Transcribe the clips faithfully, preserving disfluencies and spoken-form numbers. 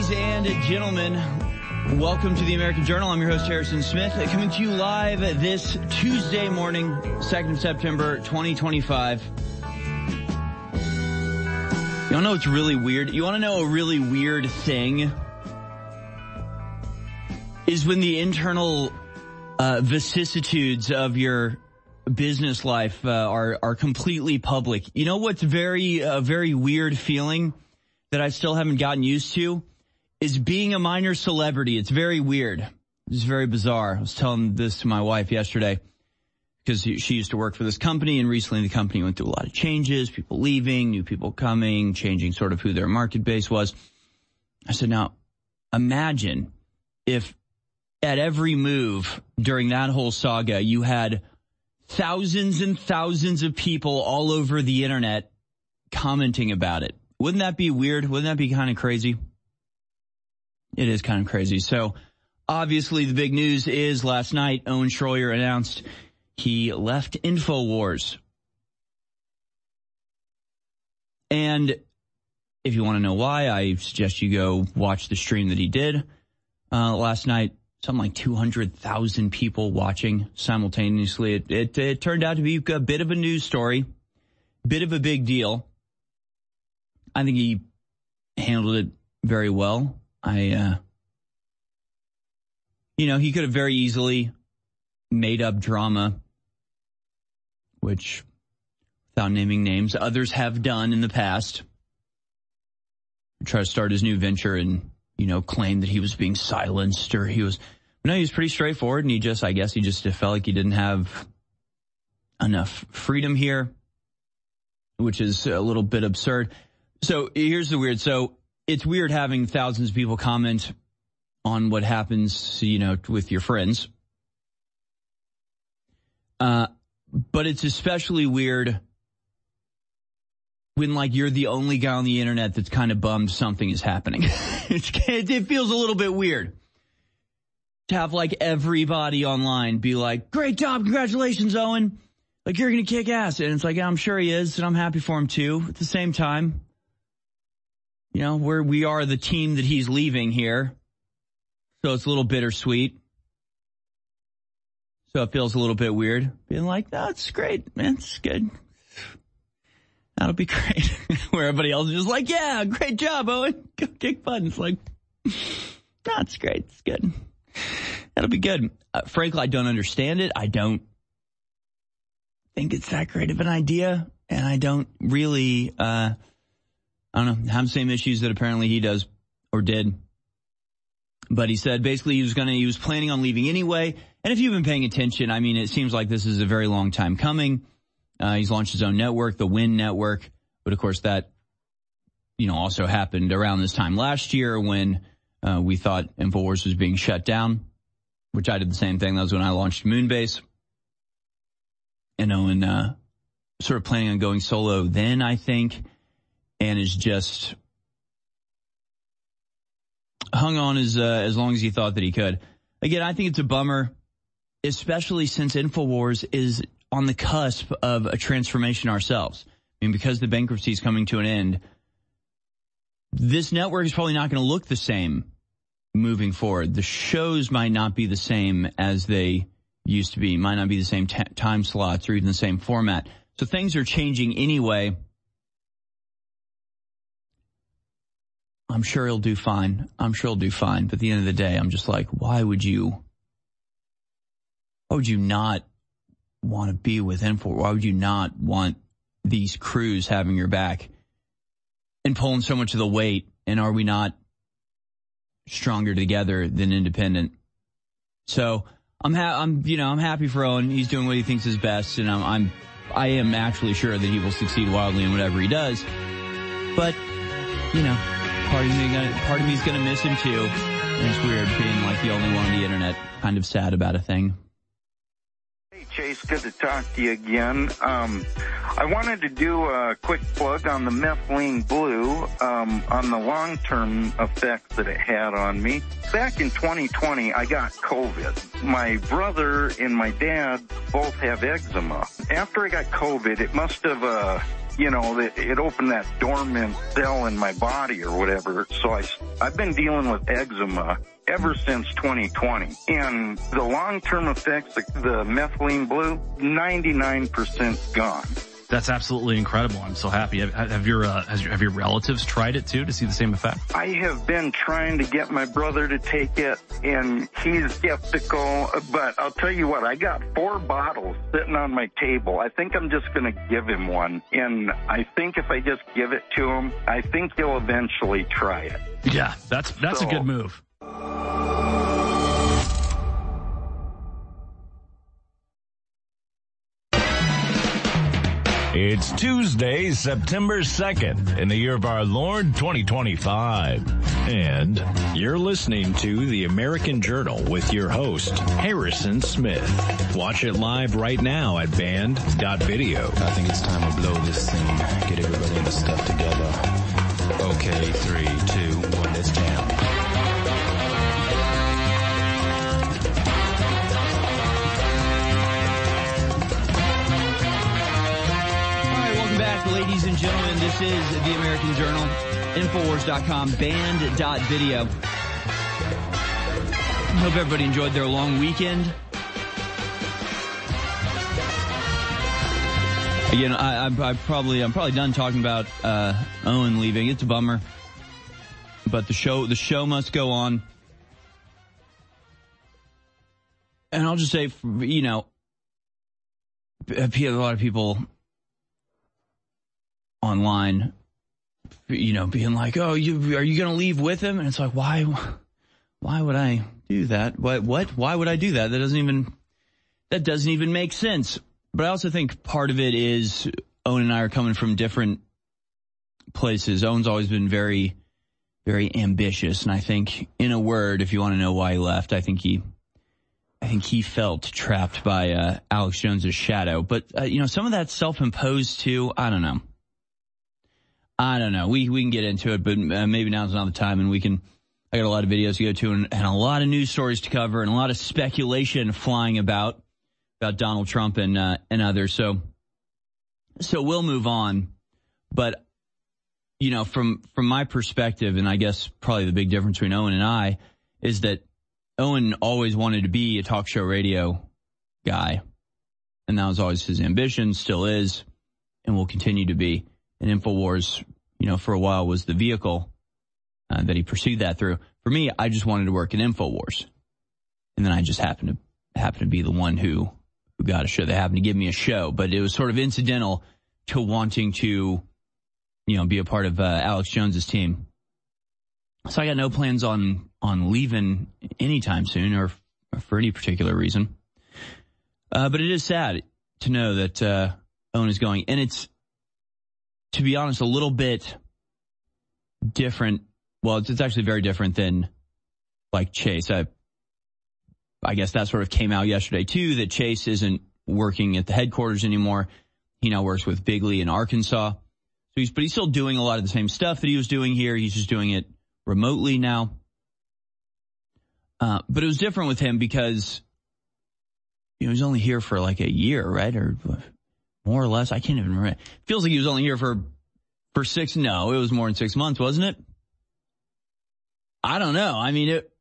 Ladies and gentlemen, welcome to the American Journal. I'm your host, Harrison Smith, coming to you live this Tuesday morning, second of September, twenty twenty-five. You want to know what's really weird? You want to know a really weird thing? Is when the internal uh, vicissitudes of your business life uh, are are completely public. You know what's very a uh, very weird feeling that I still haven't gotten used to is being a minor celebrity. It's very weird. It's very bizarre. I was telling this to my wife yesterday because she used to work for this company, and recently the company went through a lot of changes, people leaving, new people coming, changing sort of who their market base was. I said, now imagine if at every move during that whole saga, you had thousands and thousands of people all over the internet commenting about it. Wouldn't that be weird? Wouldn't that be kind of crazy? It is kind of crazy. So obviously the big news is last night, Owen Schroyer announced he left InfoWars. And if you want to know why, I suggest you go watch the stream that he did uh, last night. Something like two hundred thousand people watching simultaneously. It, it, it turned out to be a bit of a news story, bit of a big deal. I think he handled it very well. I, uh, you know, he could have very easily made up drama, which, without naming names, others have done in the past. Try to start his new venture and, you know, claim that he was being silenced or he was, no, he was pretty straightforward, and he just, I guess he just felt like he didn't have enough freedom here, which is a little bit absurd. So here's the weird. So it's weird having thousands of people comment on what happens, you know, with your friends. Uh, but it's especially weird when, like, you're the only guy on the internet that's kind of bummed something is happening. it's, it feels a little bit weird to have, like, everybody online be like, great job, congratulations, Owen. Like, you're going to kick ass. And it's like, yeah, I'm sure he is, and I'm happy for him, too. At the same time, you know, we're, we are the team that he's leaving here. So it's a little bittersweet. So it feels a little bit weird. Being like, no, it's great, man. It's good. That'll be great. Where everybody else is just like, yeah, great job, Owen. Go kick butt. It's like, no, it's great. It's good. That'll be good. Uh, frankly, I don't understand it. I don't think it's that great of an idea. And I don't really, uh, I don't know, have the same issues that apparently he does or did. But he said basically he was going to, he was planning on leaving anyway. And if you've been paying attention, I mean, it seems like this is a very long time coming. Uh, he's launched his own network, the Win Network. But of course that, you know, also happened around this time last year when uh, we thought InfoWars was being shut down, which I did the same thing. That was when I launched Moonbase. And Owen uh, sort of planning on going solo then, I think, and is just hung on as uh, as long as he thought that he could. Again, I think it's a bummer, especially since InfoWars is on the cusp of a transformation ourselves. I mean, because the bankruptcy is coming to an end, this network is probably not going to look the same moving forward. The shows might not be the same as they used to be, might not be the same t- time slots or even the same format. So things are changing anyway. I'm sure he'll do fine. I'm sure he'll do fine. But at the end of the day, I'm just like, why would you, why would you not want to be with Info? Why would you not want these crews having your back and pulling so much of the weight? And are we not stronger together than independent? So I'm, ha- I'm, you know, I'm happy for Owen. He's doing what he thinks is best, and I'm, I'm, I am actually sure that he will succeed wildly in whatever he does. But, you know, part of me, gonna, part of me is going to miss him too. And it's weird being like the only one on the internet, kind of sad about a thing. Hey, Chase, good to talk to you again. Um, I wanted to do a quick plug on the methylene blue, um, on the long-term effects that it had on me. Back in twenty twenty, I got COVID. My brother and my dad both have eczema. After I got COVID, it must have, uh, you know, it, it opened that dormant cell in my body or whatever. So I, I've been dealing with eczema ever since twenty twenty. And the long-term effects, the, the methylene blue, ninety-nine percent gone. That's absolutely incredible. I'm so happy. Have, have your uh, has your, have your relatives tried it too to see the same effect? I have been trying to get my brother to take it, and he's skeptical. But I'll tell you what, I got four bottles sitting on my table. I think I'm just going to give him one, and I think if I just give it to him, I think he'll eventually try it. Yeah, that's that's so, a good move. It's Tuesday, September second, in the year of our Lord, twenty twenty-five. And you're listening to The American Journal with your host, Harrison Smith. Watch it live right now at band dot video. I think it's time to blow this scene. Get everybody in the stuff together. Okay, three, two, one, let's jam. Back, ladies and gentlemen, this is The American Journal, Infowars dot com, band dot video. Hope everybody enjoyed their long weekend. Again, I, I, I probably, I'm probably done talking about uh, Owen leaving. It's a bummer, but the show, the show must go on. And I'll just say, you know, a lot of people online, you know, being like, "Oh, you are you going to leave with him?" And it's like, why, why would I do that? What, what? Why would I do that? That doesn't even, that doesn't even make sense. But I also think part of it is Owen and I are coming from different places. Owen's always been very, very ambitious, and I think, in a word, if you want to know why he left, I think he, I think he felt trapped by uh, Alex Jones's shadow. But uh, you know, some of that's self-imposed too. I don't know. I don't know. We we can get into it, but uh, maybe now's not the time, and we can. I got a lot of videos to go to, and, and a lot of news stories to cover, and a lot of speculation flying about about Donald Trump and uh, and others. So, so we'll move on. But you know, from from my perspective, and I guess probably the big difference between Owen and I is that Owen always wanted to be a talk show radio guy, and that was always his ambition, still is, and will continue to be. And InfoWars, you know, for a while was the vehicle uh, that he pursued that through. For me, I just wanted to work in InfoWars. And then I just happened to happen to be the one who, who got a show. They happened to give me a show, but it was sort of incidental to wanting to, you know, be a part of uh, Alex Jones's team. So I got no plans on, on leaving anytime soon or, or for any particular reason. Uh, but it is sad to know that uh, Owen is going. And it's, to be honest, a little bit different. Well, it's, it's actually very different than like Chase. I, I guess that sort of came out yesterday too, that Chase isn't working at the headquarters anymore. He now works with Bigley in Arkansas. So he's, but he's still doing a lot of the same stuff that he was doing here. He's just doing it remotely now. Uh, but it was different with him because, you know, he's only here for like a year, right? Or more or less. I can't even remember. Feels like he was only here for, for six. No, it was more than six months, wasn't it? I don't know. I mean, it,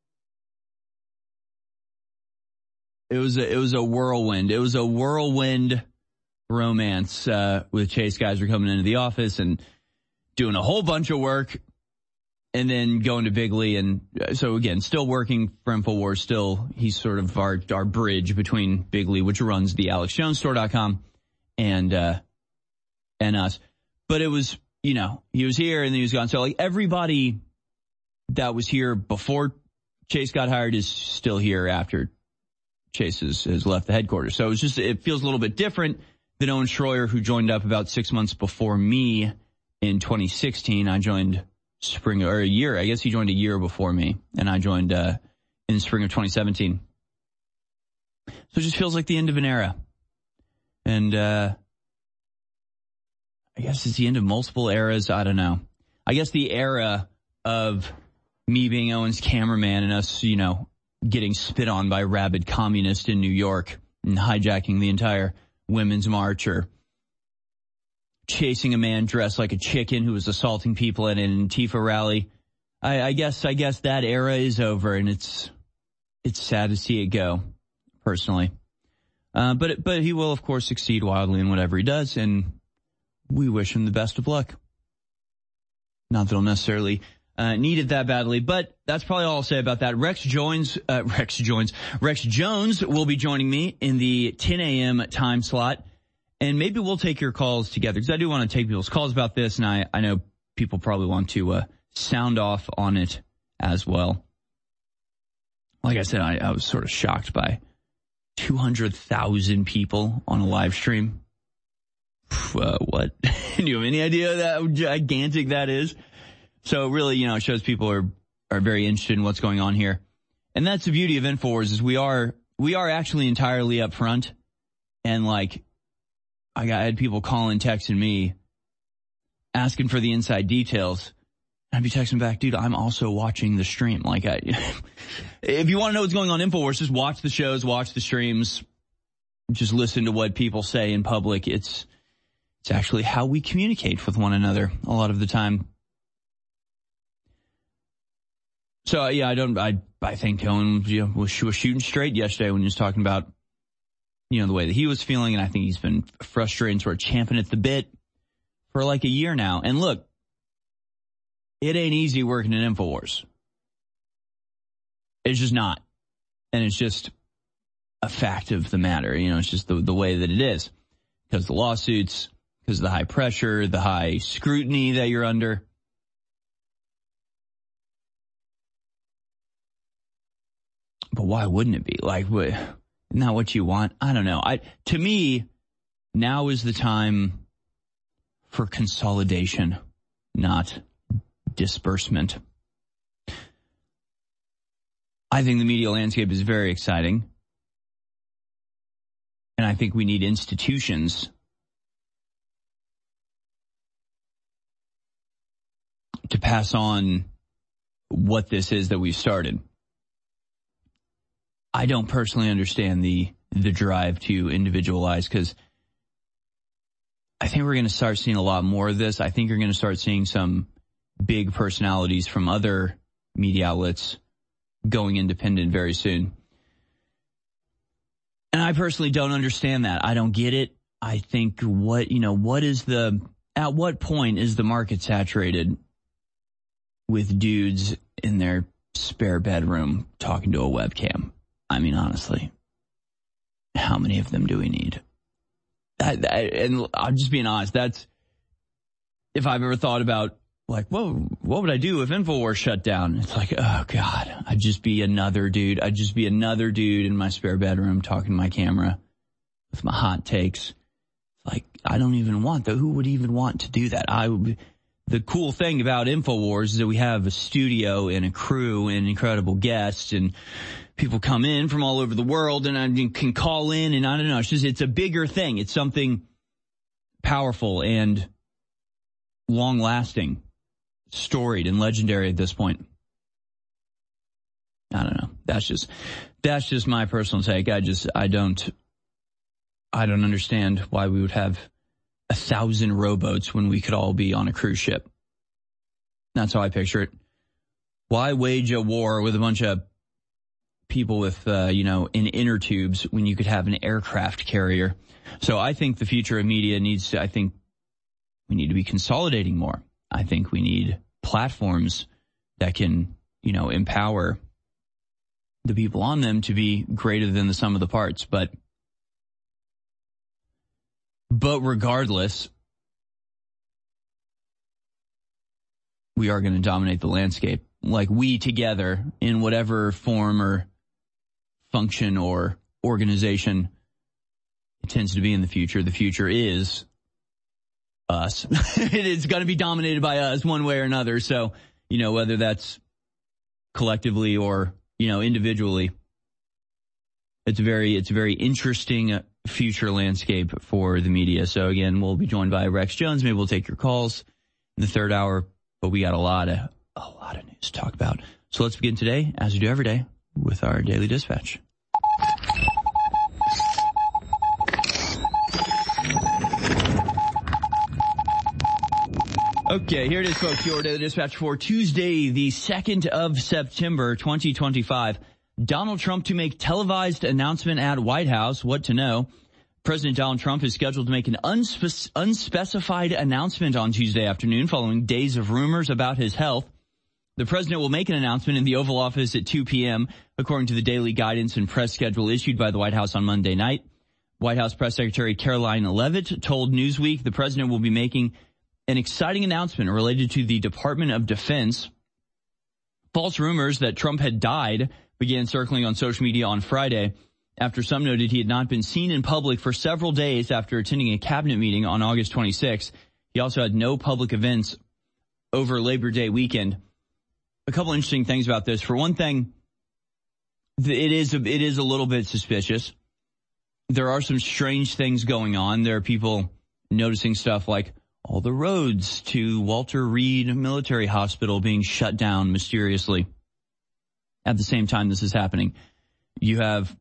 it was a, it was a whirlwind. It was a whirlwind romance, uh, with Chase. Guys were coming into the office and doing a whole bunch of work and then going to Bigley. And so again, still working for InfoWars. Still, he's sort of our, our bridge between Bigley, which runs the Alex Jones Store dot com. And, uh, and us. But it was, you know, he was here and then he was gone. So like everybody that was here before Chase got hired is still here after Chase has, has left the headquarters. So it's just, it feels a little bit different than Owen Schroyer, who joined up about six months before me in twenty sixteen. I joined spring or a year. I guess he joined a year before me and I joined, uh, in spring of twenty seventeen. So it just feels like the end of an era. And, uh, I guess it's the end of multiple eras. I don't know. I guess the era of me being Owen's cameraman and us, you know, getting spit on by rabid communists in New York and hijacking the entire Women's March or chasing a man dressed like a chicken who was assaulting people at an Antifa rally. I, I guess I guess that era is over, and it's it's sad to see it go, personally. Uh, but but he will, of course, succeed wildly in whatever he does, and we wish him the best of luck. Not that he'll necessarily uh, need it that badly, but that's probably all I'll say about that. Rex Jones, uh, Rex Jones, Rex Jones will be joining me in the ten a.m. time slot, and maybe we'll take your calls together, because I do want to take people's calls about this, and I, I know people probably want to uh, sound off on it as well. Like I said, I, I was sort of shocked by two hundred thousand people on a live stream. Uh, what? Do you have any idea how gigantic that is? So really, you know, it shows people are, are very interested in what's going on here. And that's the beauty of InfoWars, is we are, we are actually entirely up front. And like, I got, I had people calling, texting me, asking for the inside details. I'd be texting back, dude, I'm also watching the stream. Like, I, if you want to know what's going on in InfoWars, just watch the shows, watch the streams, just listen to what people say in public. It's, it's actually how we communicate with one another a lot of the time. So, yeah, I don't, I, I think Cohen, you know, was, was shooting straight yesterday when he was talking about, you know, the way that he was feeling. And I think he's been frustrated and sort of champing at the bit for like a year now. And look, it ain't easy working in InfoWars. It's just not. And it's just a fact of the matter. You know, it's just the, the way that it is. Because the lawsuits, because of the high pressure, the high scrutiny that you're under. But why wouldn't it be? Like, what, isn't that what you want? I don't know. I, to me, now is the time for consolidation, not disbursement. I think the media landscape is very exciting. And I think we need institutions to pass on what this is that we've started. I don't personally understand the the drive to individualize, because I think we're going to start seeing a lot more of this. I think you're going to start seeing some big personalities from other media outlets going independent very soon. And I personally don't understand that. I don't get it. I think what, you know, what is the, at what point is the market saturated with dudes in their spare bedroom talking to a webcam? I mean, honestly, how many of them do we need? I, I, and I'm just being honest. That's, if I've ever thought about, like, whoa, what would I do if InfoWars shut down? It's like, oh God, I'd just be another dude. I'd just be another dude in my spare bedroom talking to my camera with my hot takes. Like, I don't even want that. Who would even want to do that? I would be, the cool thing about InfoWars is that we have a studio and a crew and incredible guests, and people come in from all over the world, and I can call in, and I don't know. It's just, it's a bigger thing. It's something powerful and long lasting, storied and legendary at this point. I don't know. That's just, that's just my personal take. I just, I don't, I don't understand why we would have a thousand rowboats when we could all be on a cruise ship. That's how I picture it. Why wage a war with a bunch of people with, uh, you know, in inner tubes when you could have an aircraft carrier? So I think the future of media needs to, I think we need to be consolidating more. I think we need platforms that can, you know, empower the people on them to be greater than the sum of the parts. But, but regardless, we are going to dominate the landscape. Like, we together, in whatever form or function or organization it tends to be in the future. The future is us. It's going to be dominated by us one way or another. So, you know, whether that's collectively or, you know, individually, it's very, it's a very interesting future landscape for the media. So again, we'll be joined by Rex Jones. Maybe we'll take your calls in the third hour, but we got a lot of, a lot of news to talk about. So let's begin today, as we do every day, with our Daily Dispatch. Okay, here it is, folks. Your Daily Dispatch for Tuesday, the second of September, twenty twenty-five. Donald Trump to make televised announcement at White House. What to know. President Donald Trump is scheduled to make an unspe- unspecified announcement on Tuesday afternoon following days of rumors about his health. The president will make an announcement in the Oval Office at two p.m., according to the daily guidance and press schedule issued by the White House on Monday night. White House Press Secretary Caroline Leavitt told Newsweek the president will be making an exciting announcement related to the Department of Defense. False rumors that Trump had died began circling on social media on Friday after some noted he had not been seen in public for several days after attending a cabinet meeting on August twenty-sixth. He also had no public events over Labor Day weekend. A couple interesting things about this. For one thing, it is a, it is a little bit suspicious. There are some strange things going on. There are people noticing stuff like all the roads to Walter Reed Military Hospital being shut down mysteriously. At the same time this is happening, you have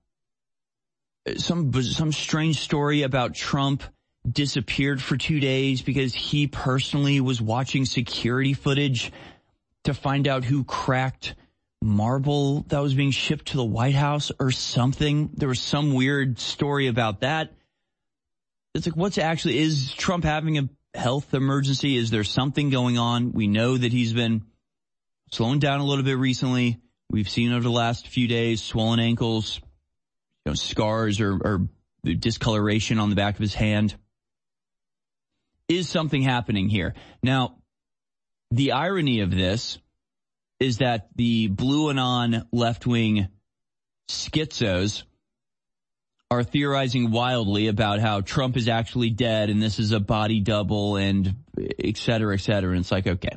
some some strange story about Trump disappeared for two days because he personally was watching security footage to find out who cracked marble that was being shipped to the White House or something. There was some weird story about that. It's like, what's actually, is Trump having a health emergency? Is there something going on? We know that he's been slowing down a little bit recently. We've seen over the last few days swollen ankles, you know, scars or, or discoloration on the back of his hand. Is something happening here? Now, the irony of this is that the blue anon left-wing schizos are theorizing wildly about how Trump is actually dead and this is a body double and et cetera, et cetera. And it's like, okay,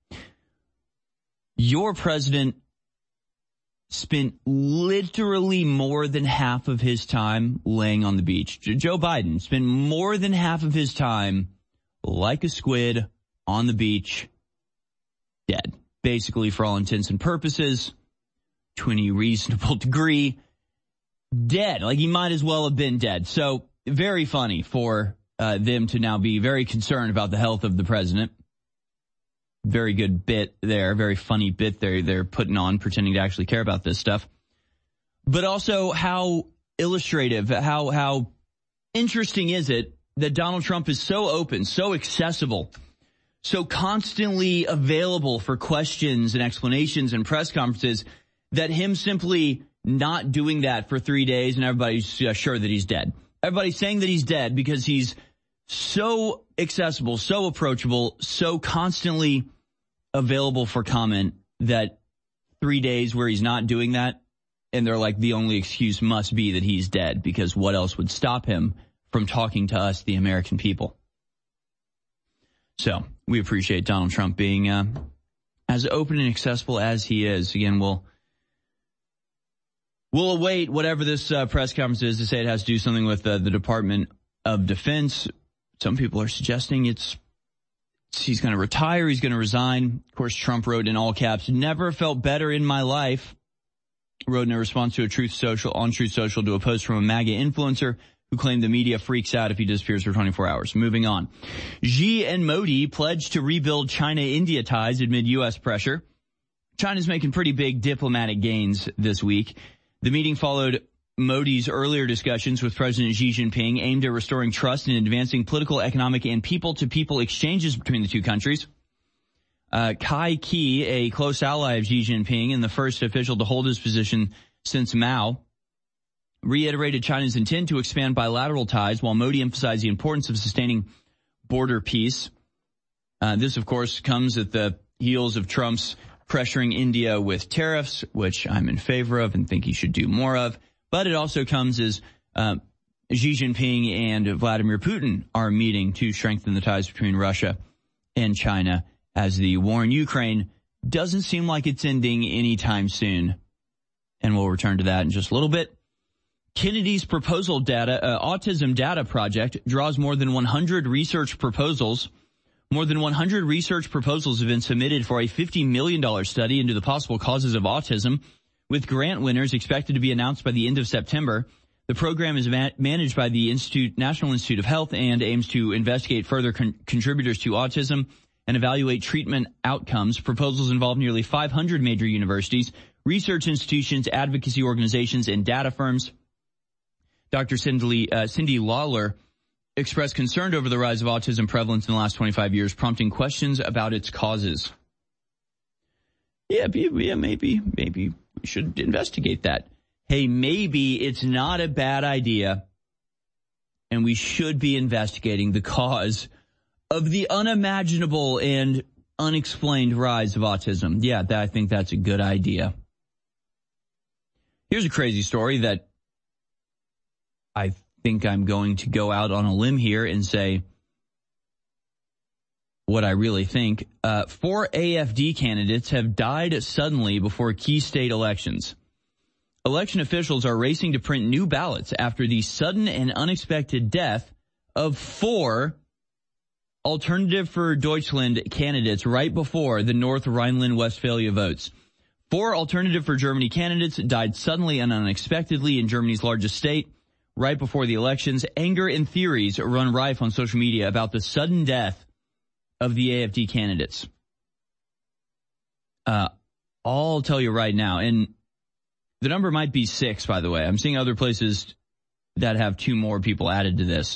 your president spent literally more than half of his time laying on the beach. Joe Biden spent more than half of his time like a squid on the beach, dead. Basically, for all intents and purposes, to any reasonable degree, dead. Like, he might as well have been dead. So, very funny for uh, them to now be very concerned about the health of the president. Very good bit there. Very funny bit there they're putting on, pretending to actually care about this stuff. But also, how illustrative, how how interesting is it that Donald Trump is so open, so accessible, so constantly available for questions and explanations and press conferences, that him simply not doing that for three days and everybody's uh, sure that he's dead. Everybody's saying that he's dead because he's so accessible, so approachable, so constantly available for comment that three days where he's not doing that, and they're like, the only excuse must be that he's dead, because what else would stop him from talking to us, the American people? So we appreciate Donald Trump being uh, as open and accessible as he is. Again, we'll we'll await whatever this uh, press conference is to say it has to do something with uh, the Department of Defense. Some people are suggesting it's he's going to retire, he's going to resign. Of course, Trump wrote in all caps, "Never felt better in my life." Wrote in a response to a Truth Social on Truth Social to a post from a MAGA influencer who claimed the media freaks out if he disappears for twenty-four hours. Moving on. Xi and Modi pledged to rebuild China-India ties amid U S pressure. China's making pretty big diplomatic gains this week. The meeting followed Modi's earlier discussions with President Xi Jinping aimed at restoring trust and advancing political, economic, and people-to-people exchanges between the two countries. Uh, Kai Qi, a close ally of Xi Jinping and the first official to hold his position since Mao, reiterated China's intent to expand bilateral ties, while Modi emphasized the importance of sustaining border peace. Uh, this, of course, comes at the heels of Trump's pressuring India with tariffs, which I'm in favor of and think he should do more of. But it also comes as uh, Xi Jinping and Vladimir Putin are meeting to strengthen the ties between Russia and China, as the war in Ukraine doesn't seem like it's ending anytime soon. And we'll return to that in just a little bit. Kennedy's proposal data, uh, autism data project draws more than one hundred research proposals. More than one hundred research proposals have been submitted for a fifty million dollars study into the possible causes of autism, with grant winners expected to be announced by the end of September. The program is ma- managed by the Institute, National Institute of Health, and aims to investigate further con- contributors to autism and evaluate treatment outcomes. Proposals involve nearly five hundred major universities, research institutions, advocacy organizations, and data firms. Doctor Cindy, uh, Cindy Lawler expressed concern over the rise of autism prevalence in the last twenty-five years, prompting questions about its causes. Yeah, yeah, maybe, maybe we should investigate that. Hey, maybe it's not a bad idea, and we should be investigating the cause of the unimaginable and unexplained rise of autism. Yeah, that, I think that's a good idea. Here's a crazy story that I think I'm going to go out on a limb here and say what I really think. Uh, four A F D candidates have died suddenly before key state elections. Election officials are racing to print new ballots after the sudden and unexpected death of four Alternative for Deutschland candidates right before the North Rhineland-Westphalia votes. Four Alternative for Germany candidates died suddenly and unexpectedly in Germany's largest state right before the elections. Anger and theories run rife on social media about the sudden death of the A F D candidates. Uh, I'll tell you right now, and the number might be six, by the way. I'm seeing other places that have two more people added to this.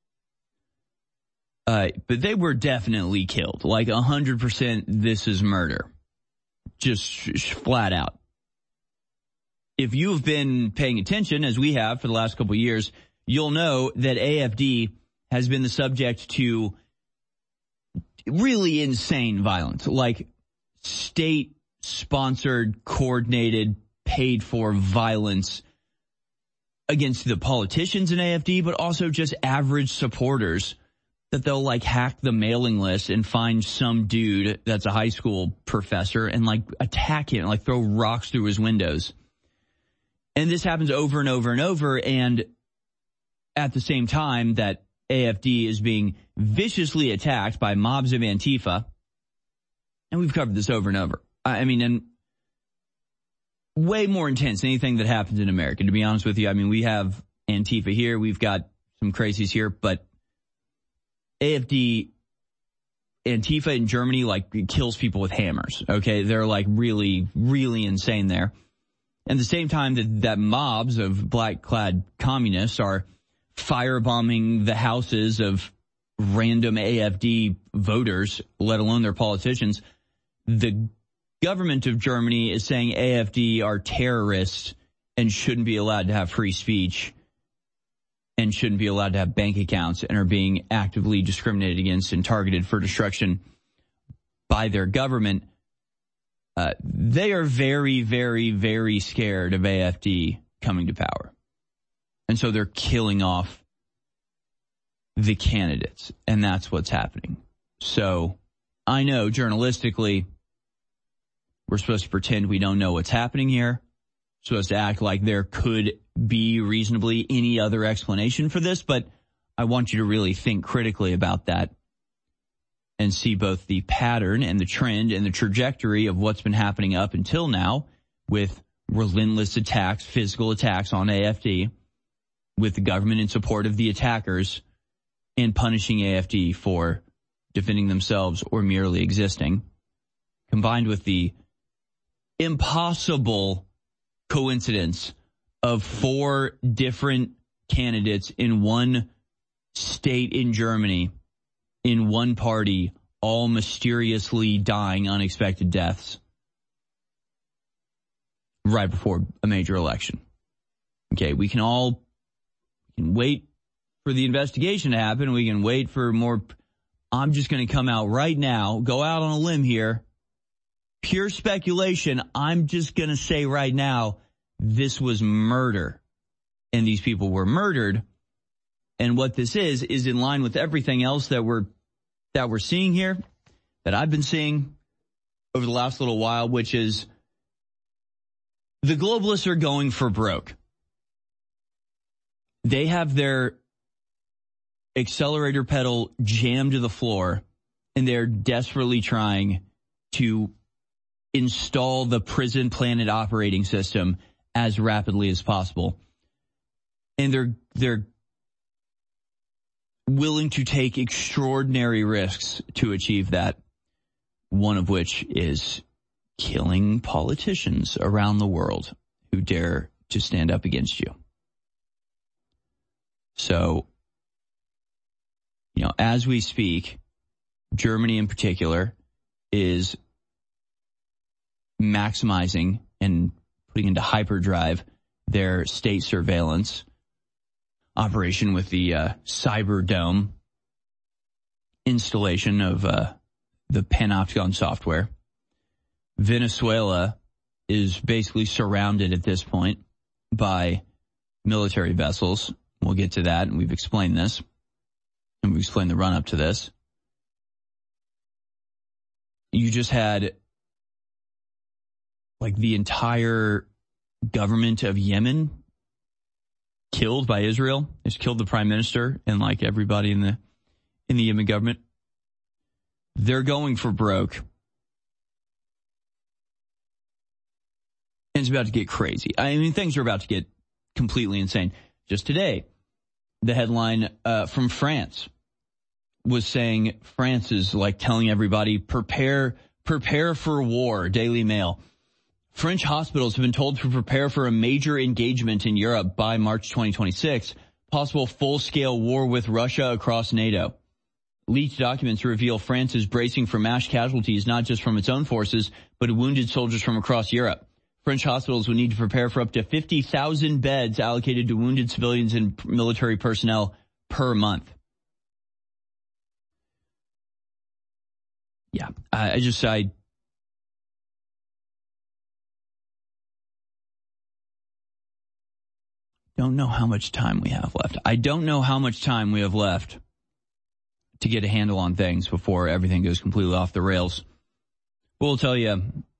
Uh, but they were definitely killed. Like one hundred percent this is murder. Just sh- sh- flat out. If you've been paying attention, as we have for the last couple of years, you'll know that A F D has been the subject to really insane violence, like state-sponsored, coordinated, paid-for violence against the politicians in A F D, but also just average supporters, that they'll like hack the mailing list and find some dude that's a high school professor and like attack him, like throw rocks through his windows. And this happens over and over and over. And at the same time that A F D is being viciously attacked by mobs of Antifa. And we've covered this over and over. I mean, and way more intense than anything that happens in America, to be honest with you. I mean, we have Antifa here. We've got some crazies here, but A F D, Antifa in Germany, like, kills people with hammers, okay? They're, like, really, really insane there. And at the same time that, that mobs of black-clad communists are firebombing the houses of random A F D voters, let alone their politicians, the government of Germany is saying A F D are terrorists and shouldn't be allowed to have free speech and shouldn't be allowed to have bank accounts and are being actively discriminated against and targeted for destruction by their government. Uh, they are very, very, very scared of A F D coming to power. And so they're killing off the candidates, and that's what's happening. So I know journalistically we're supposed to pretend we don't know what's happening here, supposed to act like there could be reasonably any other explanation for this, but I want you to really think critically about that and see both the pattern and the trend and the trajectory of what's been happening up until now with relentless attacks, physical attacks on A F D, with the government in support of the attackers and punishing A F D for defending themselves or merely existing, combined with the impossible coincidence of four different candidates in one state in Germany, in one party, all mysteriously dying unexpected deaths right before a major election. Okay, we can all we can wait for the investigation to happen. We can wait for more. I'm just going to come out right now, go out on a limb here. Pure speculation. I'm just going to say right now, this was murder. And these people were murdered. And what this is, is in line with everything else that we're, that we're seeing here, that I've been seeing over the last little while, which is the globalists are going for broke. They have their accelerator pedal jammed to the floor, and they're desperately trying to install the prison planet operating system as rapidly as possible. And they're they're willing to take extraordinary risks to achieve that. one of which is killing politicians around the world who dare to stand up against you. So, you know, as we speak, Germany in particular is maximizing and putting into hyperdrive their state surveillance operation with the uh, Cyber Dome installation of uh, the Panopticon software. Venezuela is basically surrounded at this point by military vessels. We'll get to that, and we've explained this, and we've explained the run-up to this. You just had, like, the entire government of Yemen killed by Israel. They just killed the prime minister and, like, everybody in the in the Yemen government. They're going for broke. And it's about to get crazy. I mean, things are about to get completely insane. Just today, the headline uh, from France was saying France is like telling everybody, prepare, prepare for war, Daily Mail. French hospitals have been told to prepare for a major engagement in Europe by March twenty twenty-six, possible full-scale war with Russia across NATO. Leaked documents reveal France is bracing for mass casualties, not just from its own forces, but wounded soldiers from across Europe. French hospitals would need to prepare for up to fifty thousand beds allocated to wounded civilians and military personnel per month. Yeah, I, I just, I, don't know how much time we have left. I don't know how much time we have left to get a handle on things before everything goes completely off the rails. We'll tell you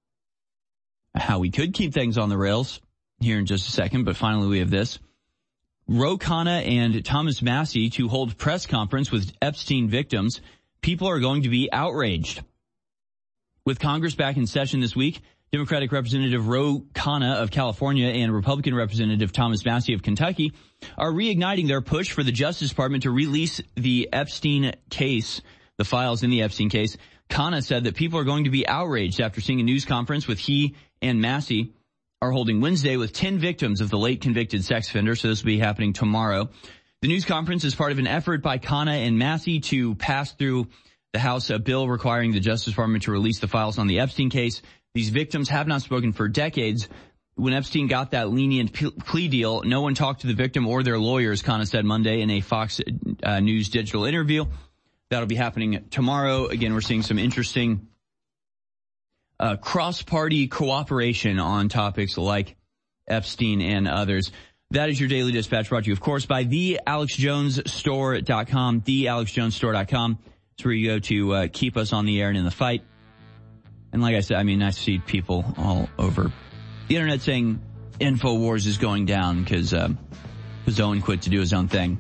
how we could keep things on the rails here in just a second, but finally we have this. Ro Khanna and Thomas Massie to hold press conference with Epstein victims. People are going to be outraged. With Congress back in session this week, Democratic Representative Ro Khanna of California and Republican Representative Thomas Massie of Kentucky are reigniting their push for the Justice Department to release the Epstein case, the files in the Epstein case. Khanna said that people are going to be outraged after seeing a news conference with he and Massie are holding Wednesday with ten victims of the late convicted sex offender. So this will be happening tomorrow. The news conference is part of an effort by Khanna and Massie to pass through the House a bill requiring the Justice Department to release the files on the Epstein case. These victims have not spoken for decades. When Epstein got that lenient plea deal, no one talked to the victim or their lawyers, Khanna said Monday in a Fox uh, News digital interview. That'll be happening tomorrow. Again, we're seeing some interesting uh, cross-party cooperation on topics like Epstein and others. That is your Daily Dispatch, brought to you, of course, by the alex jones store dot com. the alex jones store dot com. It's where you go to uh, keep us on the air and in the fight. And like I said, I mean, I see people all over the internet saying InfoWars is going down because um, Owen quit to do his own thing.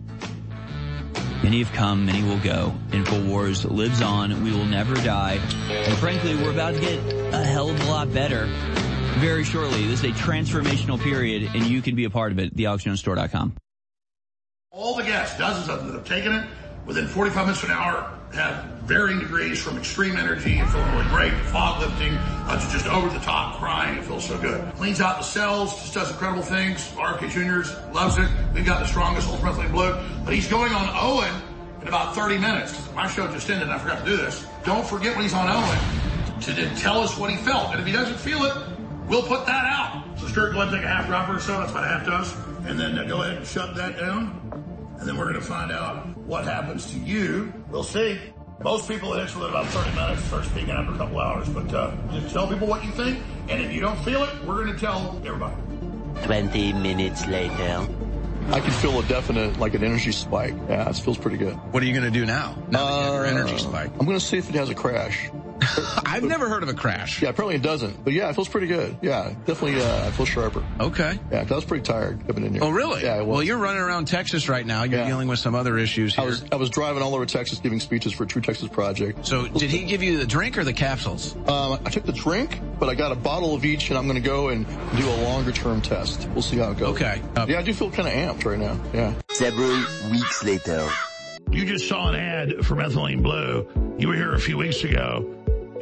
Many have come, many will go. InfoWars lives on. We will never die. And frankly, we're about to get a hell of a lot better very shortly. This is a transformational period, and you can be a part of it. the alex jones store dot com. All the guests, dozens of them that have taken it, within forty-five minutes to an hour, have varying degrees from extreme energy and feeling really great, fog lifting, uh, to just over the top crying. It feels so good. Cleans out the cells, just does incredible things. R K Juniors loves it. We've got the strongest ultramethylene blue. But he's going on Owen in about thirty minutes. My show just ended and I forgot to do this. Don't forget when he's on Owen to, to tell us what he felt. And if he doesn't feel it, we'll put that out. So Stuart, go ahead and take a half dropper or so. That's about a half dose. And then uh, go ahead and shut that down. And then we're going to find out what happens to you. We'll see. Most people that hits within about thirty minutes start speaking after a couple hours. But uh, just tell people what you think. And if you don't feel it, we're going to tell everybody. twenty minutes later. I can feel a definite, like an energy spike. Yeah, it feels pretty good. What are you going to do now? Now that you have your energy spike. I'm going to see if it has a crash. I've never heard of a crash. Yeah, apparently it doesn't. But yeah, it feels pretty good. Yeah, definitely uh, I feel sharper. Okay. Yeah, 'cause I was pretty tired coming in here. Oh, really? Yeah, well, you're running around Texas right now. You're yeah. dealing with some other issues here. I was I was driving all over Texas giving speeches for True Texas Project. So did he give you the drink or the capsules? Um, I took the drink, but I got a bottle of each, and I'm going to go and do a longer-term test. We'll see how it goes. Okay. Uh, yeah, I do feel kind of amped right now. Yeah. Several weeks later. You just saw an ad for Methylene Blue. You were here a few weeks ago.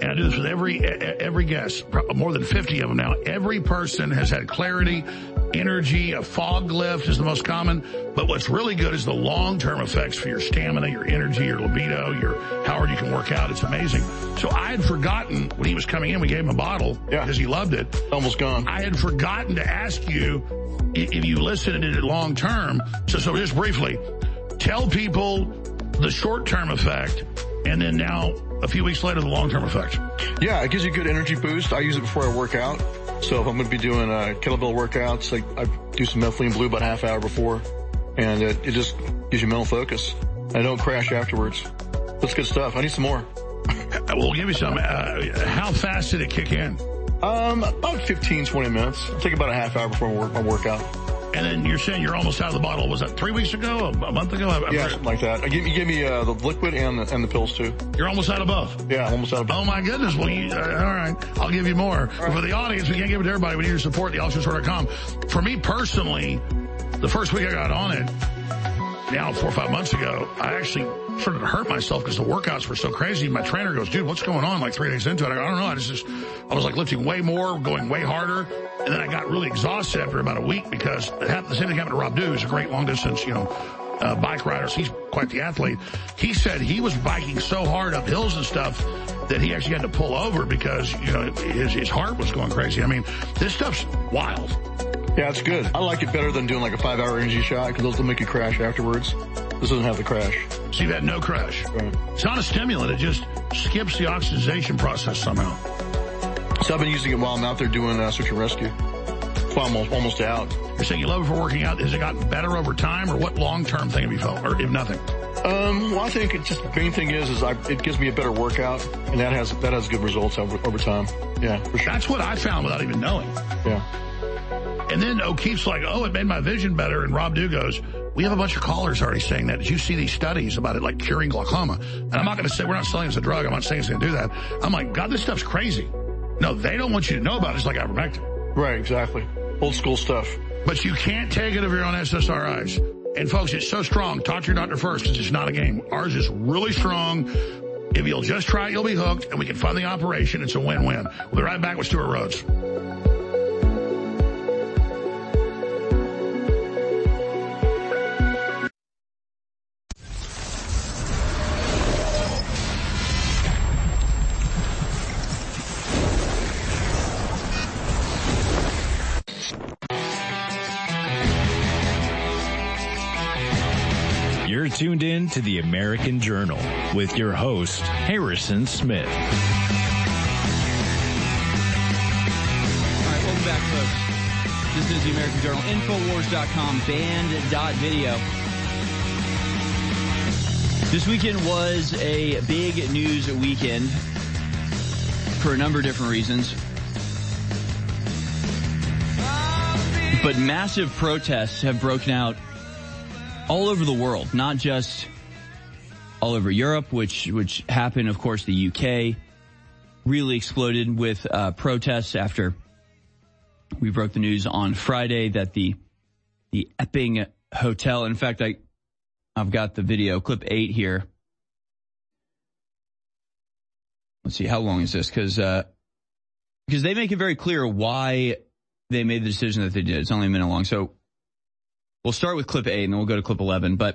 and I do this with every every guest, more than fifty of them now. Every person has had clarity, energy. A fog lift is the most common. But what's really good is the long-term effects for your stamina, your energy, your libido, your how hard you can work out. It's amazing. So I had forgotten when he was coming in, we gave him a bottle yeah. because he loved it. Almost gone. I had forgotten to ask you if you listened and did it long-term. So, so just briefly, tell people the short-term effect, and then now a few weeks later, the long-term effect. Yeah, it gives you a good energy boost. I use it before I work out. So if I'm going to be doing uh, kettlebell workouts, like I do some methylene blue about a half hour before, and it, it just gives you mental focus. I don't crash afterwards. That's good stuff. I need some more. We'll give you some. Uh, how fast did it kick in? Um, about fifteen, twenty minutes. It'll take about a half hour before I work, my workout. And then you're saying you're almost out of the bottle. Was that three weeks ago? A month ago? I, yeah, something like that. I give, you give me uh, the liquid and the, and the pills too. You're almost out of both? Yeah, I'm almost out of both. Oh my goodness. Well, you, uh, all right. I'll give you more. Right. For the audience, we can't give it to everybody. We need your support, the alex jones dot com. For me personally, the first week I got on it, now four or five months ago, I actually started to hurt myself because the workouts were so crazy. My trainer goes, dude, what's going on? Like three days into it, I go, I don't know. I just, just, I was like lifting way more, going way harder. And then I got really exhausted after about a week because it happened, the same thing happened to Rob Dew, who's a great long distance, you know, uh, bike rider. So he's quite the athlete. He said he was biking so hard up hills and stuff that he actually had to pull over because, you know, his, his heart was going crazy. I mean, this stuff's wild. Yeah, it's good. I like it better than doing like a five hour energy shot because those will make you crash afterwards. This doesn't have the crash. So you've had no crash. Right. It's not a stimulant. It just skips the oxidization process somehow. So I've been using it while I'm out there doing uh, search and rescue. While I'm almost, almost out. You're saying you love it for working out. Has it gotten better over time, or what long-term thing have you felt, or if nothing? Um, well, I think it just the main thing is, is I, it gives me a better workout, and that has that has good results over, over time. Yeah, for sure. That's what I found without even knowing. Yeah. And then O'Keefe's like, oh, it made my vision better. And Rob Dew goes, we have a bunch of callers already saying that. Did you see these studies about it, like curing glaucoma? And I'm not going to say, we're not selling it as a drug. I'm not saying it's going to do that. I'm like, God, this stuff's crazy. No, they don't want you to know about it. It's like ivermectin. Right, exactly. Old school stuff. But you can't take it if you're on S S R Is. And folks, it's so strong. Talk to your doctor first because it's not a game. Ours is really strong. If you'll just try it, you'll be hooked, and we can fund the operation. It's a win-win. We'll be right back with Stuart Rhodes. You're tuned in to the American Journal with your host, Harrison Smith. All right, welcome back, folks. This is the American Journal, Infowars dot com, band dot video. This weekend was a big news weekend for a number of different reasons. But massive protests have broken out all over the world, not just all over Europe, which which happened, of course, the U K really exploded with uh, protests after we broke the news on Friday that the the Epping Hotel, in fact, I, I've got the video, clip eight here. Let's see, how long is this? Because uh, because they make it very clear why they made the decision that they did. It's only a minute long, so we'll start with clip eight and then we'll go to clip eleven. But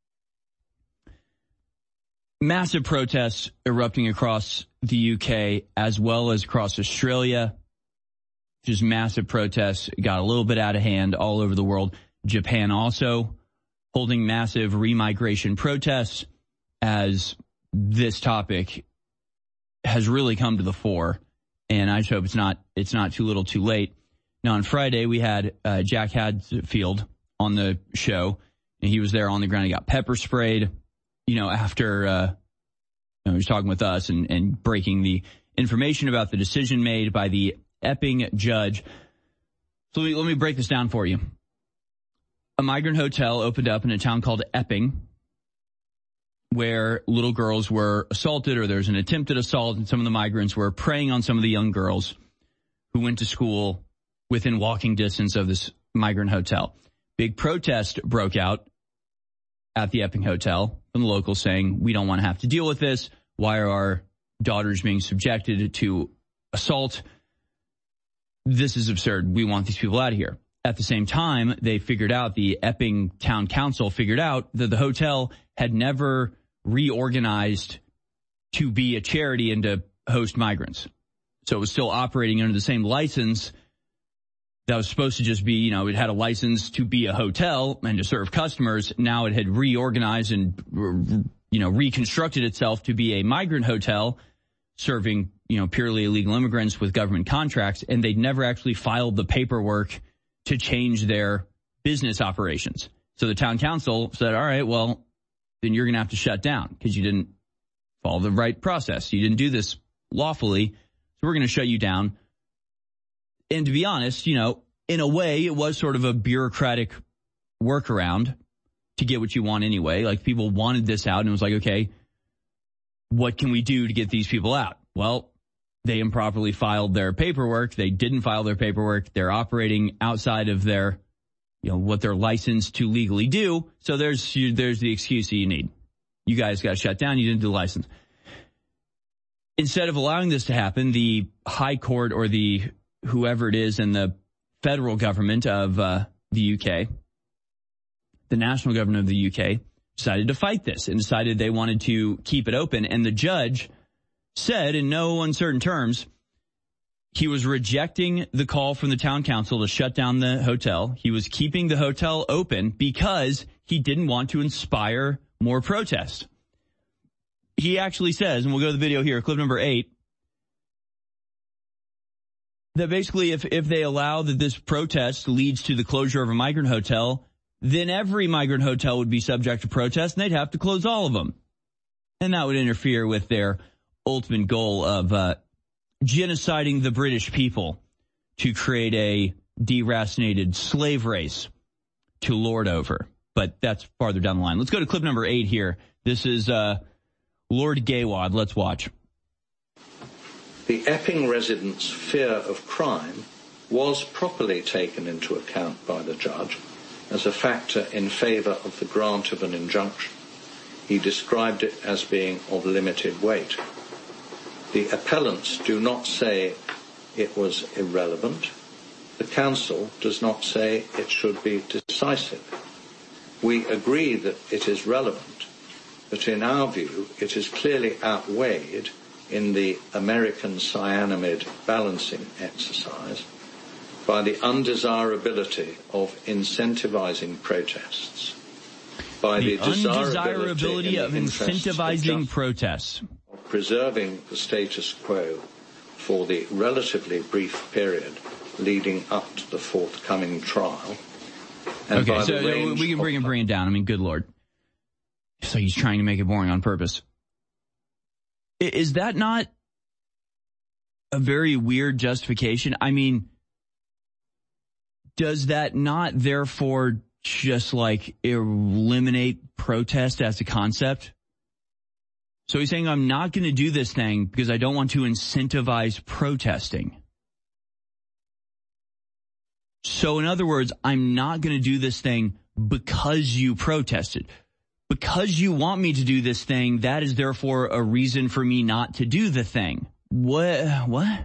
massive protests erupting across the U K as well as across Australia. Just massive protests got a little bit out of hand all over the world. Japan also holding massive remigration protests as this topic has really come to the fore. And I just hope it's not it's not too little too late. Now, on Friday, we had uh, Jack Hadfield on the show, and he was there on the ground. He got pepper sprayed, you know, after uh, you know, he was talking with us and, and breaking the information about the decision made by the Epping judge. So let me, let me break this down for you. A migrant hotel opened up in a town called Epping, where little girls were assaulted, or there was an attempted assault, and some of the migrants were preying on some of the young girls who went to school within walking distance of this migrant hotel. Big protest broke out at the Epping Hotel from the locals saying, we don't want to have to deal with this. Why are our daughters being subjected to assault. This is absurd. We want these people out of here. At the same time, they figured out, the Epping Town Council figured out that the hotel had never reorganized to be a charity and to host migrants. So it was still operating under the same license that was supposed to just be, you know, it had a license to be a hotel and to serve customers. Now it had reorganized and, you know, reconstructed itself to be a migrant hotel serving, you know, purely illegal immigrants with government contracts. And they'd never actually filed the paperwork to change their business operations. So the town council said, all right, well, then you're going to have to shut down because you didn't follow the right process. You didn't do this lawfully. So we're going to shut you down. And to be honest, you know, in a way, it was sort of a bureaucratic workaround to get what you want anyway. Like, people wanted this out, and it was like, okay, what can we do to get these people out? Well, they improperly filed their paperwork. They didn't file their paperwork. They're operating outside of their, you know, what they're licensed to legally do. So there's there's the excuse that you need. You guys got shut down. You didn't do the license. Instead of allowing this to happen, the high court, or the whoever it is in the federal government of uh, the U K, the national government of the U K, decided to fight this and decided they wanted to keep it open. And the judge said in no uncertain terms he was rejecting the call from the town council to shut down the hotel. He was keeping the hotel open because he didn't want to inspire more protest. He actually says, and we'll go to the video here, clip number eight, that basically if, if they allow that this protest leads to the closure of a migrant hotel, then every migrant hotel would be subject to protest, and they'd have to close all of them. And that would interfere with their ultimate goal of uh, genociding the British people to create a deracinated slave race to lord over. But that's farther down the line. Let's go to clip number eight here. This is uh, Lord Gaywad. Let's watch. The Epping residents' fear of crime was properly taken into account by the judge as a factor in favour of the grant of an injunction. He described it as being of limited weight. The appellants do not say it was irrelevant. The council does not say it should be decisive. We agree that it is relevant, but in our view it is clearly outweighed in the American cyanamide balancing exercise by the undesirability of incentivizing protests, by the, the undesirability of incentivizing of protests, of preserving the status quo for the relatively brief period leading up to the forthcoming trial. And okay, by so the we can bring him, bring it down. I mean, good Lord. So he's trying to make it boring on purpose. Is that not a very weird justification? I mean, does that not therefore just like eliminate protest as a concept? So he's saying, I'm not going to do this thing because I don't want to incentivize protesting. So in other words, I'm not going to do this thing because you protested. Because you want me to do this thing, that is therefore a reason for me not to do the thing. What? What?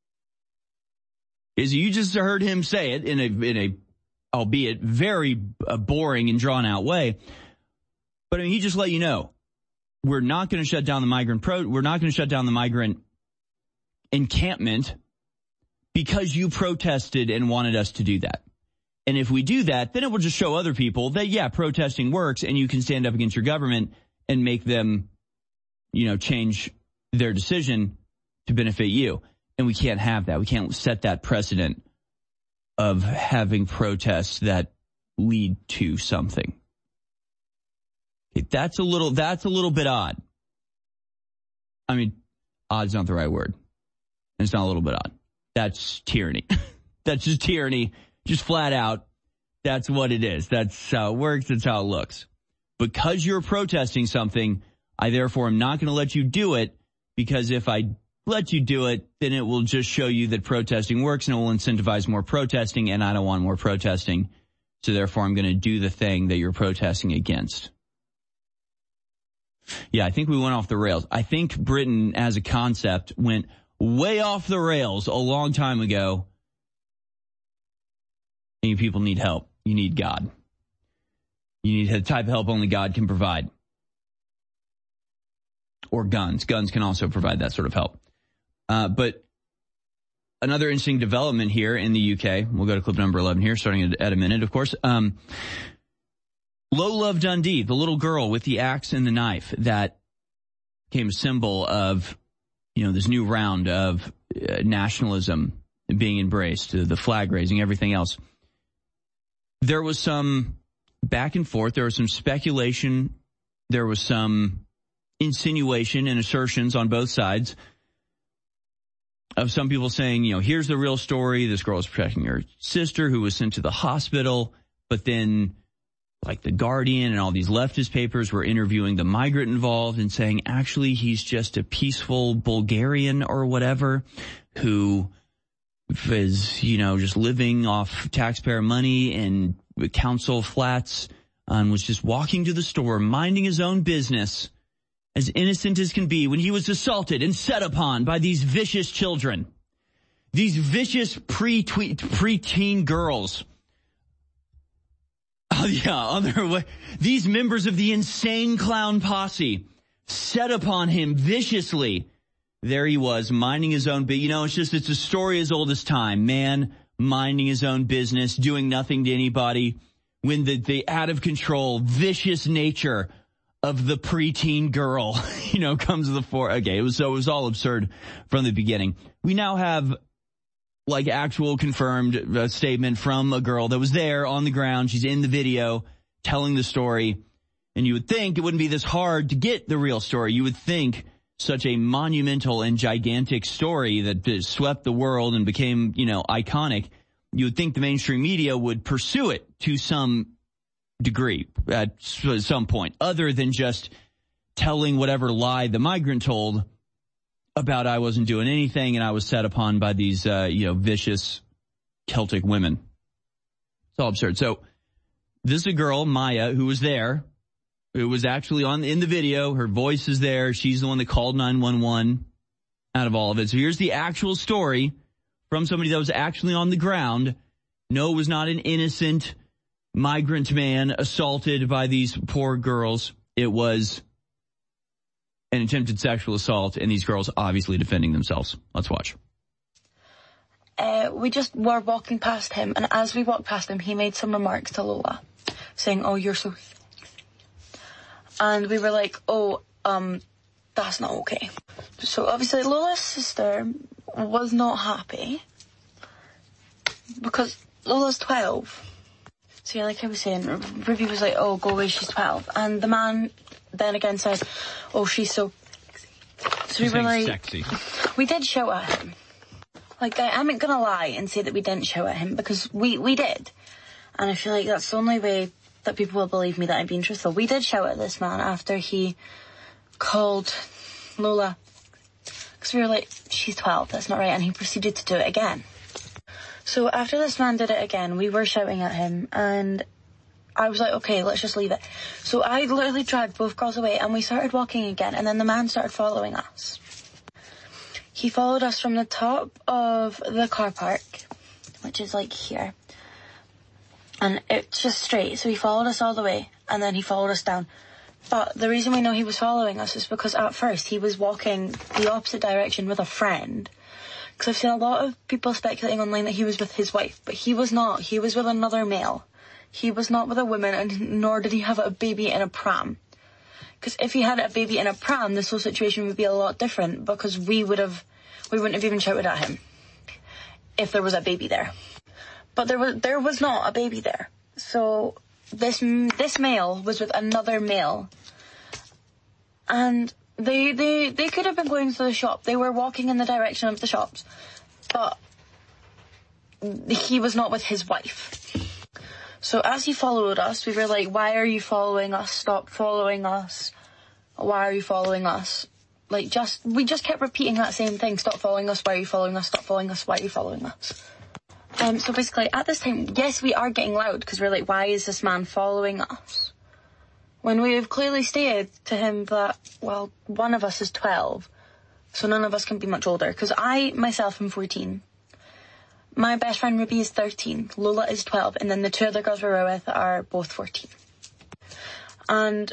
Is you just heard him say it in a, in a, albeit very uh, boring and drawn out way. But I mean, he just let you know, we're not going to shut down the migrant pro, we're not going to shut down the migrant encampment because you protested and wanted us to do that. And if we do that, then it will just show other people that, yeah, protesting works and you can stand up against your government and make them, you know, change their decision to benefit you. And we can't have that. We can't set that precedent of having protests that lead to something. Okay, that's a little, that's a little bit odd. I mean, odd's not the right word. It's not a little bit odd. That's tyranny. That's just tyranny. Just flat out, that's what it is. That's how it works. That's how it looks. Because you're protesting something, I therefore am not going to let you do it, because if I let you do it, then it will just show you that protesting works and it will incentivize more protesting, and I don't want more protesting. So therefore I'm going to do the thing that you're protesting against. Yeah, I think we went off the rails. I think Britain as a concept went way off the rails a long time ago. And you people need help. You need God. You need the type of help only God can provide. Or guns. Guns can also provide that sort of help. Uh, but another interesting development here in the U K, we'll go to clip number eleven here, starting at, at a minute, of course. Um, Lola of Dundee, the little girl with the axe and the knife that became a symbol of, you know, this new round of uh, nationalism being embraced, uh, the flag raising, everything else. There was some back and forth. There was some speculation. There was some insinuation and assertions on both sides of some people saying, you know, here's the real story. This girl was protecting her sister who was sent to the hospital. But then, like The Guardian and all these leftist papers were interviewing the migrant involved and saying, actually, he's just a peaceful Bulgarian or whatever who is, you know, just living off taxpayer money in council flats and was just walking to the store, minding his own business, as innocent as can be, when he was assaulted and set upon by these vicious children, these vicious pre-teen girls. Oh, yeah, on their way. These members of the insane clown posse set upon him viciously. There he was, minding his own business. You know, it's just, it's a story as old as time. Man minding his own business, doing nothing to anybody, when the, the out of control, vicious nature of the preteen girl, you know, comes to the fore. Okay, it was, so it was all absurd from the beginning. We now have, like, actual confirmed uh, statement from a girl that was there on the ground. She's in the video telling the story. And you would think it wouldn't be this hard to get the real story. You would think such a monumental and gigantic story that swept the world and became, you know, iconic. You would think the mainstream media would pursue it to some degree at some point, other than just telling whatever lie the migrant told about I wasn't doing anything and I was set upon by these, uh, you know, vicious Celtic women. It's all absurd. So this is a girl, Maya, who was there, who was actually on in the video. Her voice is there. She's the one that called nine one one out of all of it. So here's the actual story from somebody that was actually on the ground. No, it was not an innocent migrant man assaulted by these poor girls. It was an attempted sexual assault, and these girls obviously defending themselves. Let's watch. Uh, we just were walking past him, and as we walked past him, he made some remarks to Lola, saying, "Oh, you're so..." And we were like, "Oh, um, that's not okay." So obviously Lola's sister was not happy because Lola's twelve. So yeah, like I was saying, Ruby was like, "Oh, go away, she's twelve." And the man then again said, "Oh, she's so..." So we were like, sexy. We did shout at him. Like, I, I'm not gonna lie and say that we didn't shout at him, because we, we did. And I feel like that's the only way that people will believe me that I'm being truthful. We did shout at this man after he called Lola, because we were like, she's twelve, that's not right. And he proceeded to do it again. So after this man did it again, we were shouting at him, and I was like, okay, let's just leave it. So I literally dragged both girls away, and we started walking again, and then the man started following us. He followed us from the top of the car park, which is like here, and it's just straight. So he followed us all the way, and then he followed us down. But the reason we know he was following us is because at first he was walking the opposite direction with a friend. Because I've seen a lot of people speculating online that he was with his wife, but he was not. He was with another male. He was not with a woman, and nor did he have a baby in a pram. Because if he had a baby in a pram, this whole situation would be a lot different, because we would have, we wouldn't have even shouted at him if there was a baby there. But there was, there was not a baby there. So this, this male was with another male, and They, they, they could have been going to the shop. They were walking in the direction of the shops. But he was not with his wife. So as he followed us, we were like, why are you following us? Stop following us. Why are you following us? Like, just, we just kept repeating that same thing. Stop following us. Why are you following us? Stop following us. Why are you following us? Um, so basically, at this time, yes, we are getting loud, because we're like, why is this man following us? when we have clearly stated to him that, well, one of us is twelve, so none of us can be much older. Because I, myself, am fourteen. My best friend Ruby is thirteen. Lola is twelve. And then the two other girls we were with are both fourteen. And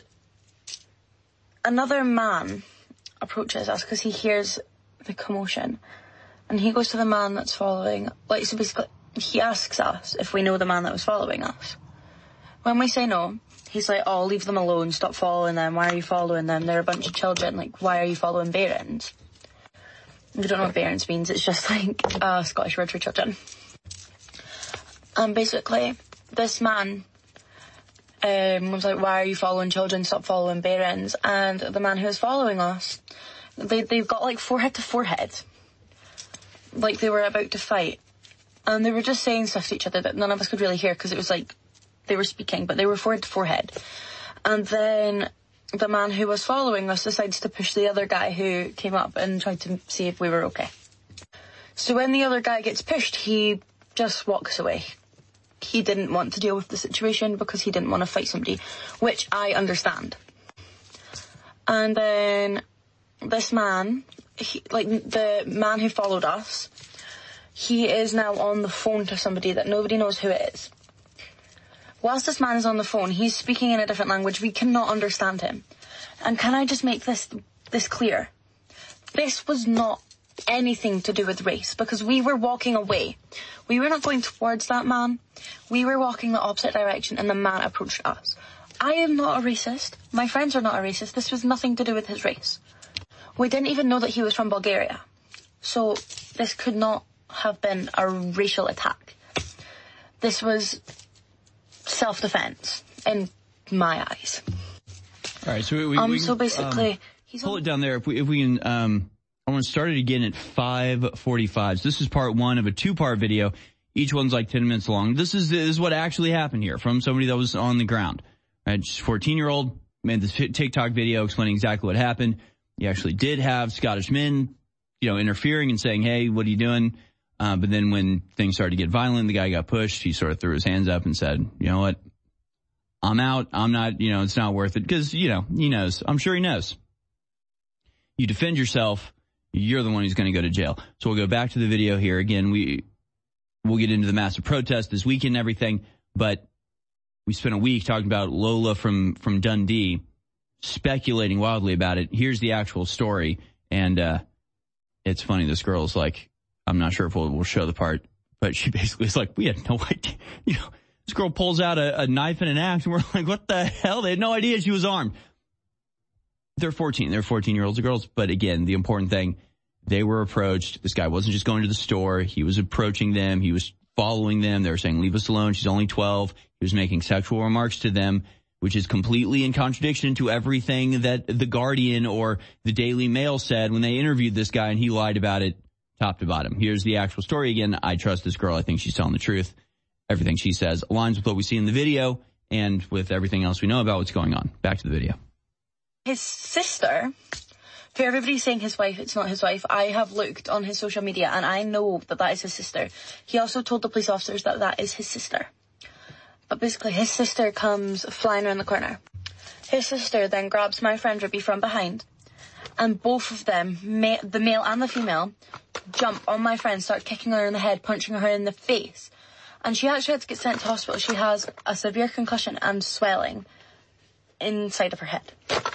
another man approaches us because he hears the commotion. And he goes to the man that's following. Like, so basically, he asks us if we know the man that was following us. When we say no, he's like, oh, leave them alone. Stop following them. Why are you following them? They're a bunch of children. Like, why are you following Barons? We don't know what Barons means. It's just like a uh, Scottish word for children. And basically, this man um, was like, why are you following children? Stop following Barons. And the man who was following us, they, they've got like forehead to forehead. Like they were about to fight. And they were just saying stuff to each other that none of us could really hear because it was like they were speaking, but they were forehead to forehead. And then the man who was following us decides to push the other guy who came up and tried to see if we were okay. So when the other guy gets pushed, he just walks away. He didn't want to deal with the situation because he didn't want to fight somebody, which I understand. And then this man, he, like the man who followed us, he is now on the phone to somebody that nobody knows who it is. Whilst this man is on the phone, he's speaking in a different language. We cannot understand him. And can I just make this this clear? This was not anything to do with race, because we were walking away. We were not going towards that man. We were walking the opposite direction, and the man approached us. I am not a racist. My friends are not a racist. This was nothing to do with his race. We didn't even know that he was from Bulgaria. So this could not have been a racial attack. This was self-defense, in my eyes. All right, so we, um, we so basically, um, he's pull it down there. If we, if we can, um, I want to start it again at five forty-five. So this is part one of a two-part video. Each one's like ten minutes long. This is, this is what actually happened here from somebody that was on the ground. Right, just fourteen-year-old made this TikTok video explaining exactly what happened. He actually did have Scottish men, you know, interfering and saying, "Hey, what are you doing?" Uh, but then when things started to get violent, the guy got pushed. He sort of threw his hands up and said, "You know what? I'm out. I'm not, you know, it's not worth it." Because, you know, he knows. I'm sure he knows. You defend yourself, you're the one who's going to go to jail. So we'll go back to the video here. Again, we, we'll get into the massive protest this weekend and everything, but we spent a week talking about Lola from, from Dundee, speculating wildly about it. Here's the actual story. And, uh, it's funny. This girl's like, I'm not sure if we'll, we'll show the part, but she basically is like, we had no idea. You know, this girl pulls out a, a knife and an axe, and we're like, what the hell? They had no idea she was armed. They're fourteen. They're fourteen-year-olds, girls. But again, the important thing, they were approached. This guy wasn't just going to the store. He was approaching them. He was following them. They were saying, leave us alone. She's only twelve. He was making sexual remarks to them, which is completely in contradiction to everything that The Guardian or the Daily Mail said when they interviewed this guy, and he lied about it top to bottom. Here's the actual story again. I trust this girl. I think she's telling the truth. Everything she says aligns with what we see in the video and with everything else we know about what's going on. Back to the video. His sister, for everybody saying his wife, it's not his wife. I have looked on his social media and I know that that is his sister. He also told the police officers that that is his sister. But basically his sister comes flying around the corner. His sister then grabs my friend Ruby from behind, and both of them, ma- the male and the female, jump on my friend, start kicking her in the head, punching her in the face. And she actually had to get sent to hospital. She has a severe concussion and swelling inside of her head.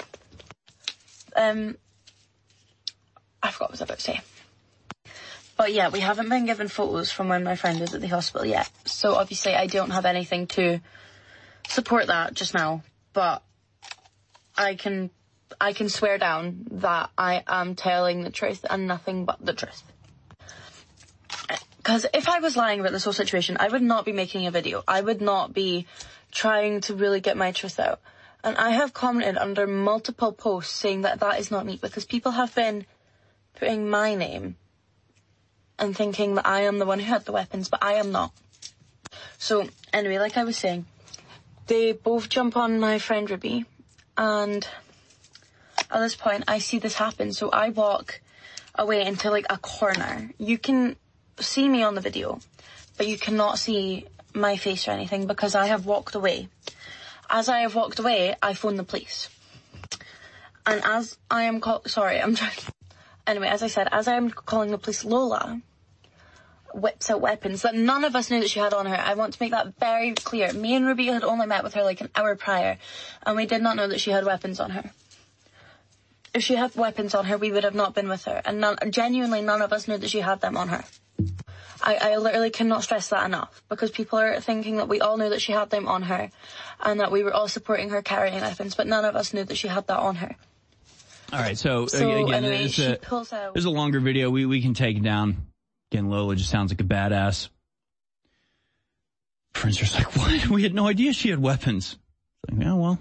Um, I forgot what I was about to say. But yeah, we haven't been given photos from when my friend was at the hospital yet. So obviously I don't have anything to support that just now. But I can, I can swear down that I am telling the truth and nothing but the truth. Because if I was lying about this whole situation, I would not be making a video. I would not be trying to really get my truth out. And I have commented under multiple posts saying that that is not me, because people have been putting my name and thinking that I am the one who had the weapons, but I am not. So anyway, like I was saying, they both jump on my friend Ruby, and at this point I see this happen. So I walk away into like a corner. You can see me on the video, but you cannot see my face or anything because I have walked away. as I have walked away, I phoned the police. And as I am call- sorry, I'm trying. Anyway, as I said, as I am calling the police, Lola whips out weapons that none of us knew that she had on her. I want to make that very clear. Me and Ruby had only met with her like an hour prior, and we did not know that she had weapons on her. If she had weapons on her, we would have not been with her. And none, genuinely, none of us knew that she had them on her. I, I literally cannot stress that enough, because people are thinking that we all knew that she had them on her and that we were all supporting her carrying weapons, but none of us knew that she had that on her. All right, so, So, again, anyway, there's, she a, pulls out- there's a longer video. We we can take it down. Again, Lola just sounds like a badass. Friends are like, what? We had no idea she had weapons. It's like, yeah, well,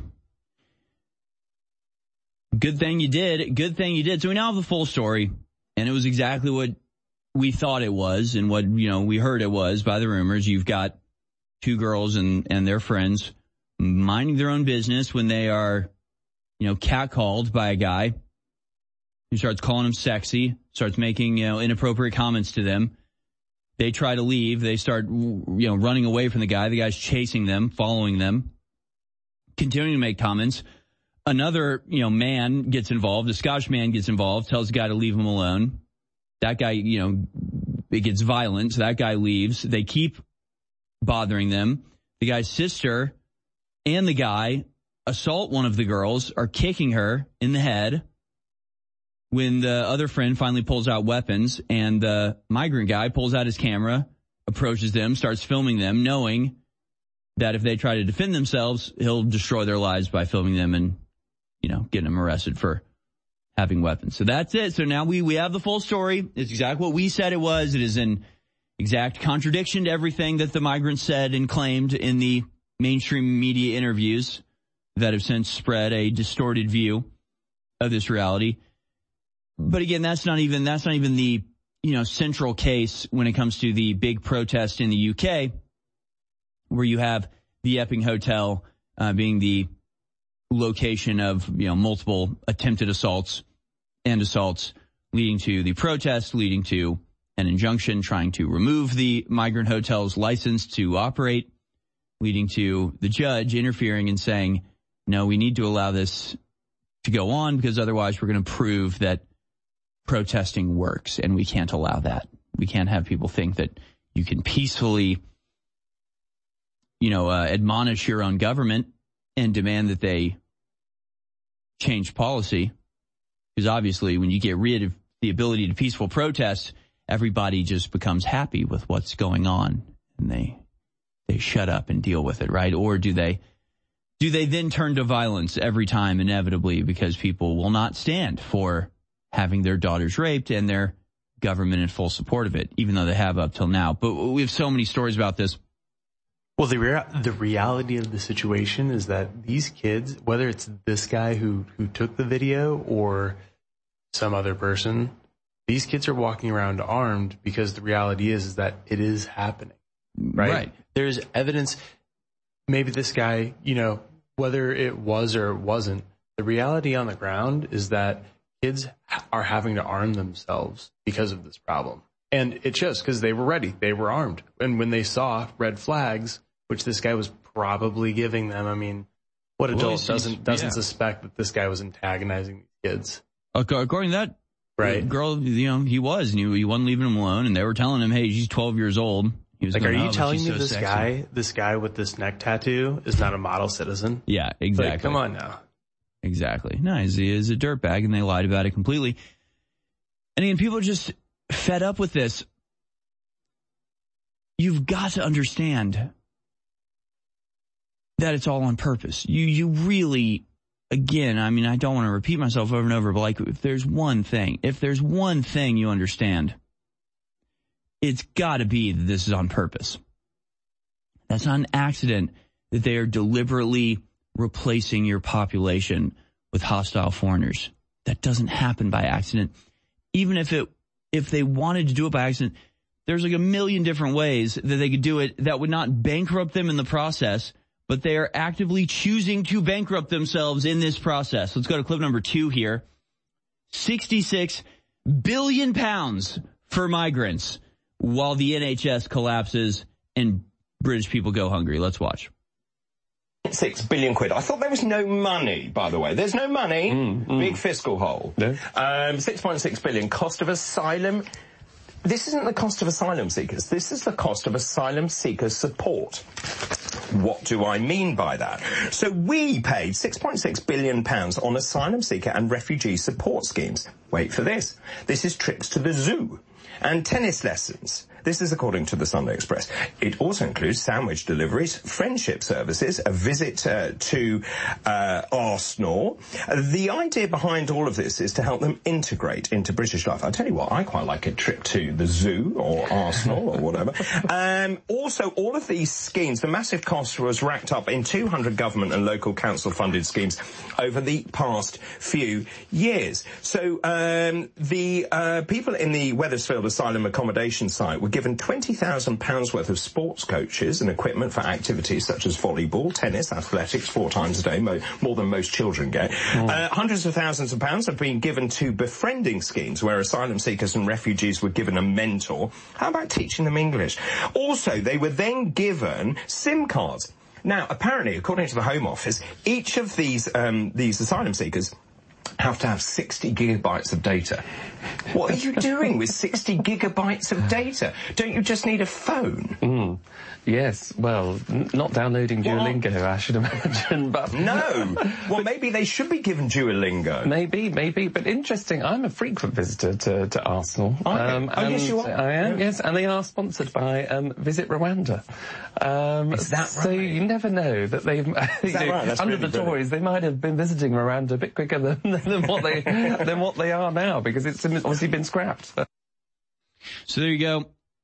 good thing you did. Good thing you did. So we now have the full story, and it was exactly what we thought it was and what, you know, we heard it was by the rumors. You've got two girls and, and their friends minding their own business when they are, you know, catcalled by a guy who starts calling them sexy, starts making, you know, inappropriate comments to them. They try to leave. They start, you know, running away from the guy. The guy's chasing them, following them, continuing to make comments. Another, you know, man gets involved. A Scottish man gets involved, tells the guy to leave him alone. That guy, you know, it gets violent. So that guy leaves. They keep bothering them. The guy's sister and the guy assault one of the girls, are kicking her in the head, when the other friend finally pulls out weapons, and the migrant guy pulls out his camera, approaches them, starts filming them, knowing that if they try to defend themselves, he'll destroy their lives by filming them and, you know, getting them arrested for having weapons. So that's it. So now we, we have the full story. It's exactly what we said it was. It is an exact contradiction to everything that the migrants said and claimed in the mainstream media interviews that have since spread a distorted view of this reality. But again, that's not even, that's not even the, you know, central case when it comes to the big protest in the U K, where you have the Epping Hotel uh, being the location of, you know, multiple attempted assaults and assaults, leading to the protest, leading to an injunction trying to remove the migrant hotel's license to operate, leading to the judge interfering and saying, no, we need to allow this to go on because otherwise we're going to prove that protesting works, and we can't allow that. We can't have people think that you can peacefully, you know, uh, admonish your own government and demand that they change policy. Because obviously when you get rid of the ability to peaceful protest, everybody just becomes happy with what's going on and they they shut up and deal with it, right? Or do they do they then turn to violence every time inevitably because people will not stand for having their daughters raped and their government in full support of it, even though they have up till now. But we have so many stories about this. Well, the rea- the reality of the situation is that these kids, whether it's this guy who, who took the video or some other person, these kids are walking around armed because the reality is, is that it is happening, right? right? There's evidence. Maybe this guy, you know, whether it was or it wasn't, the reality on the ground is that kids are having to arm themselves because of this problem. And it shows because they were ready. They were armed. And when they saw red flags, which this guy was probably giving them, I mean, what adult well, doesn't doesn't yeah. suspect that this guy was antagonizing these kids? According to that right. girl, you know, he was. And he, he wasn't leaving him alone. And they were telling him, hey, she's twelve years old. He was like, going, are you oh, telling me so this sexy. guy, this guy with this neck tattoo is not a model citizen? Yeah, exactly. Like, come on now. Exactly. No, he's, he is a dirtbag, and they lied about it completely. And again, people are just fed up with this. You've got to understand that it's all on purpose. You you really, again, I mean, I don't want to repeat myself over and over, but like, if there's one thing, if there's one thing you understand, it's got to be that this is on purpose. That's not an accident that they are deliberately replacing your population with hostile foreigners. That doesn't happen by accident. Even if it, if they wanted to do it by accident, there's like a million different ways that they could do it that would not bankrupt them in the process, but they are actively choosing to bankrupt themselves in this process. Let's go to clip number two here. sixty-six billion pounds for migrants while the N H S collapses and British people go hungry. Let's watch. point six billion quid. I thought there was no money, by the way. There's no money. Mm, mm. Big fiscal hole. No. Um, six point six billion. Cost of asylum. This isn't the cost of asylum seekers. This is the cost of asylum seekers support. What do I mean by that? So we paid six point six billion pounds on asylum seeker and refugee support schemes. Wait for this. This is trips to the zoo and tennis lessons. This is according to the Sunday Express. It also includes sandwich deliveries, friendship services, a visit uh, to uh, Arsenal. Uh, the idea behind all of this is to help them integrate into British life. I tell you what, I quite like a trip to the zoo or Arsenal or whatever. Um, also, all of these schemes, the massive cost was racked up in two hundred government and local council-funded schemes over the past few years. So um, the uh, people in the Wethersfield Asylum accommodation site were given twenty thousand pounds worth of sports coaches and equipment for activities such as volleyball, tennis, athletics, four times a day, mo- more than most children get. Mm. Uh, hundreds of thousands of pounds have been given to befriending schemes where asylum seekers and refugees were given a mentor. How about teaching them English? Also, they were then given SIM cards. Now, apparently, according to the Home Office, each of these um, these asylum seekers have to have sixty gigabytes of data. What are you doing with sixty gigabytes of data? Don't you just need a phone? Mm. Yes, well, n- not downloading Duolingo, what? I should imagine, but... No! Well, maybe they should be given Duolingo. Maybe, maybe, but interesting, I'm a frequent visitor to, to Arsenal. Oh, um, oh yes, you are. I am, yeah. yes, and they are sponsored by um, Visit Rwanda. Um, Is that right? So you never know that they've... Is that know, right? That's under really the brilliant. Tories, they might have been visiting Rwanda a bit quicker than, than, what, they, than what they are now, because it's obviously been scrapped. So there you go.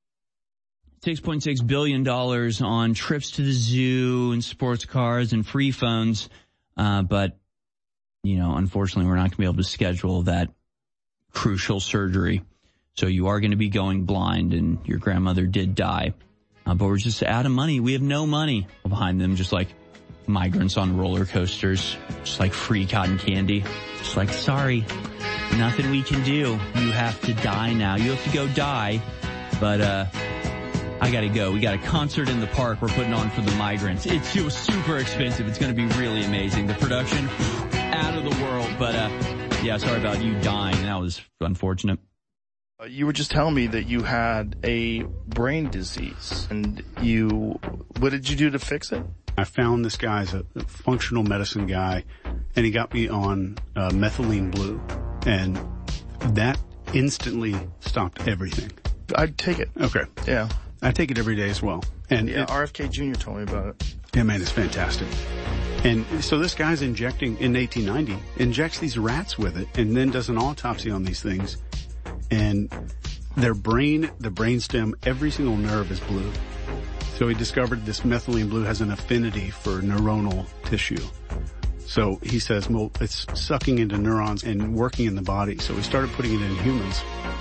six point six billion dollars on trips to the zoo and sports cars and free phones. Uh, but, you know, unfortunately, we're not going to be able to schedule that crucial surgery. So you are going to be going blind, and your grandmother did die. Uh, but we're just out of money. We have no money behind them, just like migrants on roller coasters, just like free cotton candy. Just like, sorry, nothing we can do. You have to die now. You have to go die. But, uh... I gotta go. We got a concert in the park we're putting on for the migrants. It's it was super expensive. It's gonna be really amazing. The production, out of the world. But, uh, yeah, sorry about you dying. That was unfortunate. Uh, you were just telling me that you had a brain disease. And you, what did you do to fix it? I found this guy's a functional medicine guy, and he got me on uh, methylene blue. And that instantly stopped everything. I'd take it. Okay. Yeah. I take it every day as well. And yeah, it, R F K Junior told me about it. Yeah, man, it's fantastic. And so this guy's injecting, in eighteen ninety, injects these rats with it and then does an autopsy on these things. And their brain, the brainstem, every single nerve is blue. So he discovered this methylene blue has an affinity for neuronal tissue. So he says, well, it's sucking into neurons and working in the body. So we started putting it in humans.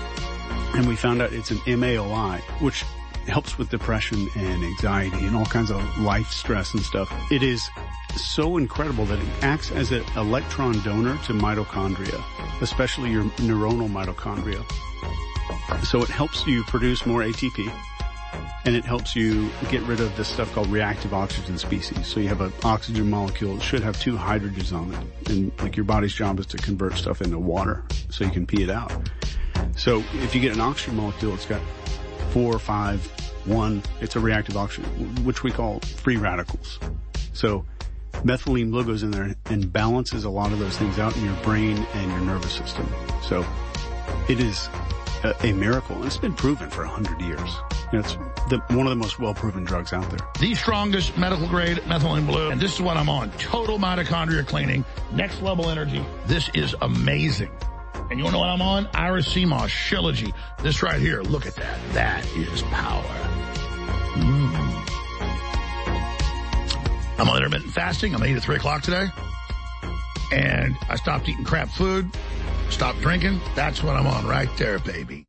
And we found out it's an M A O I, which helps with depression and anxiety and all kinds of life stress and stuff. It is so incredible that it acts as an electron donor to mitochondria, especially your neuronal mitochondria. So it helps you produce more A T P, and it helps you get rid of this stuff called reactive oxygen species. So you have an oxygen molecule that should have two hydrogens on it, and like your body's job is to convert stuff into water so you can pee it out. So if you get an oxygen molecule, it's got four, five, one, it's a reactive oxygen, which we call free radicals. So methylene blue goes in there and balances a lot of those things out in your brain and your nervous system. So it is a, a miracle, and it's been proven for a hundred years. You know, it's the, one of the most well-proven drugs out there. The strongest medical grade methylene blue, and this is what I'm on. Total mitochondria cleaning, next level energy. This is amazing. And you want to know what I'm on? Iris C M O S, Shilajit. This right here, look at that. That is power. Mm. I'm on intermittent fasting. I'm going to eat at three o'clock today. And I stopped eating crap food, stopped drinking. That's what I'm on right there, baby.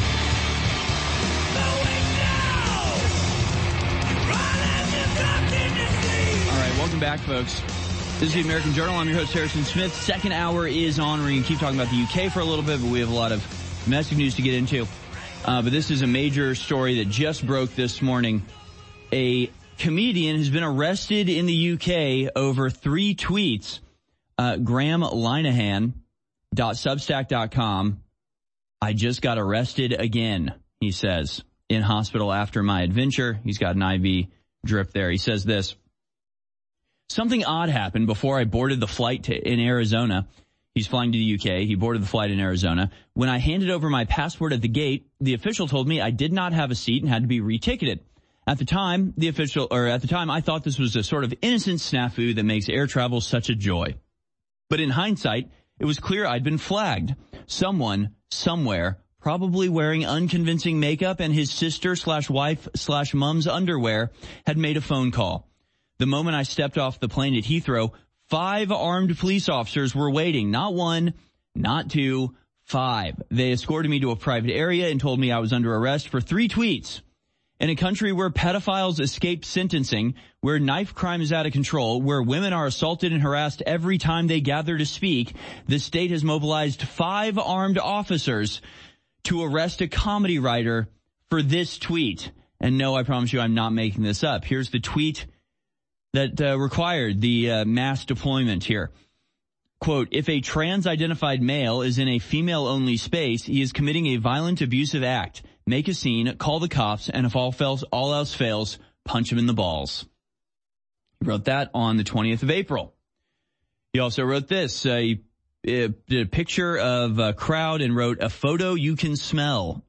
Running, back, folks. This is the American Journal. I'm your host, Harrison Smith. Second hour is on. We're going to keep talking about the U K for a little bit, but we have a lot of domestic news to get into. Uh, but this is a major story that just broke this morning. A comedian has been arrested in the U K over three tweets. Uh, Graham Linehan dot substack dot com. I just got arrested again, he says, in hospital after my adventure. He's got an I V drip there. He says this. Something odd happened before I boarded the flight to, in Arizona. He's flying to the U K. He boarded the flight in Arizona. When I handed over my passport at the gate, the official told me I did not have a seat and had to be reticketed. At the time, the official, or at the time, I thought this was a sort of innocent snafu that makes air travel such a joy. But in hindsight, it was clear I'd been flagged. Someone, somewhere, probably wearing unconvincing makeup and his sister slash wife slash mom's underwear, had made a phone call. The moment I stepped off the plane at Heathrow, five armed police officers were waiting. Not one, not two, five. They escorted me to a private area and told me I was under arrest for three tweets. In a country where pedophiles escape sentencing, where knife crime is out of control, where women are assaulted and harassed every time they gather to speak, the state has mobilized five armed officers to arrest a comedy writer for this tweet. And no, I promise you I'm not making this up. Here's the tweet that uh, required the uh, mass deployment here. Quote, if a trans-identified male is in a female-only space, he is committing a violent, abusive act. Make a scene, call the cops, and if all fails, all else fails, punch him in the balls. He wrote that on the twentieth of April. He also wrote this. Uh, he uh, did a picture of a crowd and wrote, a photo you can smell.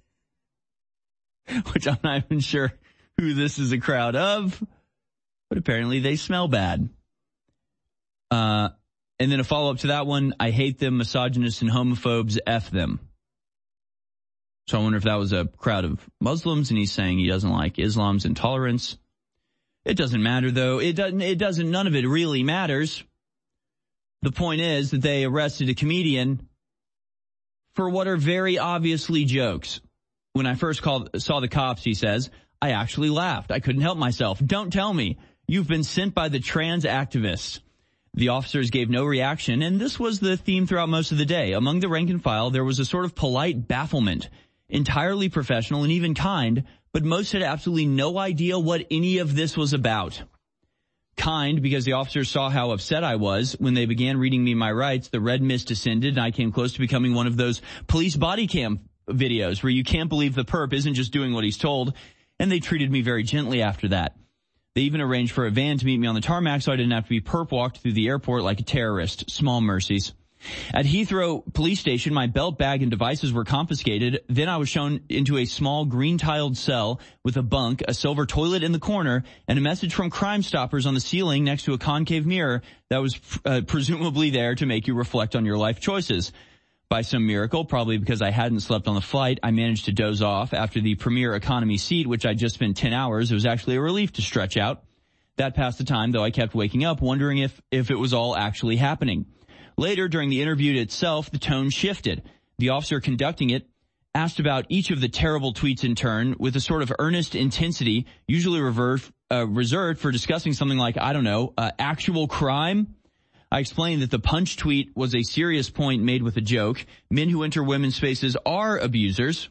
Which I'm not even sure who this is a crowd of. But apparently they smell bad. Uh, and then a follow-up to that one, I hate them, misogynists and homophobes, F them. So I wonder if that was a crowd of Muslims and he's saying he doesn't like Islam's intolerance. It doesn't matter though. It doesn't, it doesn't, none of it really matters. The point is that they arrested a comedian for what are very obviously jokes. When I first called, saw the cops, he says, I actually laughed. I couldn't help myself. Don't tell me. You've been sent by the trans activists. The officers gave no reaction, and this was the theme throughout most of the day. Among the rank and file, there was a sort of polite bafflement, entirely professional and even kind, but most had absolutely no idea what any of this was about. Kind, because the officers saw how upset I was. When they began reading me my rights, the red mist descended, and I came close to becoming one of those police body cam videos where you can't believe the perp isn't just doing what he's told, and they treated me very gently after that. They even arranged for a van to meet me on the tarmac so I didn't have to be perp walked through the airport like a terrorist. Small mercies. At Heathrow Police Station, my belt bag and devices were confiscated. Then I was shown into a small green-tiled cell with a bunk, a silver toilet in the corner, and a message from Crime Stoppers on the ceiling next to a concave mirror that was uh, presumably there to make you reflect on your life choices. By some miracle, probably because I hadn't slept on the flight, I managed to doze off after the premier economy seat, which I just spent ten hours. It was actually a relief to stretch out. That passed the time, though I kept waking up, wondering if, if it was all actually happening. Later, during the interview itself, the tone shifted. The officer conducting it asked about each of the terrible tweets in turn with a sort of earnest intensity, usually reserved, uh, reserved for discussing something like, I don't know, uh, actual crime. I explained that the punch tweet was a serious point made with a joke. Men who enter women's spaces are abusers.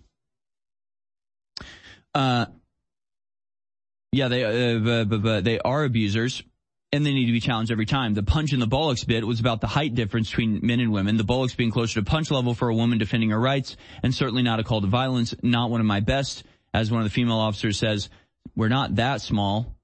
Uh, yeah, they, uh, but, but they are abusers, and they need to be challenged every time. The punch in the bollocks bit was about the height difference between men and women, the bollocks being closer to punch level for a woman defending her rights, and certainly not a call to violence, not one of my best. As one of the female officers says, we're not that small.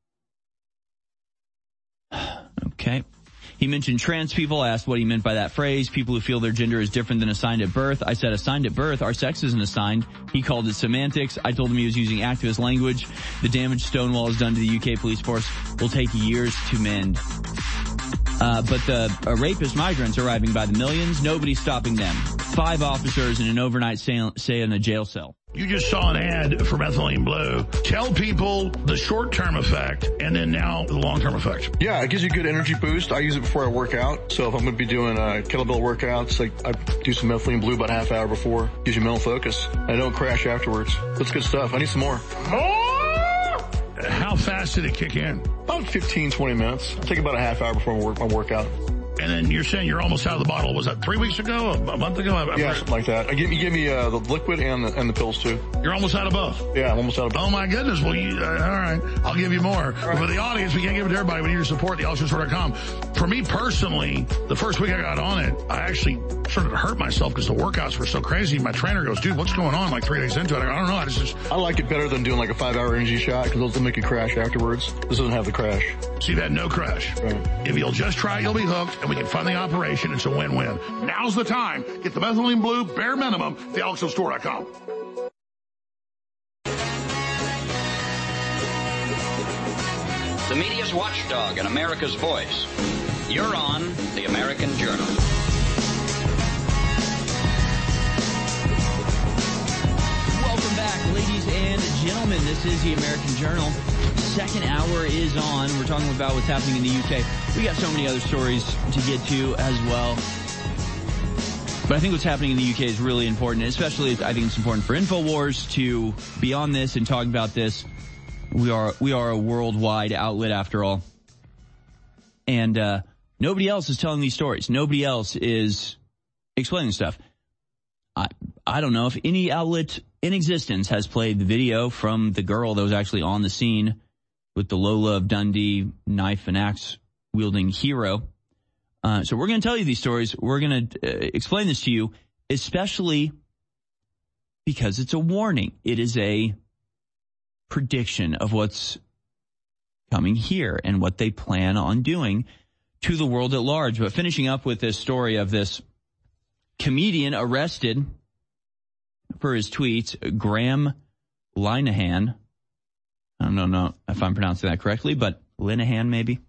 Okay. He mentioned trans people. I asked what he meant by that phrase. People who feel their gender is different than assigned at birth. I said assigned at birth. Our sex isn't assigned. He called it semantics. I told him he was using activist language. The damage Stonewall has done to the U K police force will take years to mend. Uh, but the uh, rapist migrants arriving by the millions, nobody's stopping them. Five officers in an overnight stay, stay in a jail cell. You just saw an ad for Methylene Blue. Tell people the short-term effect and then now the long-term effect. Yeah, it gives you a good energy boost. I use it before I work out. So if I'm going to be doing uh, kettlebell workouts, like I do some Methylene Blue about a half hour before. Gives you mental focus. I don't crash afterwards. That's good stuff. I need some more. More! how fast did it kick in? About fifteen, twenty minutes. It'll take about a half hour before I work my workout. And then you're saying you're almost out of the bottle. Was that three weeks ago? A month ago? I've Yeah, heard- something like that. I give, you give me uh, the liquid and the, and the pills, too. You're almost out of both? Yeah, I'm almost out of both. Oh, my goodness. Well, you, uh, all right. I'll give you more. But for the audience, we can't give it to everybody. We need your support, the alex store dot com. For me personally, the first week I got on it, I actually started to hurt myself because the workouts were so crazy. My trainer goes, dude, what's going on? Like three days into it. I go, I don't know. I just... I like it better than doing like a five-hour energy shot because those will make you crash afterwards. This doesn't have the crash. So you've had no crash. Right. If you'll just try it, you'll be hooked, and we can fund the operation. It's a win-win. Now's the time. Get the methylene blue bare minimum at the alex store dot com. The media's watchdog and America's voice. You're on the American Journal. Welcome back, ladies and gentlemen. This is the American Journal. Second hour is on. We're talking about what's happening in the U K. We got so many other stories to get to as well. But I think what's happening in the U K is really important, especially I think it's important for InfoWars to be on this and talk about this. We are we are a worldwide outlet after all. And uh nobody else is telling these stories. Nobody else is explaining stuff. I I don't know if any outlet in existence has played the video from the girl that was actually on the scene with the Lola of Dundee knife and axe wielding hero. Uh, so we're going to tell you these stories. We're going to uh, explain this to you, especially because it's a warning. It is a prediction of what's coming here and what they plan on doing to the world at large. But finishing up with this story of this comedian arrested for his tweets, Graham Linehan. I don't know if I'm pronouncing that correctly, but Linehan maybe.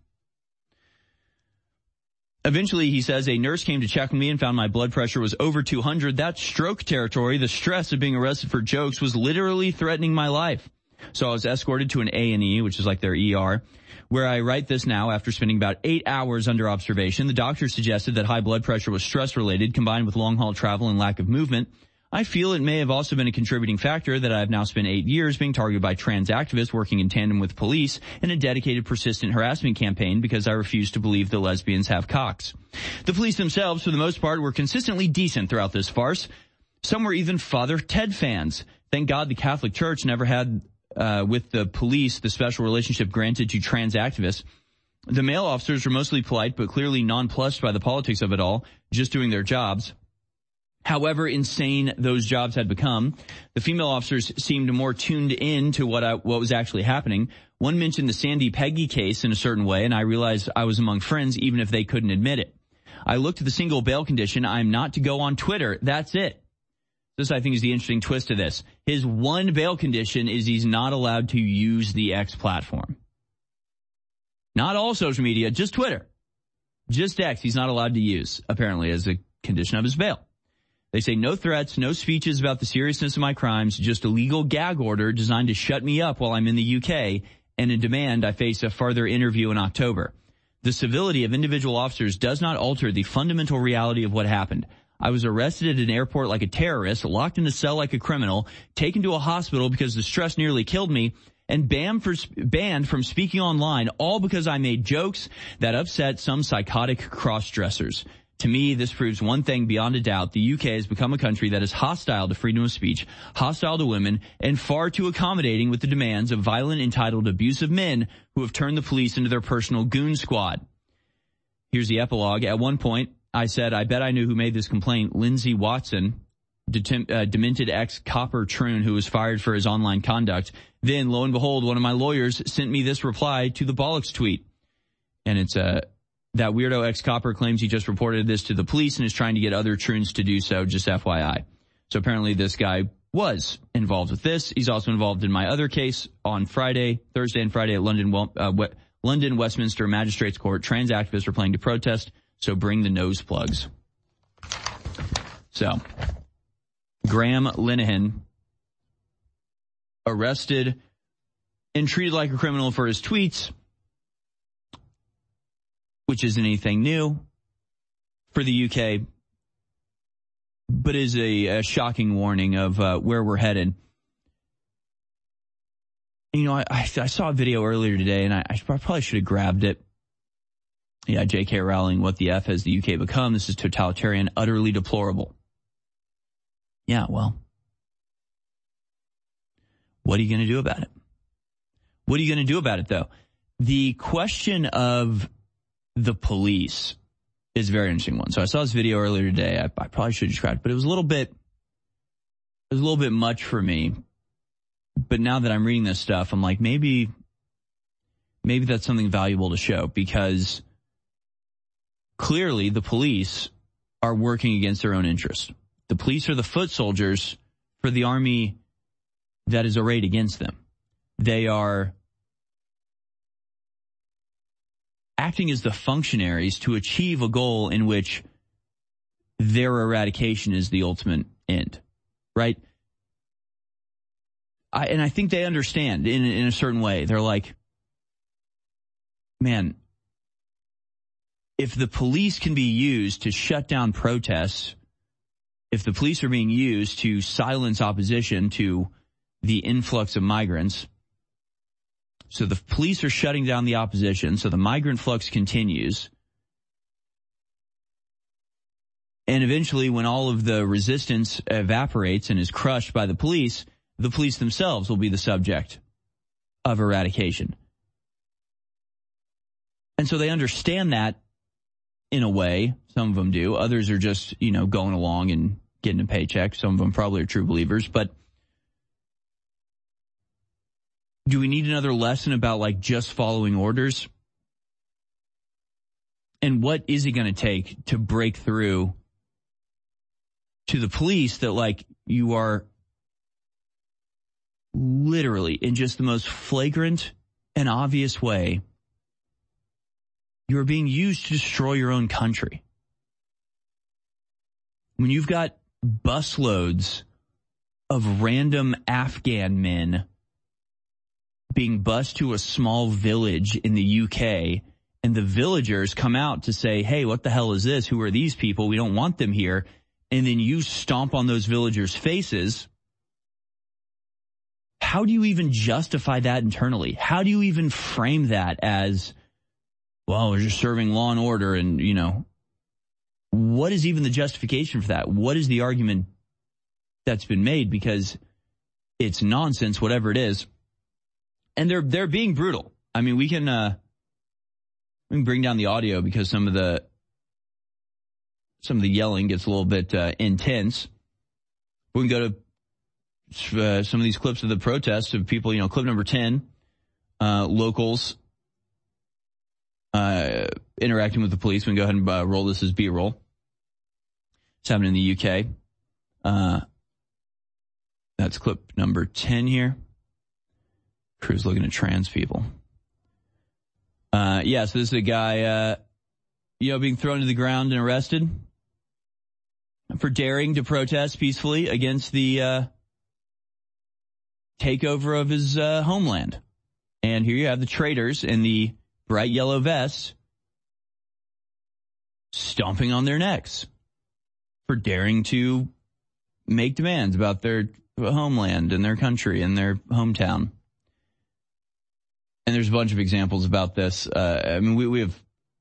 Eventually, he says, a nurse came to check on me and found my blood pressure was over two hundred. That's stroke territory. The stress of being arrested for jokes was literally threatening my life. So I was escorted to an A and E, which is like their E R, where I write this now after spending about eight hours under observation. The doctor suggested that high blood pressure was stress-related, combined with long-haul travel and lack of movement. I feel it may have also been a contributing factor that I have now spent eight years being targeted by trans activists working in tandem with police in a dedicated persistent harassment campaign because I refuse to believe that lesbians have cocks. The police themselves, for the most part, were consistently decent throughout this farce. Some were even Father Ted fans. Thank God the Catholic Church never had uh, with the police the special relationship granted to trans activists. The male officers were mostly polite but clearly nonplussed by the politics of it all, just doing their jobs. However insane those jobs had become, the female officers seemed more tuned in to what I, what was actually happening. One mentioned the Sandy Peggy case in a certain way, and I realized I was among friends even if they couldn't admit it. I looked at the single bail condition. I'm not to go on Twitter. That's it. This, I think, is the interesting twist to this. His one bail condition is he's not allowed to use the X platform. Not all social media, just Twitter. Just X he's not allowed to use, apparently, as a condition of his bail. They say no threats, no speeches about the seriousness of my crimes, just a legal gag order designed to shut me up while I'm in the U K, and a demand I face a further interview in October. The civility of individual officers does not alter the fundamental reality of what happened. I was arrested at an airport like a terrorist, locked in a cell like a criminal, taken to a hospital because the stress nearly killed me, and banned, for, banned from speaking online, all because I made jokes that upset some psychotic cross-dressers. To me, this proves one thing beyond a doubt. The U K has become a country that is hostile to freedom of speech, hostile to women, and far too accommodating with the demands of violent, entitled, abusive men who have turned the police into their personal goon squad. Here's the epilogue. At one point, I said, I bet I knew who made this complaint. Lindsay Watson, detem- uh, demented ex-copper troon who was fired for his online conduct. Then, lo and behold, one of my lawyers sent me this reply to the bollocks tweet. And it's a... Uh, That weirdo ex-copper claims he just reported this to the police and is trying to get other troons to do so, just F Y I. So apparently this guy was involved with this. He's also involved in my other case on Friday, Thursday and Friday at London, uh, London Westminster Magistrates Court. Trans activists are planning to protest, so bring the nose plugs. So, Graham Linehan arrested and treated like a criminal for his tweets, which isn't anything new for the U K, but is a, a shocking warning of uh, where we're headed. You know, I, I, I saw a video earlier today, and I, I probably should have grabbed it. Yeah, J K Rowling, what the F has the U K become? This is totalitarian, utterly deplorable. Yeah, well, what are you going to do about it? What are you going to do about it, though? The question of the police is a very interesting one. So I saw this video earlier today. I, I probably should have described it, but it was a little bit, it was a little bit much for me. But now that I'm reading this stuff, I'm like, maybe, maybe that's something valuable to show, because clearly the police are working against their own interests. The police are the foot soldiers for the army that is arrayed against them. They are acting as the functionaries to achieve a goal in which their eradication is the ultimate end, right? I, and I think they understand in, in a certain way. They're like, man, if the police can be used to shut down protests, if the police are being used to silence opposition to the influx of migrants, so the police are shutting down the opposition, so the migrant flux continues. And eventually, when all of the resistance evaporates and is crushed by the police, the police themselves will be the subject of eradication. And so they understand that in a way. Some of them do. Others are just, you know, going along and getting a paycheck. Some of them probably are true believers. But do we need another lesson about, like, just following orders? And what is it going to take to break through to the police that, like, you are literally, in just the most flagrant and obvious way, you're being used to destroy your own country? When you've got busloads of random Afghan men being bused to a small village in the U K, and the villagers come out to say, hey, what the hell is this? Who are these people? We don't want them here. And then you stomp on those villagers' faces. How do you even justify that internally? How do you even frame that as, well, we're just serving law and order, and, you know, what is even the justification for that? What is the argument that's been made? Because it's nonsense, whatever it is. And they're they're being brutal. I mean, we can uh, we can bring down the audio because some of the some of the yelling gets a little bit uh, intense. We can go to uh, some of these clips of the protests of people. You know, clip number ten, uh, locals uh, interacting with the police. We can go ahead and uh, roll this as B-roll. It's happening in the U K. Uh, that's clip number ten here. Crew's looking at trans people. Uh, yeah, so this is a guy, uh, you know, being thrown to the ground and arrested for daring to protest peacefully against the uh, takeover of his uh, homeland. And here you have the traitors in the bright yellow vests stomping on their necks for daring to make demands about their homeland and their country and their hometown. And there's a bunch of examples about this. Uh, I mean, we, we have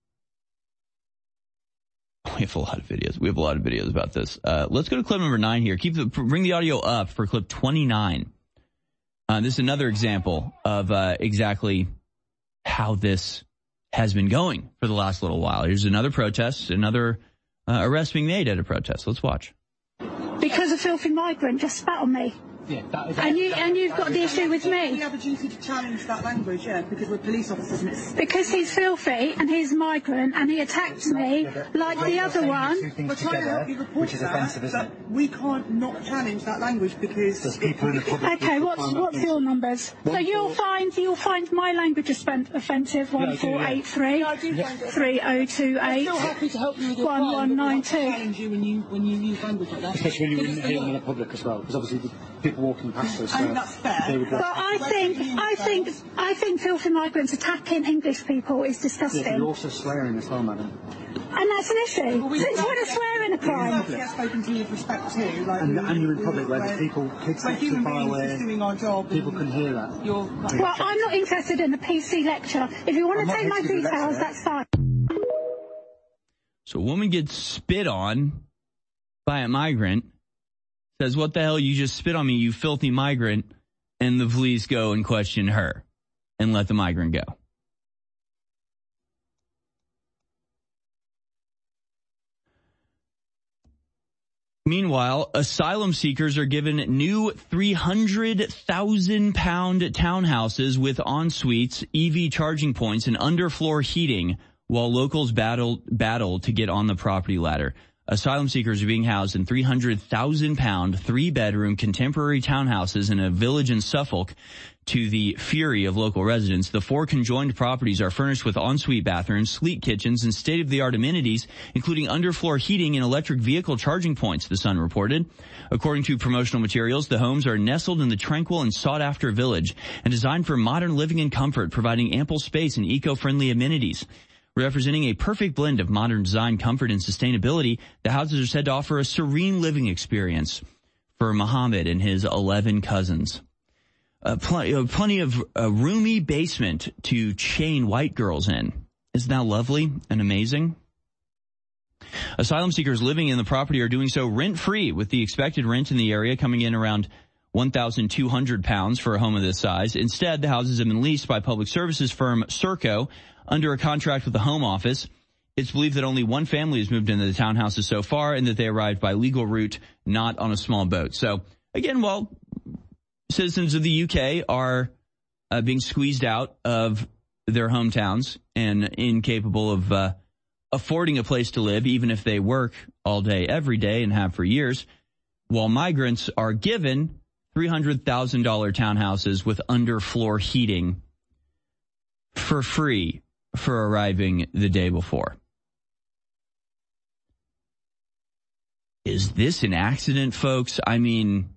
we have a lot of videos. We have a lot of videos about this. Uh, let's go to clip number nine here. Keep the bring the audio up for clip twenty-nine. Uh, this is another example of uh, exactly how this has been going for the last little while. Here's another protest, another uh, arrest being made at a protest. Let's watch. Because a filthy migrant just spat on me. Yeah, that is and you and you've got the issue with me. We have a duty to challenge that language, yeah, because we're police officers. And it's because he's filthy and he's a migrant and he attacked me like the other one. We're trying to help you report which is that, offensive, isn't it? We can't not challenge that language because there's people in the public. Okay, what's what's your numbers? One so you'll find you'll find my language is offensive. One four eight three three zero two eight. I'm still happy to help you with your one one nine two. Challenge you when you when you use language like that. Especially when you're in here in the public as well, because obviously. The people walking past us. I think uh, that's fair. they would Well, I think, I think, I think filthy migrants attacking English people is disgusting. Yeah, but you're also swearing as well, madam. And that's an issue. Well, we- Since when is swearing a crime? Yeah. I've spoken to you with respect too. Like and, and you're in public where there's people, kids we're next to human far beings away. just doing our job. People can hear that. You're, like, Well, I'm not interested in the P C lecture. If you want I'm to not take my interested in the details, lecture. that's fine. So a woman gets spit on by a migrant, says, what the hell, you just spit on me, you filthy migrant, and the police go and question her and let the migrant go. Meanwhile, asylum seekers are given new three hundred thousand pound townhouses with en-suites, E V charging points, and underfloor heating while locals battle, battle to get on the property ladder. Asylum seekers are being housed in three hundred thousand pound, three-bedroom contemporary townhouses in a village in Suffolk. To the fury of local residents, the four conjoined properties are furnished with ensuite bathrooms, sleek kitchens, and state-of-the-art amenities, including underfloor heating and electric vehicle charging points, the Sun reported. According to promotional materials, the homes are nestled in the tranquil and sought-after village and designed for modern living and comfort, providing ample space and eco-friendly amenities. Representing a perfect blend of modern design, comfort, and sustainability, the houses are said to offer a serene living experience for Muhammad and his eleven cousins. Uh, pl- uh, plenty of uh, roomy basement to chain white girls in. Isn't that lovely and amazing? Asylum seekers living in the property are doing so rent-free, with the expected rent in the area coming in around one thousand two hundred pounds for a home of this size. Instead, the houses have been leased by public services firm Serco under a contract with the Home Office. It's believed that only one family has moved into the townhouses so far and that they arrived by legal route, not on a small boat. So, again, while citizens of the U K are uh, being squeezed out of their hometowns and incapable of uh, affording a place to live, even if they work all day, every day, and have for years, while migrants are given three hundred thousand dollars townhouses with underfloor heating for free for arriving the day before. Is this an accident, folks? I mean,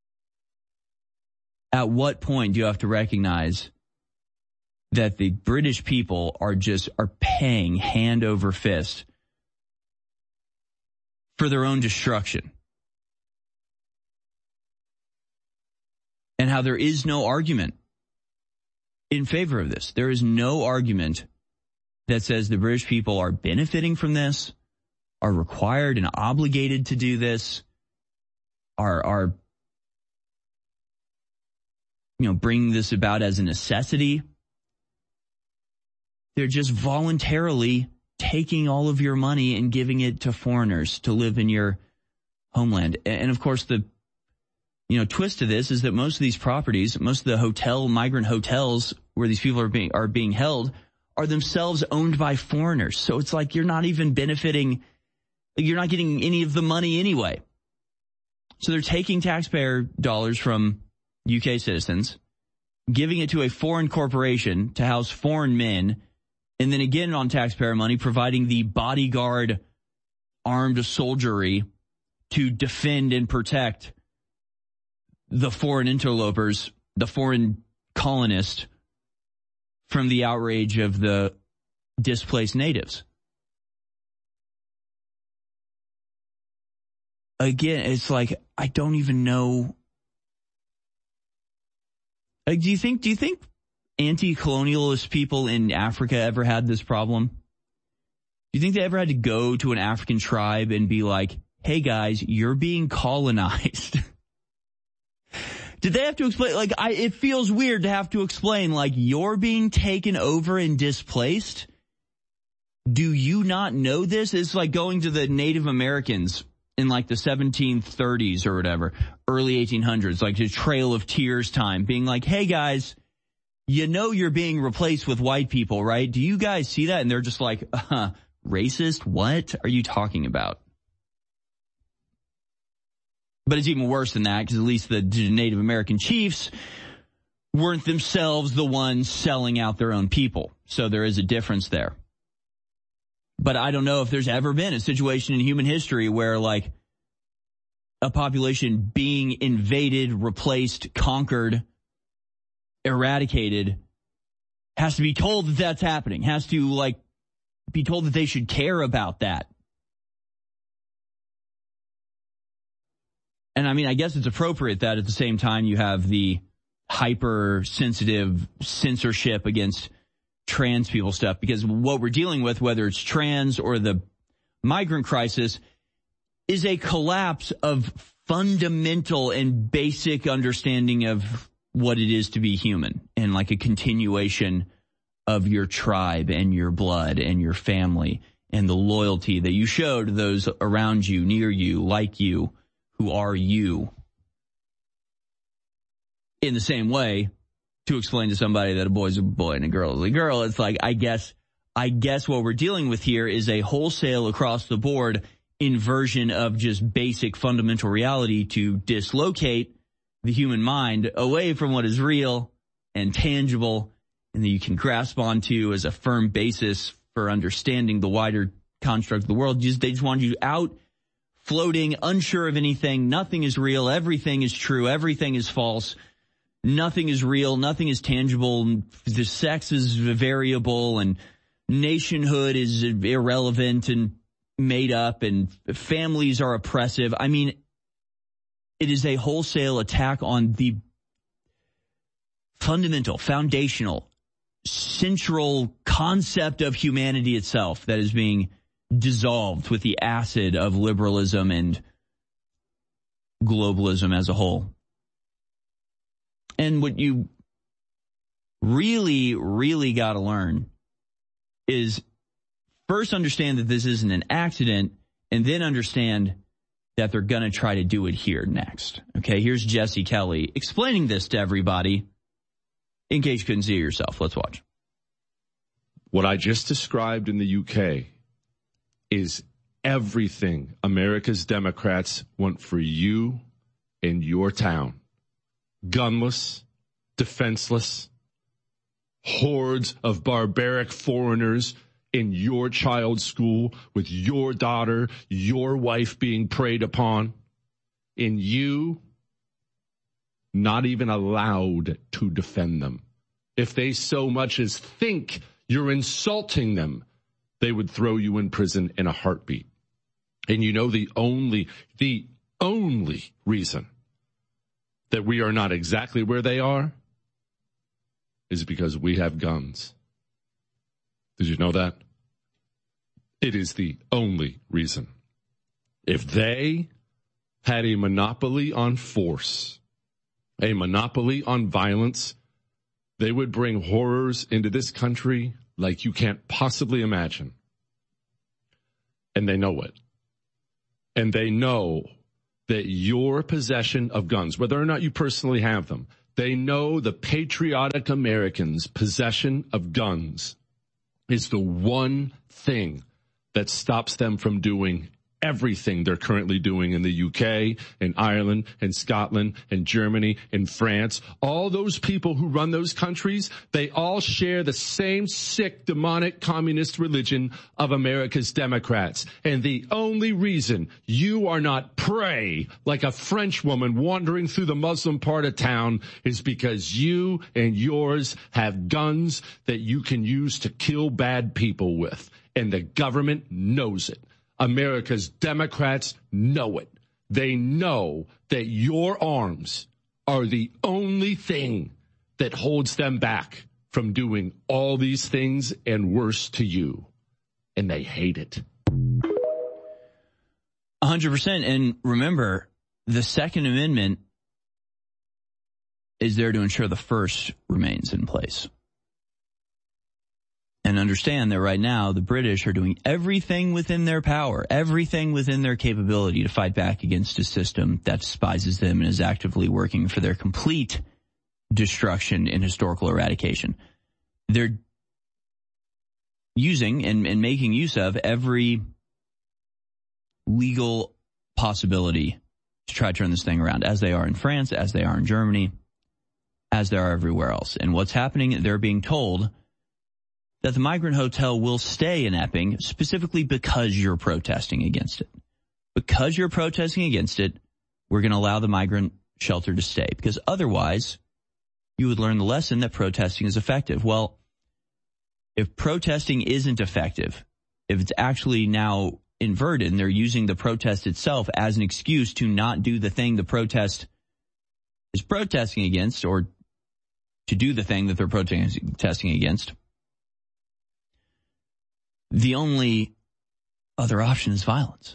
at what point do you have to recognize that the British people are just are paying hand over fist for their own destruction? And how there is no argument in favor of this. There is no argument that says the British people are benefiting from this, are required and obligated to do this, are, are, you know, bringing this about as a necessity. They're just voluntarily taking all of your money and giving it to foreigners to live in your homeland. And of course, the you know twist to this is that most of these properties, most of the hotel, migrant hotels where these people are being are being held, are themselves owned by foreigners. So it's like you're not even benefiting, you're not getting any of the money anyway. So they're taking taxpayer dollars from U K citizens, giving it to a foreign corporation to house foreign men, and then again on taxpayer money, providing the bodyguard armed soldiery to defend and protect the foreign interlopers, the foreign colonists, from the outrage of the displaced natives. Again, it's like, I don't even know. Like, do you think, do you think anti-colonialist people in Africa ever had this problem? Do you think they ever had to go to an African tribe and be like, hey guys, you're being colonized? Did they have to explain, like, I, it feels weird to have to explain, like, you're being taken over and displaced? Do you not know this? It's like going to the Native Americans in, like, the seventeen thirties or whatever, early eighteen hundreds, like the Trail of Tears time, being like, hey guys, you know you're being replaced with white people, right? Do you guys see that? And they're just like, uh, racist? What are you talking about? But it's even worse than that, because at least the Native American chiefs weren't themselves the ones selling out their own people. So there is a difference there. But I don't know if there's ever been a situation in human history where, like, a population being invaded, replaced, conquered, eradicated, has to be told that that's happening, has to, like, be told that they should care about that. And I mean, I guess it's appropriate that at the same time you have the hypersensitive censorship against trans people stuff, because what we're dealing with, whether it's trans or the migrant crisis, is a collapse of fundamental and basic understanding of what it is to be human, and like a continuation of your tribe and your blood and your family and the loyalty that you show to those around you, near you, like you, who are you. In the same way, to explain to somebody that a boy's a boy and a girl is a girl, it's like, I guess, I guess what we're dealing with here is a wholesale across the board inversion of just basic fundamental reality to dislocate the human mind away from what is real and tangible and that you can grasp onto as a firm basis for understanding the wider construct of the world. Just, they just want you out floating, unsure of anything. Nothing is real. Everything is true. Everything is false. Nothing is real. Nothing is tangible. The sex is variable and nationhood is irrelevant and made up and families are oppressive. I mean, it is a wholesale attack on the fundamental, foundational, central concept of humanity itself that is being dissolved with the acid of liberalism and globalism as a whole. And what you really, really got to learn is first understand that this isn't an accident, and then understand that they're going to try to do it here next. Okay, here's Jesse Kelly explaining this to everybody in case you couldn't see it yourself. Let's watch. What I just described in the U K is everything America's Democrats want for you in your town. Gunless, defenseless, hordes of barbaric foreigners in your child's school with your daughter, your wife being preyed upon, and you not even allowed to defend them. If they so much as think you're insulting them, they would throw you in prison in a heartbeat. And you know the only, the only reason that we are not exactly where they are is because we have guns. Did you know that? It is the only reason. If they had a monopoly on force, a monopoly on violence, they would bring horrors into this country like you can't possibly imagine. And they know it. And they know that your possession of guns, whether or not you personally have them, they know the patriotic Americans' possession of guns is the one thing that stops them from doing everything they're currently doing in the U K, in Ireland, in Scotland, in Germany, in France. All those people who run those countries, they all share the same sick, demonic communist religion of America's Democrats. And the only reason you are not prey like a French woman wandering through the Muslim part of town is because you and yours have guns that you can use to kill bad people with. And the government knows it. America's Democrats know it. They know that your arms are the only thing that holds them back from doing all these things and worse to you. And they hate it. one hundred percent. And remember, the Second Amendment is there to ensure the first remains in place. And understand that right now the British are doing everything within their power, everything within their capability to fight back against a system that despises them and is actively working for their complete destruction and historical eradication. They're using and, and making use of every legal possibility to try to turn this thing around, as they are in France, as they are in Germany, as they are everywhere else. And what's happening, they're being told that the migrant hotel will stay in Epping specifically because you're protesting against it. Because you're protesting against it, we're going to allow the migrant shelter to stay, because otherwise you would learn the lesson that protesting is effective. Well, if protesting isn't effective, if it's actually now inverted and they're using the protest itself as an excuse to not do the thing the protest is protesting against, or to do the thing that they're protesting against, the only other option is violence.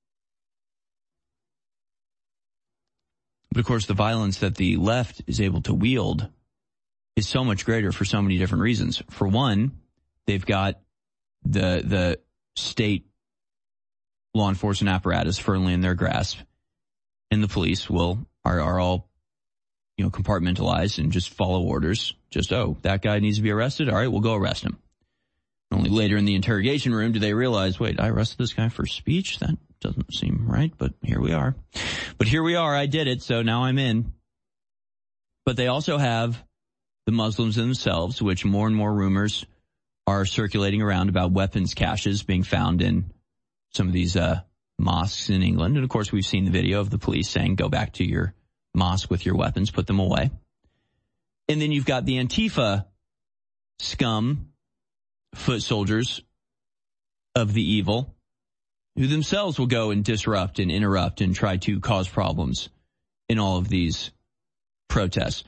But of course, the violence that the left is able to wield is so much greater for so many different reasons. For one, they've got the the state law enforcement apparatus firmly in their grasp, and the police will are, are all, you know, compartmentalized and just follow orders. Just, oh, that guy needs to be arrested. All right, we'll go arrest him. Only later in the interrogation room do they realize, wait, I arrested this guy for speech? That doesn't seem right, but here we are. But here we are. I did it, so now I'm in. But they also have the Muslims themselves, which more and more rumors are circulating around about weapons caches being found in some of these uh, mosques in England. And of course, we've seen the video of the police saying, go back to your mosque with your weapons, put them away. And then you've got the Antifa scum, foot soldiers of the evil, who themselves will go and disrupt and interrupt and try to cause problems in all of these protests.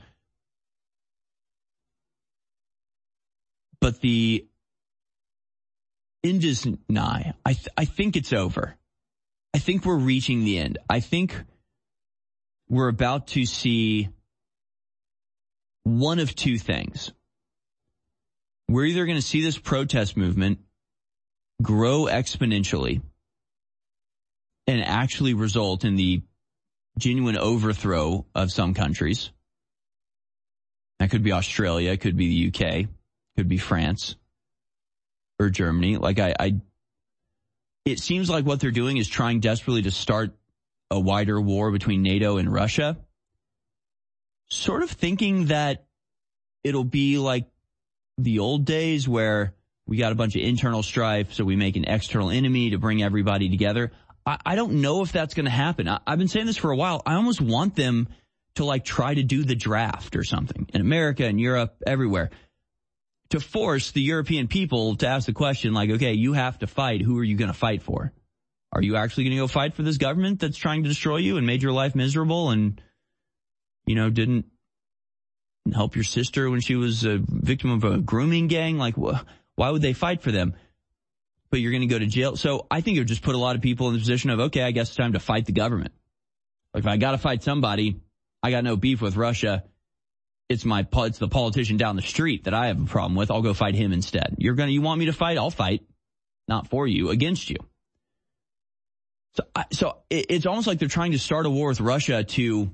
But the end is nigh. I th- I think it's over. I think we're reaching the end. I think we're about to see one of two things. We're either going to see this protest movement grow exponentially and actually result in the genuine overthrow of some countries. That could be Australia, could be the U K, could be France or Germany. Like I, I, it seems like what they're doing is trying desperately to start a wider war between NATO and Russia, sort of thinking that it'll be like the old days where we got a bunch of internal strife, so we make an external enemy to bring everybody together. I, I don't know if that's going to happen. I, I've been saying this for a while. I almost want them to like try to do the draft or something in America and Europe, everywhere, to force the European people to ask the question like, okay, you have to fight. Who are you going to fight for? Are you actually going to go fight for this government that's trying to destroy you and made your life miserable and, you know, didn't help your sister when she was a victim of a grooming gang? Like, wh- why would they fight for them? But you're going to go to jail. So I think it would just put a lot of people in the position of, okay, I guess it's time to fight the government. Like, if I got to fight somebody, I got no beef with Russia. It's my, it's the politician down the street that I have a problem with. I'll go fight him instead. You're going to, you want me to fight? I'll fight. Not for you, against you. So, I, so it, it's almost like they're trying to start a war with Russia to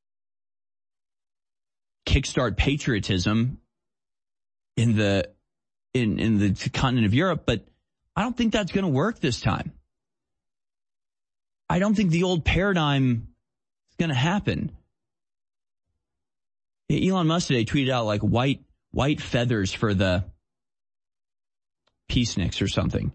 kickstart patriotism in the in in the continent of Europe, but I don't think that's going to work this time. I don't think the old paradigm is going to happen. Elon Musk today tweeted out like white white feathers for the peaceniks or something,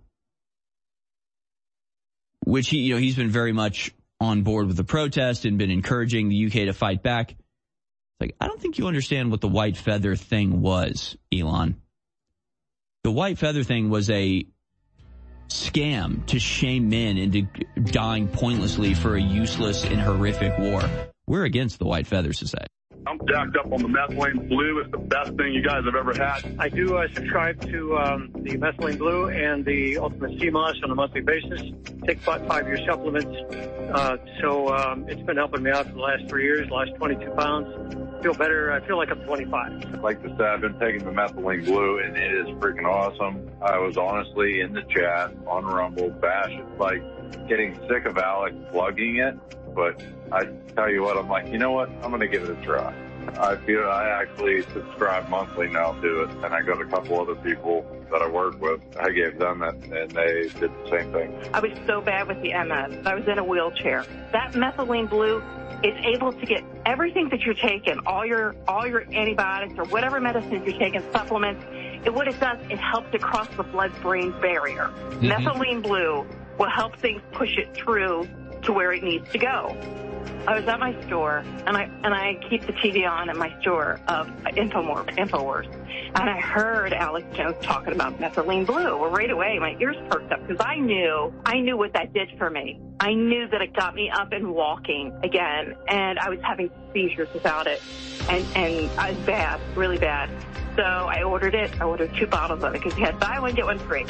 which he, you know, he's been very much on board with the protest and been encouraging the U K to fight back. It's like, I don't think you understand what the white feather thing was, Elon. The white feather thing was a scam to shame men into dying pointlessly for a useless and horrific war. We're against the white feather society. I'm jacked up on the methylene blue. It's the best thing you guys have ever had. I do uh, subscribe to um, the methylene blue and the Ultimate C M O S on a monthly basis. Take about five-year supplements. Uh, so um, it's been helping me out for the last three years, last twenty-two pounds. Feel better. I feel like I'm twenty-five. Like I said, I've been taking the methylene blue, and it is freaking awesome. I was honestly in the chat on Rumble, Bash. It's like getting sick of Alex plugging it. But I tell you what, I'm like, you know what? I'm going to give it a try. I feel I actually subscribe monthly now to it, and I got a couple other people that I work with. I gave them it, and they did the same thing. I was so bad with the M S. I was in a wheelchair. That methylene blue is able to get everything that you're taking, all your all your antibiotics or whatever medicines you're taking, supplements. And what it does, it helps to cross the blood-brain barrier. Mm-hmm. Methylene blue will help things push it through to where it needs to go. I was at my store, and I and I keep the T V on at my store of Infowars, Infowars, and I heard Alex Jones talking about methylene blue. Well, right away, my ears perked up because I knew, I knew what that did for me. I knew that it got me up and walking again, and I was having seizures without it, and, and I was bad, really bad. So I ordered it. I ordered two bottles of it because you had buy one, get one free.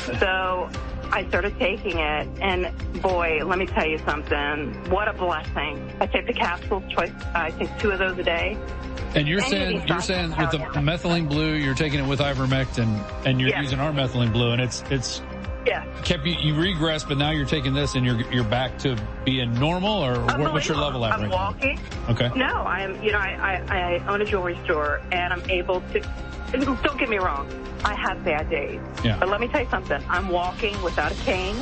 So I started taking it, and boy, let me tell you something. What a blessing. I take the capsules twice. I take two of those a day. And you're Any saying you're saying with the methylene blue, you're taking it with ivermectin, and you're Yes. using our methylene blue, and it's it's yeah. kept you you regressed, but now you're taking this, and you're you're back to being normal, or what, what's your level at I'm right now? walking. Okay. No, I'm, you know, I, I, I own a jewelry store, and I'm able to, don't get me wrong, I have bad days. Yeah. But let me tell you something. I'm walking without a cane.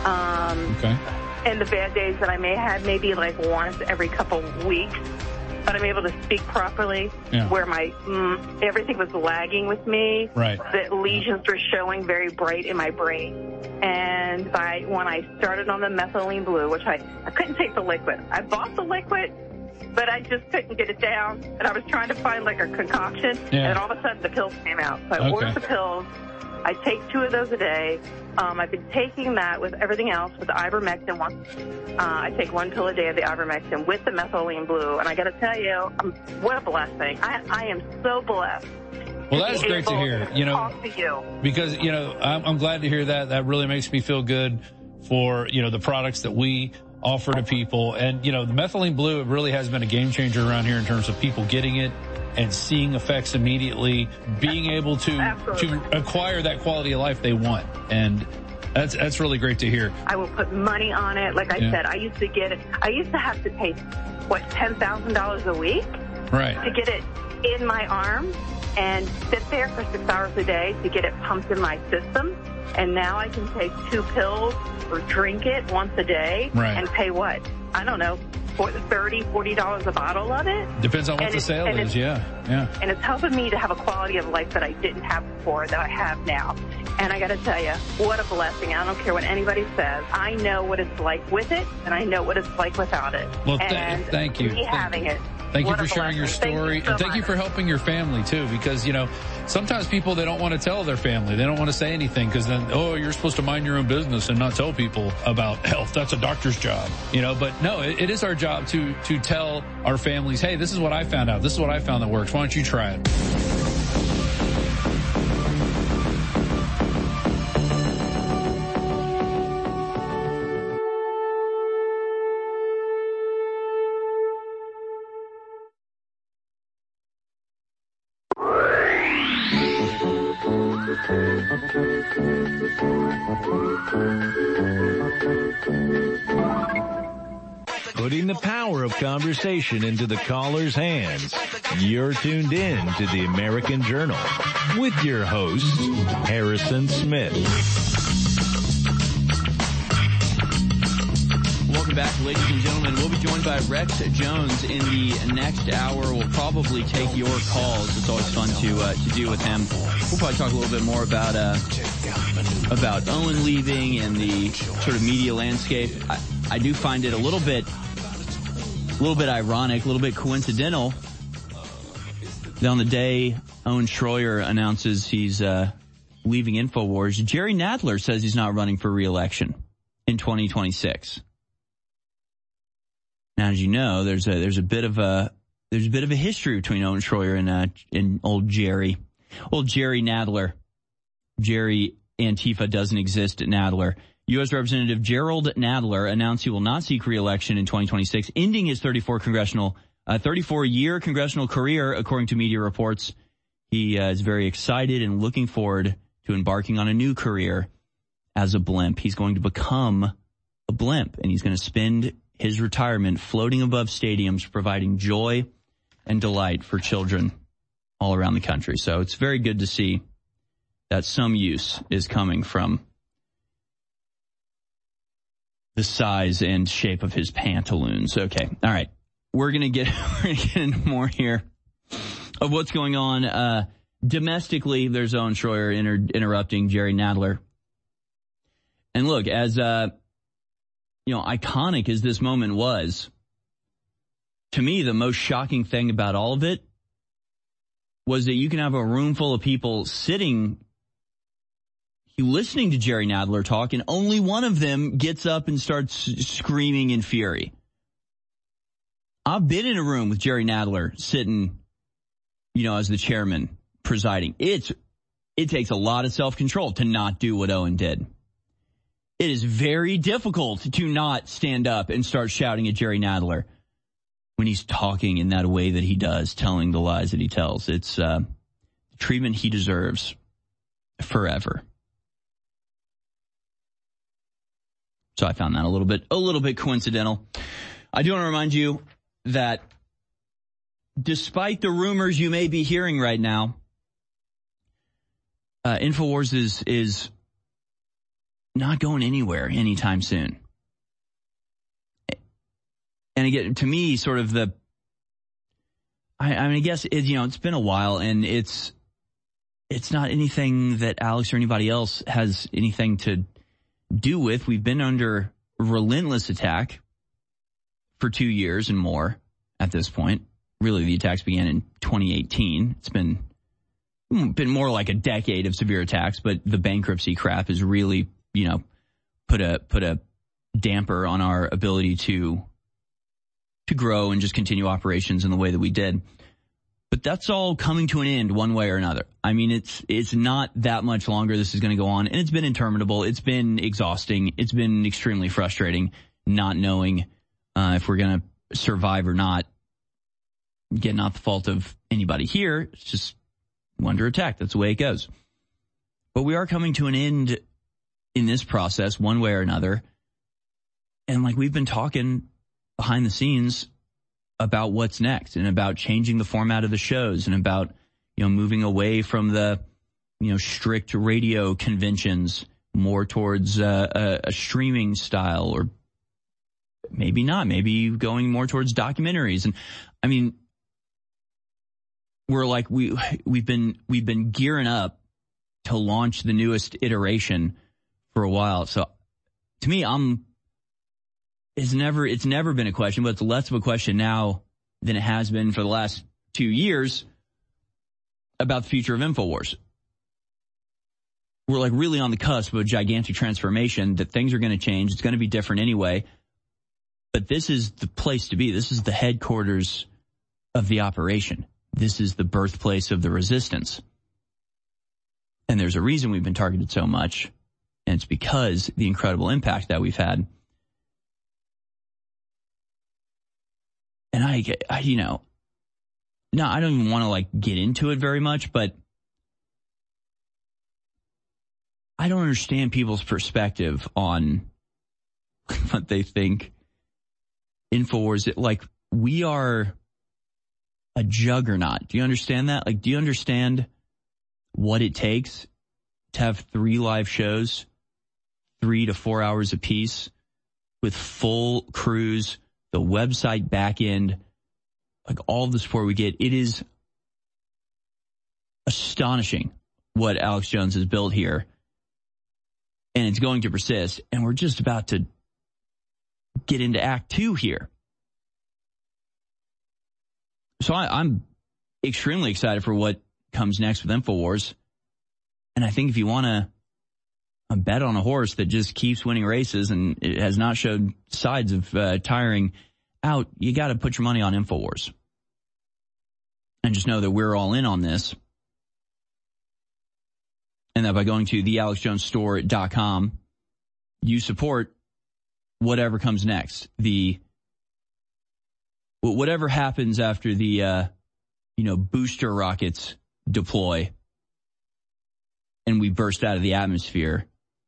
Um, Okay. And the bad days that I may have, maybe like once every couple weeks, but I'm able to speak properly, Yeah. where my, mm, everything was lagging with me. Right. The lesions were showing very bright in my brain. And by when I started on the methylene blue, which I, I couldn't take the liquid. I bought the liquid, but I just couldn't get it down. And I was trying to find like a concoction, Yeah. and all of a sudden the pills came out. So I Okay. ordered the pills. I take two of those a day. Um, I've been taking that with everything else, with the ivermectin. One, uh, I take one pill a day of the ivermectin with the methylene blue. And I got to tell you, um, what a blessing. I, I am so blessed. Well, that is be great to able hear. You know, talk to you. because you know I'm, I'm glad to hear that. That really makes me feel good for you know the products that we offer to people. And you know, the methylene blue, it really has been a game changer around here in terms of people getting it and seeing effects immediately, being able to Absolutely. to acquire that quality of life they want. And that's that's really great to hear. I will put money on it. Like I Yeah. said, I used to get it. I used to have to pay, what, ten thousand dollars a week Right. to get it in my arm and sit there for six hours a day to get it pumped in my system. And now I can take two pills or drink it once a day Right. and pay what? I don't know, thirty dollars, forty dollars a bottle of it. Depends on what And the it's- sale and is. it's- Yeah. Yeah. And it's helping me to have a quality of life that I didn't have before that I have now. And I got to tell you, what a blessing. I don't care what anybody says. I know what it's like with it, and I know what it's like without it. Well, th- and thank you. Me Thank having it. Thank you what for a sharing your blessing. Thank story, you so and thank you much. for helping your family too. Because you know, sometimes people they don't want to tell their family, they don't want to say anything because then, oh, you're supposed to mind your own business and not tell people about health. That's a doctor's job, you know. But no, it, it is our job to to tell our families, hey, this is what I found out. This is what I found that works. Why don't you try it? Putting the power of conversation into the caller's hands. You're tuned in to the American Journal with your host, Harrison Smith. Welcome back, ladies and gentlemen. We'll be joined by Rex Jones in the next hour. We'll probably take your calls. It's always fun to uh, to do with him. We'll probably talk a little bit more about uh, about Owen leaving and the sort of media landscape. I, I do find it a little bit a little bit ironic, a little bit coincidental that on the day Owen Schroyer announces he's uh, leaving InfoWars, Jerry Nadler says he's not running for re-election in twenty twenty-six. Now, as you know, there's a there's a bit of a there's a bit of a history between Owen Schroyer and uh, and old Jerry, old Jerry Nadler. Jerry Antifa doesn't exist at Nadler. U S Representative Gerald Nadler announced he will not seek re-election in twenty twenty-six, ending his thirty-four congressional, uh, thirty-four year congressional career, according to media reports. He uh, is very excited and looking forward to embarking on a new career as a blimp. He's going to become a blimp, and he's going to spend his retirement floating above stadiums, providing joy and delight for children all around the country. So it's very good to see that some use is coming from the size and shape of his pantaloons. Okay. All right. We're going to get, we're going to get into more here of what's going on. Uh, domestically, there's Owen Schroyer inter- interrupting Jerry Nadler. And look, as, uh, you know, iconic as this moment was, to me, the most shocking thing about all of it was that you can have a room full of people sitting, listening to Jerry Nadler talk, and only one of them gets up and starts screaming in fury. I've been in a room with Jerry Nadler sitting, you know, as the chairman presiding. It's, it takes a lot of self-control to not do what Owen did. It is very difficult to not stand up and start shouting at Jerry Nadler when he's talking in that way that he does, telling the lies that he tells. It's uh, the treatment he deserves forever. So I found that a little bit, a little bit coincidental. I do want to remind you that despite the rumors you may be hearing right now, uh, InfoWars is, is not going anywhere anytime soon. And again, to me, sort of the, I, I mean, I guess, it, you know, it's been a while, and it's, it's not anything that Alex or anybody else has anything to do with. We've been under relentless attack for two years and more at this point. Really, the attacks began in twenty eighteen. It's been, been more like a decade of severe attacks, but the bankruptcy crap has really, you know, put a, put a damper on our ability to, to grow and just continue operations in the way that we did. But that's all coming to an end one way or another. I mean, it's it's not that much longer this is going to go on, and it's been interminable. It's been exhausting. It's been extremely frustrating not knowing uh, if we're going to survive or not. Again, not the fault of anybody here. It's just under attack. That's the way it goes. But we are coming to an end in this process one way or another. And like we've been talking behind the scenes about what's next, and about changing the format of the shows, and about, you know, moving away from the, you know, strict radio conventions more towards uh, a, a streaming style, or maybe not, maybe going more towards documentaries. And I mean, we're like, we, we've been, we've been gearing up to launch the newest iteration for a while. So to me, I'm, It's never, it's never been a question, but it's less of a question now than it has been for the last two years about the future of InfoWars. We're like really on the cusp of a gigantic transformation, that things are going to change. It's going to be different anyway. But this is the place to be. This is the headquarters of the operation. This is the birthplace of the resistance. And there's a reason we've been targeted so much, and it's because the incredible impact that we've had. And I, I, you know, no, I don't even want to like get into it very much, but I don't understand people's perspective on what they think InfoWars, like, we are a juggernaut. Do you understand that? Like, do you understand what it takes to have three live shows, three to four hours apiece, with full crews, the website back end, like all the support we get? It is astonishing what Alex Jones has built here. And it's going to persist. And we're just about to get into act two here. So I, I'm extremely excited for what comes next with InfoWars. And I think if you want to a bet on a horse that just keeps winning races and it has not showed signs of uh, tiring out, you got to put your money on InfoWars. And just know that we're all in on this. And that by going to the alex jones store dot com, you support whatever comes next. The whatever happens after the uh, you know booster rockets deploy and we burst out of the atmosphere.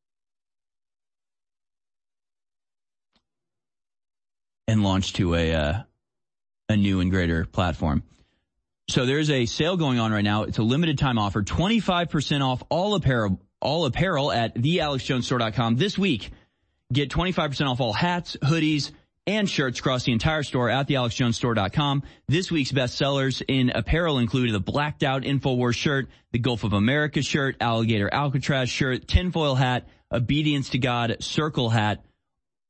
And launch to a uh, a new and greater platform. So there's a sale going on right now. It's a limited time offer, twenty-five percent off all apparel, all apparel at the alex jones store dot com this week. Get twenty-five percent off all hats, hoodies, and shirts across the entire store at the alex jones store dot com. This week's best sellers in apparel include the blacked out InfoWars shirt, the Gulf of America shirt, alligator Alcatraz shirt, tinfoil hat, obedience to God circle hat,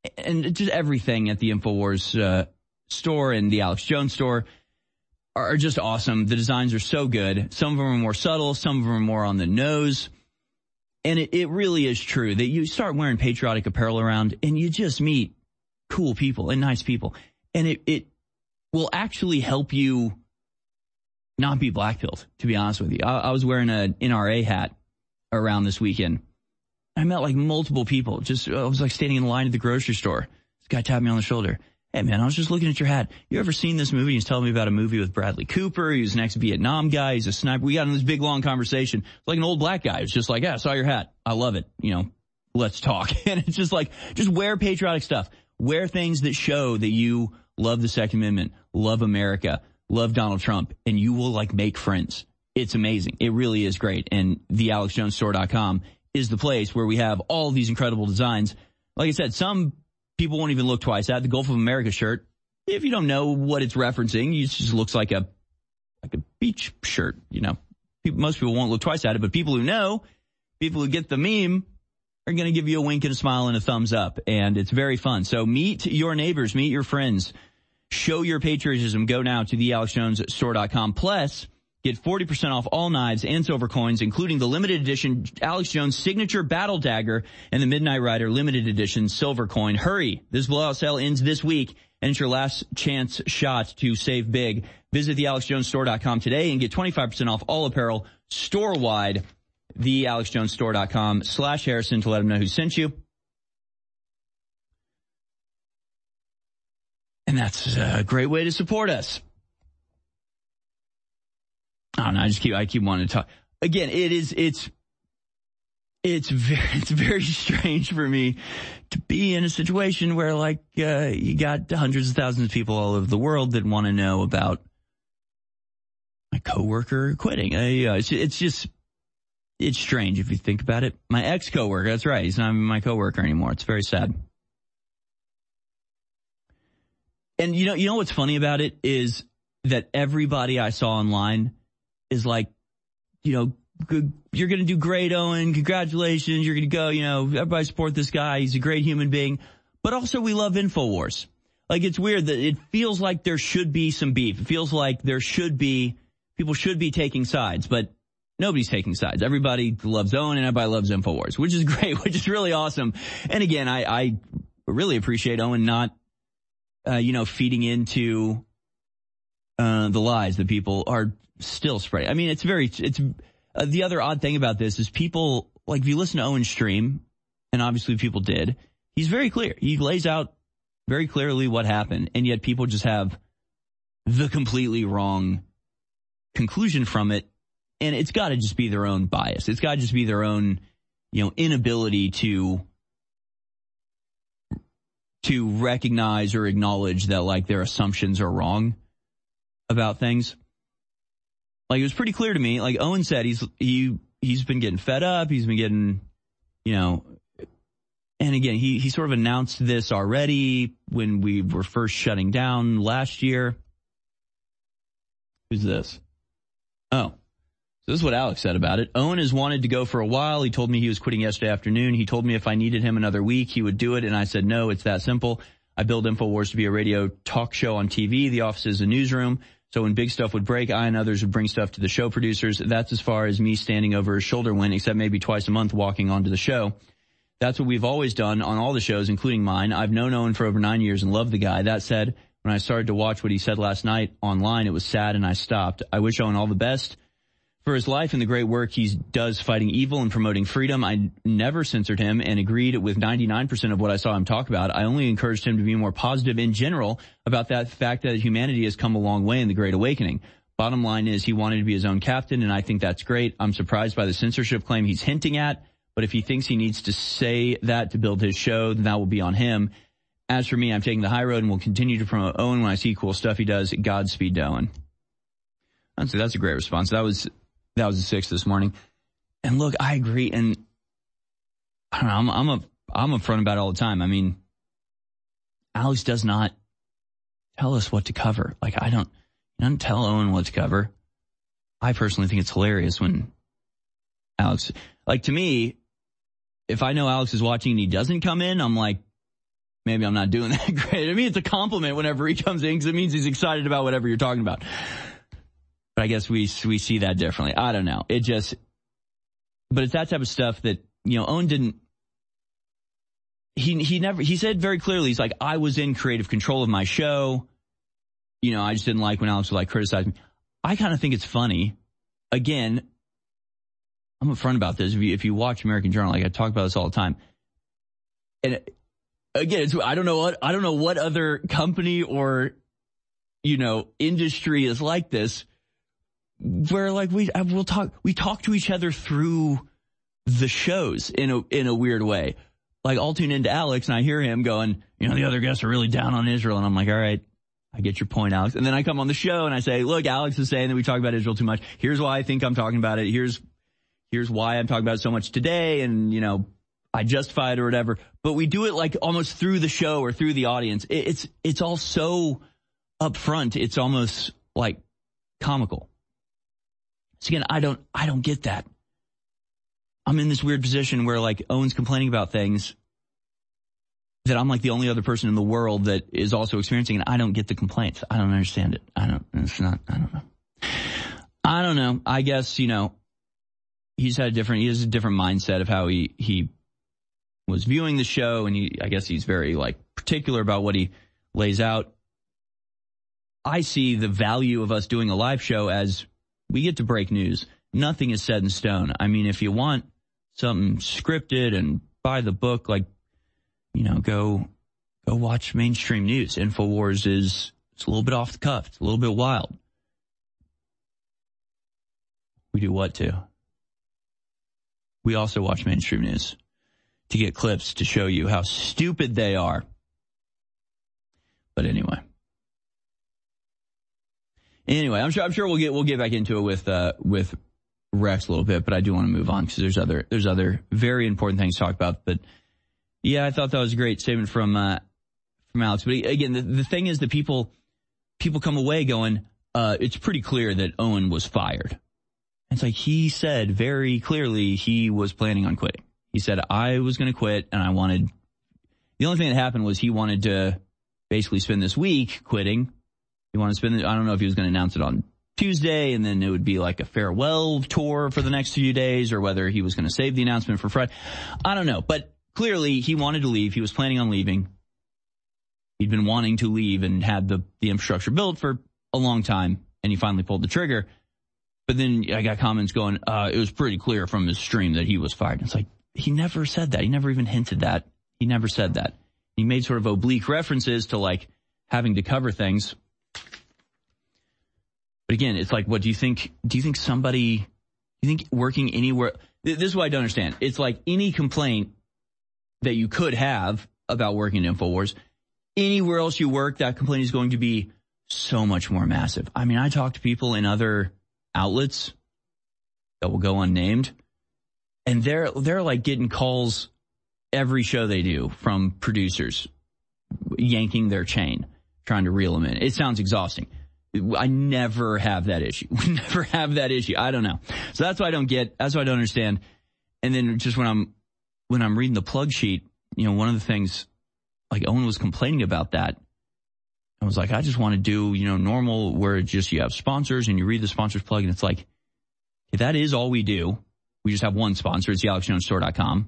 and just everything at the InfoWars uh, store and the Alex Jones store are just awesome. The designs are so good. Some of them are more subtle. Some of them are more on the nose. And it, it really is true that you start wearing patriotic apparel around and you just meet cool people and nice people. And it, it will actually help you not be blackpilled, to be honest with you. I, I was wearing an N R A hat around this weekend. I met like multiple people. Just I was like standing in line at the grocery store. This guy tapped me on the shoulder. Hey, man, I was just looking at your hat. You ever seen this movie? He's telling me about a movie with Bradley Cooper. He was an ex-Vietnam guy. He's a sniper. We got in this big, long conversation. Like an old black guy. It's just like, yeah, I saw your hat. I love it. You know, let's talk. And it's just like, just wear patriotic stuff. Wear things that show that you love the Second Amendment, love America, love Donald Trump, and you will, like, make friends. It's amazing. It really is great. And the alex jones store dot com is the place where we have all of these incredible designs. Like I said, some people won't even look twice at the Gulf of America shirt. If you don't know what it's referencing, it just looks like a like a beach shirt. You know, people, most people won't look twice at it, but people who know, people who get the meme, are going to give you a wink and a smile and a thumbs up, and it's very fun. So meet your neighbors, meet your friends, show your patriotism. Go now to the alex jones store dot com. Plus, get forty percent off all knives and silver coins, including the limited edition Alex Jones Signature Battle Dagger and the Midnight Rider limited edition silver coin. Hurry. This blowout sale ends this week, and it's your last chance shot to save big. Visit the alex jones store dot com today and get twenty-five percent off all apparel store-wide. the alex jones store dot com slash Harrison to let them know who sent you. And that's a great way to support us. I don't know. I just keep, I keep wanting to talk. Again, it is, it's, it's very, it's very strange for me to be in a situation where, like, uh, you got hundreds of thousands of people all over the world that want to know about my coworker quitting. I, uh, it's, it's just, it's strange if you think about it. My ex-coworker, that's right. He's not even my coworker anymore. It's very sad. And you know, you know what's funny about it is that everybody I saw online is like, you know, good, you're going to do great, Owen. Congratulations. You're going to go, you know, everybody support this guy. He's a great human being. But also we love InfoWars. Like, it's weird that it feels like there should be some beef. It feels like there should be, people should be taking sides, but nobody's taking sides. Everybody loves Owen and everybody loves InfoWars, which is great, which is really awesome. And again, I, I really appreciate Owen not, uh, you know, feeding into, uh, the lies that people are still spreading. I mean, it's very, it's, uh, the other odd thing about this is people, like, if you listen to Owen's stream, and obviously people did, he's very clear. He lays out very clearly what happened, and yet people just have the completely wrong conclusion from it. And it's got to just be their own bias. It's got to just be their own, you know, inability to to recognize or acknowledge that, like, their assumptions are wrong about things. Like, it was pretty clear to me. Like Owen said, he's he he's been getting fed up. He's been getting, you know, and again, he he sort of announced this already when we were first shutting down last year. Who's this? Oh. So this is what Alex said about it. Owen has wanted to go for a while. He told me he was quitting yesterday afternoon. He told me if I needed him another week, he would do it. And I said, no, it's that simple. I build InfoWars to be a radio talk show on T V. The office is a newsroom. So when big stuff would break, I and others would bring stuff to the show producers. That's as far as me standing over his shoulder went, except maybe twice a month walking onto the show. That's what we've always done on all the shows, including mine. I've known Owen for over nine years and love the guy. That said, when I started to watch what he said last night online, it was sad and I stopped. I wish Owen all the best for his life and the great work he does fighting evil and promoting freedom. I never censored him and agreed with ninety-nine percent of what I saw him talk about. I only encouraged him to be more positive in general about that fact that humanity has come a long way in the Great Awakening. Bottom line is he wanted to be his own captain, and I think that's great. I'm surprised by the censorship claim he's hinting at, but if he thinks he needs to say that to build his show, then that will be on him. As for me, I'm taking the high road and will continue to promote Owen when I see cool stuff he does. Godspeed to Owen. I'd say that's a great response. That was... That was the sixth this morning. And look, I agree. And I don't know, I'm, I'm a, I'm upfront about it all the time. I mean, Alex does not tell us what to cover. Like, I don't, he doesn't tell Owen what to cover. I personally think it's hilarious when Alex, like, to me, if I know Alex is watching and he doesn't come in, I'm like, maybe I'm not doing that great. I mean, it's a compliment whenever he comes in because it means he's excited about whatever you're talking about. But I guess we we see that differently. I don't know. It just, but it's that type of stuff that, you know, Owen didn't, he he never, he said very clearly, he's like, I was in creative control of my show. You know, I just didn't like when Alex would like criticize me. I kind of think it's funny. Again, I'm upfront about this. If you, if you watch American Journal, like I talk about this all the time. And again, it's, I don't know what, I don't know what other company or, you know, industry is like this, where like we, we'll talk, we talk to each other through the shows in a, in a weird way. Like I'll tune into Alex and I hear him going, you know, the other guests are really down on Israel. And I'm like, all right, I get your point, Alex. And then I come on the show and I say, look, Alex is saying that we talk about Israel too much. Here's why I think I'm talking about it. Here's, here's why I'm talking about it so much today. And, you know, I justify it or whatever. But we do it like almost through the show or through the audience. It, it's, it's all so upfront. It's almost like comical. So again, I don't, I don't get that. I'm in this weird position where like Owen's complaining about things that I'm like the only other person in the world that is also experiencing, and I don't get the complaints. I don't understand it. I don't, it's not, I don't know. I don't know. I guess, you know, he's had a different, he has a different mindset of how he, he was viewing the show, and he, I guess he's very like particular about what he lays out. I see the value of us doing a live show as we get to break news. Nothing is set in stone. I mean, if you want something scripted and by the book, like, you know, go, go watch mainstream news. InfoWars is, it's a little bit off the cuff. It's a little bit wild. We do what too? We also watch mainstream news to get clips to show you how stupid they are. But anyway. Anyway, I'm sure, I'm sure we'll get, we'll get back into it with, uh, with Rex a little bit, but I do want to move on because there's other, there's other very important things to talk about. But yeah, I thought that was a great statement from, uh, from Alex. But again, the, the thing is that people, people come away going, uh, it's pretty clear that Owen was fired. It's like he said very clearly he was planning on quitting. He said, I was going to quit and I wanted, the only thing that happened was he wanted to basically spend this week quitting. He wanted to spend, I don't know if he was going to announce it on Tuesday and then it would be like a farewell tour for the next few days, or whether he was going to save the announcement for Friday. I don't know, but clearly he wanted to leave. He was planning on leaving. He'd been wanting to leave and had the, the infrastructure built for a long time, and he finally pulled the trigger. But then I got comments going, uh, it was pretty clear from his stream that he was fired. It's like, he never said that. He never even hinted that. He never said that. He made sort of oblique references to like having to cover things. But again, it's like, what do you think? Do you think somebody, do you think working anywhere, this is what I don't understand. It's like any complaint that you could have about working in InfoWars, anywhere else you work, that complaint is going to be so much more massive. I mean, I talk to people in other outlets that will go unnamed, and they're, they're like getting calls every show they do from producers yanking their chain, trying to reel them in. It sounds exhausting. I never have that issue. We never have that issue. I don't know. So that's why I don't get, that's why I don't understand. And then just when I'm, when I'm reading the plug sheet, you know, one of the things, like Owen was complaining about that. I was like, I just want to do, you know, normal where it's just you have sponsors and you read the sponsors plug, and it's like, okay, that is all we do. We just have one sponsor. It's the alex jones store dot com.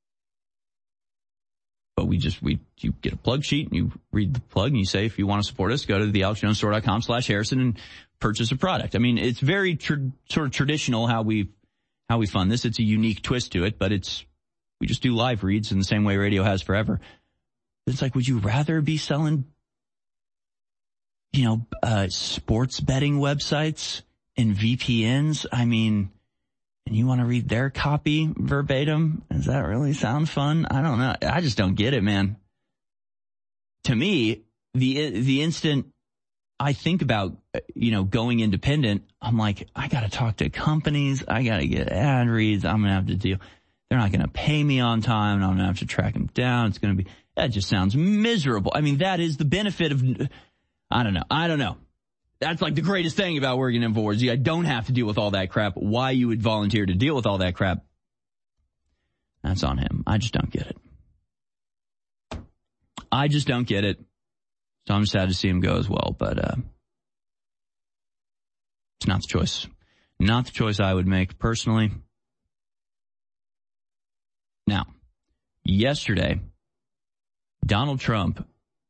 But we just, we, you get a plug sheet and you read the plug and you say, if you want to support us, go to the alex jones store dot com slash Harrison and purchase a product. I mean, it's very tr- sort of traditional how we, how we fund this. It's a unique twist to it, but it's, we just do live reads in the same way radio has forever. It's like, would you rather be selling, you know, uh, sports betting websites and V P Ns? I mean, and you want to read their copy verbatim? Does that really sound fun? I don't know. I just don't get it, man. To me, the, the instant I think about, you know, going independent, I'm like, I got to talk to companies. I got to get ad reads. I'm going to have to deal. They're not going to pay me on time, and I'm going to have to track them down. It's going to be, that just sounds miserable. I mean, that is the benefit of, I don't know. I don't know. That's like the greatest thing about working in InfoWars. You don't have to deal with all that crap. Why you would volunteer to deal with all that crap, that's on him. I just don't get it. I just don't get it. So I'm sad to see him go as well, but uh, it's not the choice. Not the choice I would make personally. Now, yesterday, Donald Trump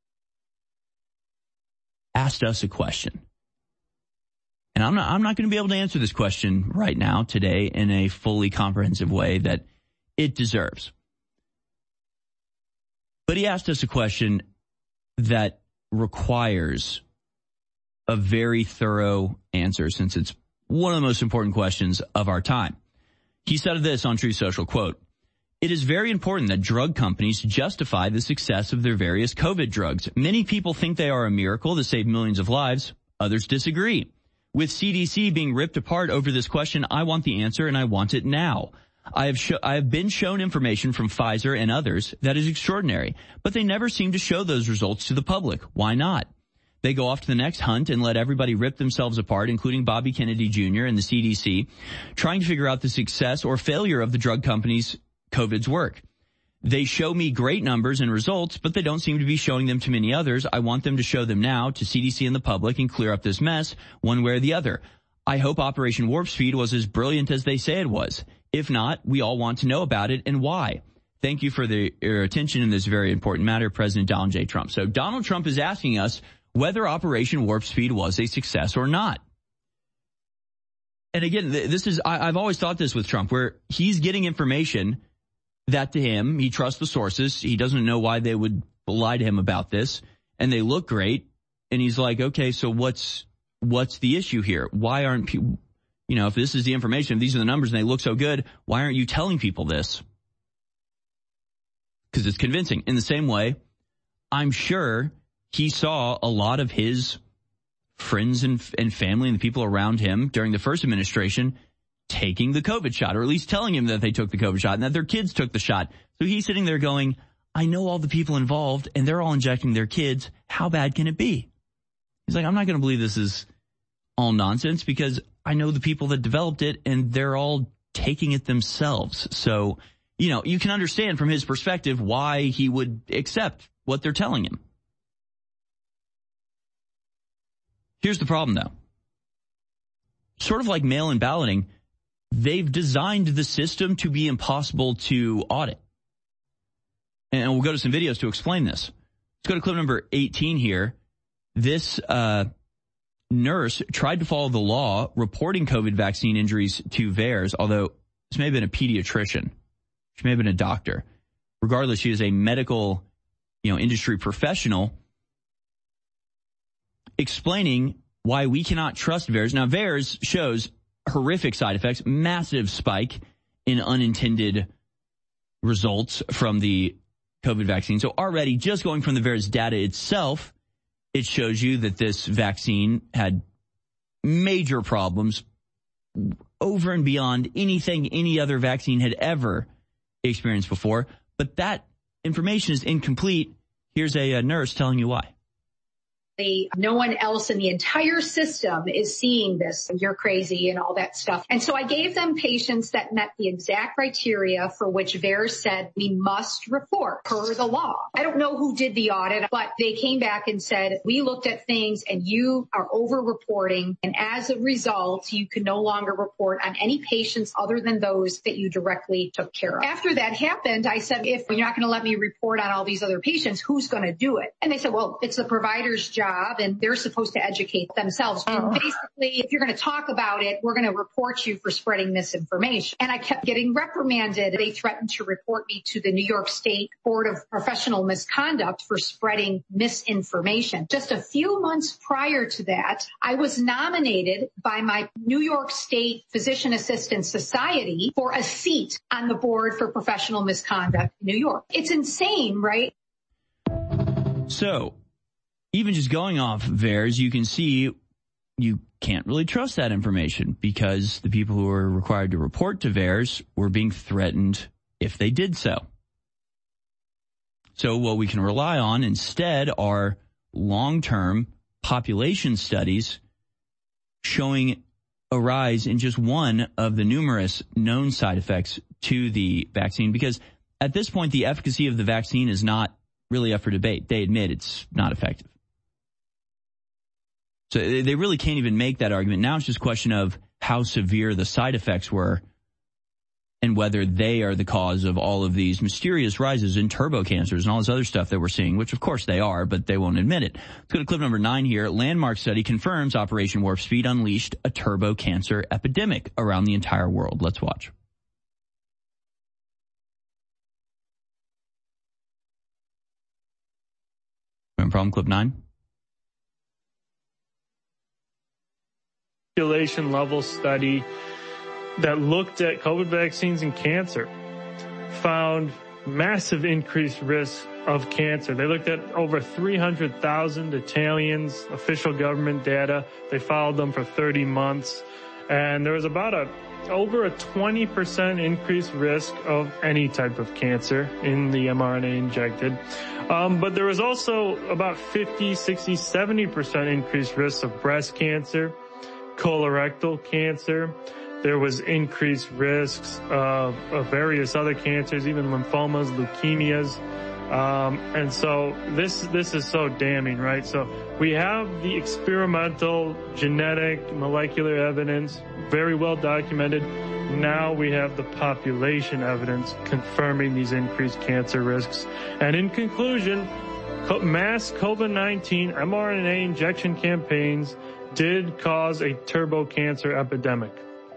asked us a question. And I'm not, I'm not going to be able to answer this question right now, today, in a fully comprehensive way that it deserves. But he asked us a question that requires a very thorough answer, since it's one of the most important questions of our time. He said this on Truth Social, quote, "It is very important that drug companies justify the success of their various COVID drugs. Many people think they are a miracle to save millions of lives. Others disagree. With C D C being ripped apart over this question, I want the answer, and I want it now. I have, sh- I have been shown information from Pfizer and others that is extraordinary, but they never seem to show those results to the public. Why not? They go off to the next hunt and let everybody rip themselves apart, including Bobby Kennedy Junior and the C D C, trying to figure out the success or failure of the drug companies' COVID's work. They show me great numbers and results, but they don't seem to be showing them to many others. I want them to show them now to C D C and the public and clear up this mess one way or the other. I hope Operation Warp Speed was as brilliant as they say it was. If not, we all want to know about it and why. Thank you for the, your attention in this very important matter, President Donald J. Trump." So Donald Trump is asking us whether Operation Warp Speed was a success or not. And again, this is, I, I've always thought this with Trump, where he's getting information that to him, he trusts the sources. He doesn't know why they would lie to him about this, and they look great. And he's like, okay, so what's, what's the issue here? Why aren't people, you know, if this is the information, if these are the numbers and they look so good, why aren't you telling people this? Because it's convincing. In the same way, I'm sure he saw a lot of his friends and, and family and the people around him during the first administration taking the COVID shot, or at least telling him that they took the COVID shot and that their kids took the shot. So he's sitting there going, I know all the people involved and they're all injecting their kids. How bad can it be? He's like, I'm not going to believe this is all nonsense because I know the people that developed it and they're all taking it themselves. So, you know, you can understand from his perspective why he would accept what they're telling him. Here's the problem, though. Sort of like mail-in balloting, they've designed the system to be impossible to audit. And we'll go to some videos to explain this. Let's go to clip number eighteen here. This uh, nurse tried to follow the law, reporting COVID vaccine injuries to V A E R S, although this may have been a pediatrician. She may have been a doctor. Regardless, she is a medical, you know, industry professional explaining why we cannot trust V A E R S. Now, V A E R S shows horrific side effects, massive spike in unintended results from the COVID vaccine. So already, just going from the V A E R S data itself, it shows you that this vaccine had major problems over and beyond anything any other vaccine had ever experienced before. But that information is incomplete. Here's a, a nurse telling you why. No one else in the entire system is seeing this. You're crazy and all that stuff. And so I gave them patients that met the exact criteria for which V A E R S said we must report per the law. I don't know who did the audit, but they came back and said, we looked at things and you are over-reporting. And as a result, you can no longer report on any patients other than those that you directly took care of. After that happened, I said, if you're not going to let me report on all these other patients, who's going to do it? And they said, well, it's the provider's job. And they're supposed to educate themselves. Oh. And basically, if you're going to talk about it, we're going to report you for spreading misinformation. And I kept getting reprimanded. They threatened to report me to the New York State Board of Professional Misconduct for spreading misinformation. Just a few months prior to that, I was nominated by my New York State Physician Assistant Society for a seat on the Board for Professional Misconduct in New York. It's insane, right? So, even just going off V A E R S, you can see you can't really trust that information because the people who are required to report to V A E R S were being threatened if they did so. So what we can rely on instead are long-term population studies showing a rise in just one of the numerous known side effects to the vaccine, because at this point, the efficacy of the vaccine is not really up for debate. They admit it's not effective. So they really can't even make that argument. Now it's just a question of how severe the side effects were and whether they are the cause of all of these mysterious rises in turbo cancers and all this other stuff that we're seeing, which of course they are, but they won't admit it. Let's go to clip number nine here. Landmark study confirms Operation Warp Speed unleashed a turbo cancer epidemic around the entire world. Let's watch. Problem, clip nine. Population level study that looked at COVID vaccines and cancer found massive increased risk of cancer. They looked at over three hundred thousand Italians, official government data. They followed them for thirty months. And there was about a over a twenty percent increased risk of any type of cancer in the mRNA injected. Um, but there was also about fifty, sixty, seventy percent increased risk of breast cancer, colorectal cancer. There was increased risks of, of various other cancers, even lymphomas, leukemias. Um, and so this, this is so damning, right? So we have the experimental, genetic, molecular evidence, very well documented. Now we have the population evidence confirming these increased cancer risks. And in conclusion, mass COVID nineteen mRNA injection campaigns did cause a turbo cancer epidemic.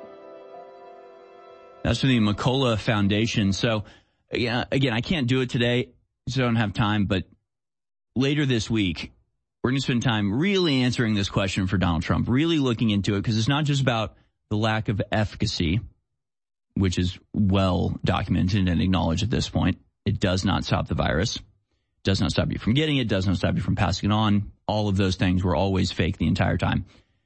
That's from the Macola Foundation. So, yeah, again, I can't do it today, so I don't have time, but later this week, we're going to spend time really answering this question for Donald Trump, really looking into it, because it's not just about the lack of efficacy, which is well documented and acknowledged at this point. It does not stop the virus, does not stop you from getting it, does not stop you from passing it on. All of those things were always fake the entire time.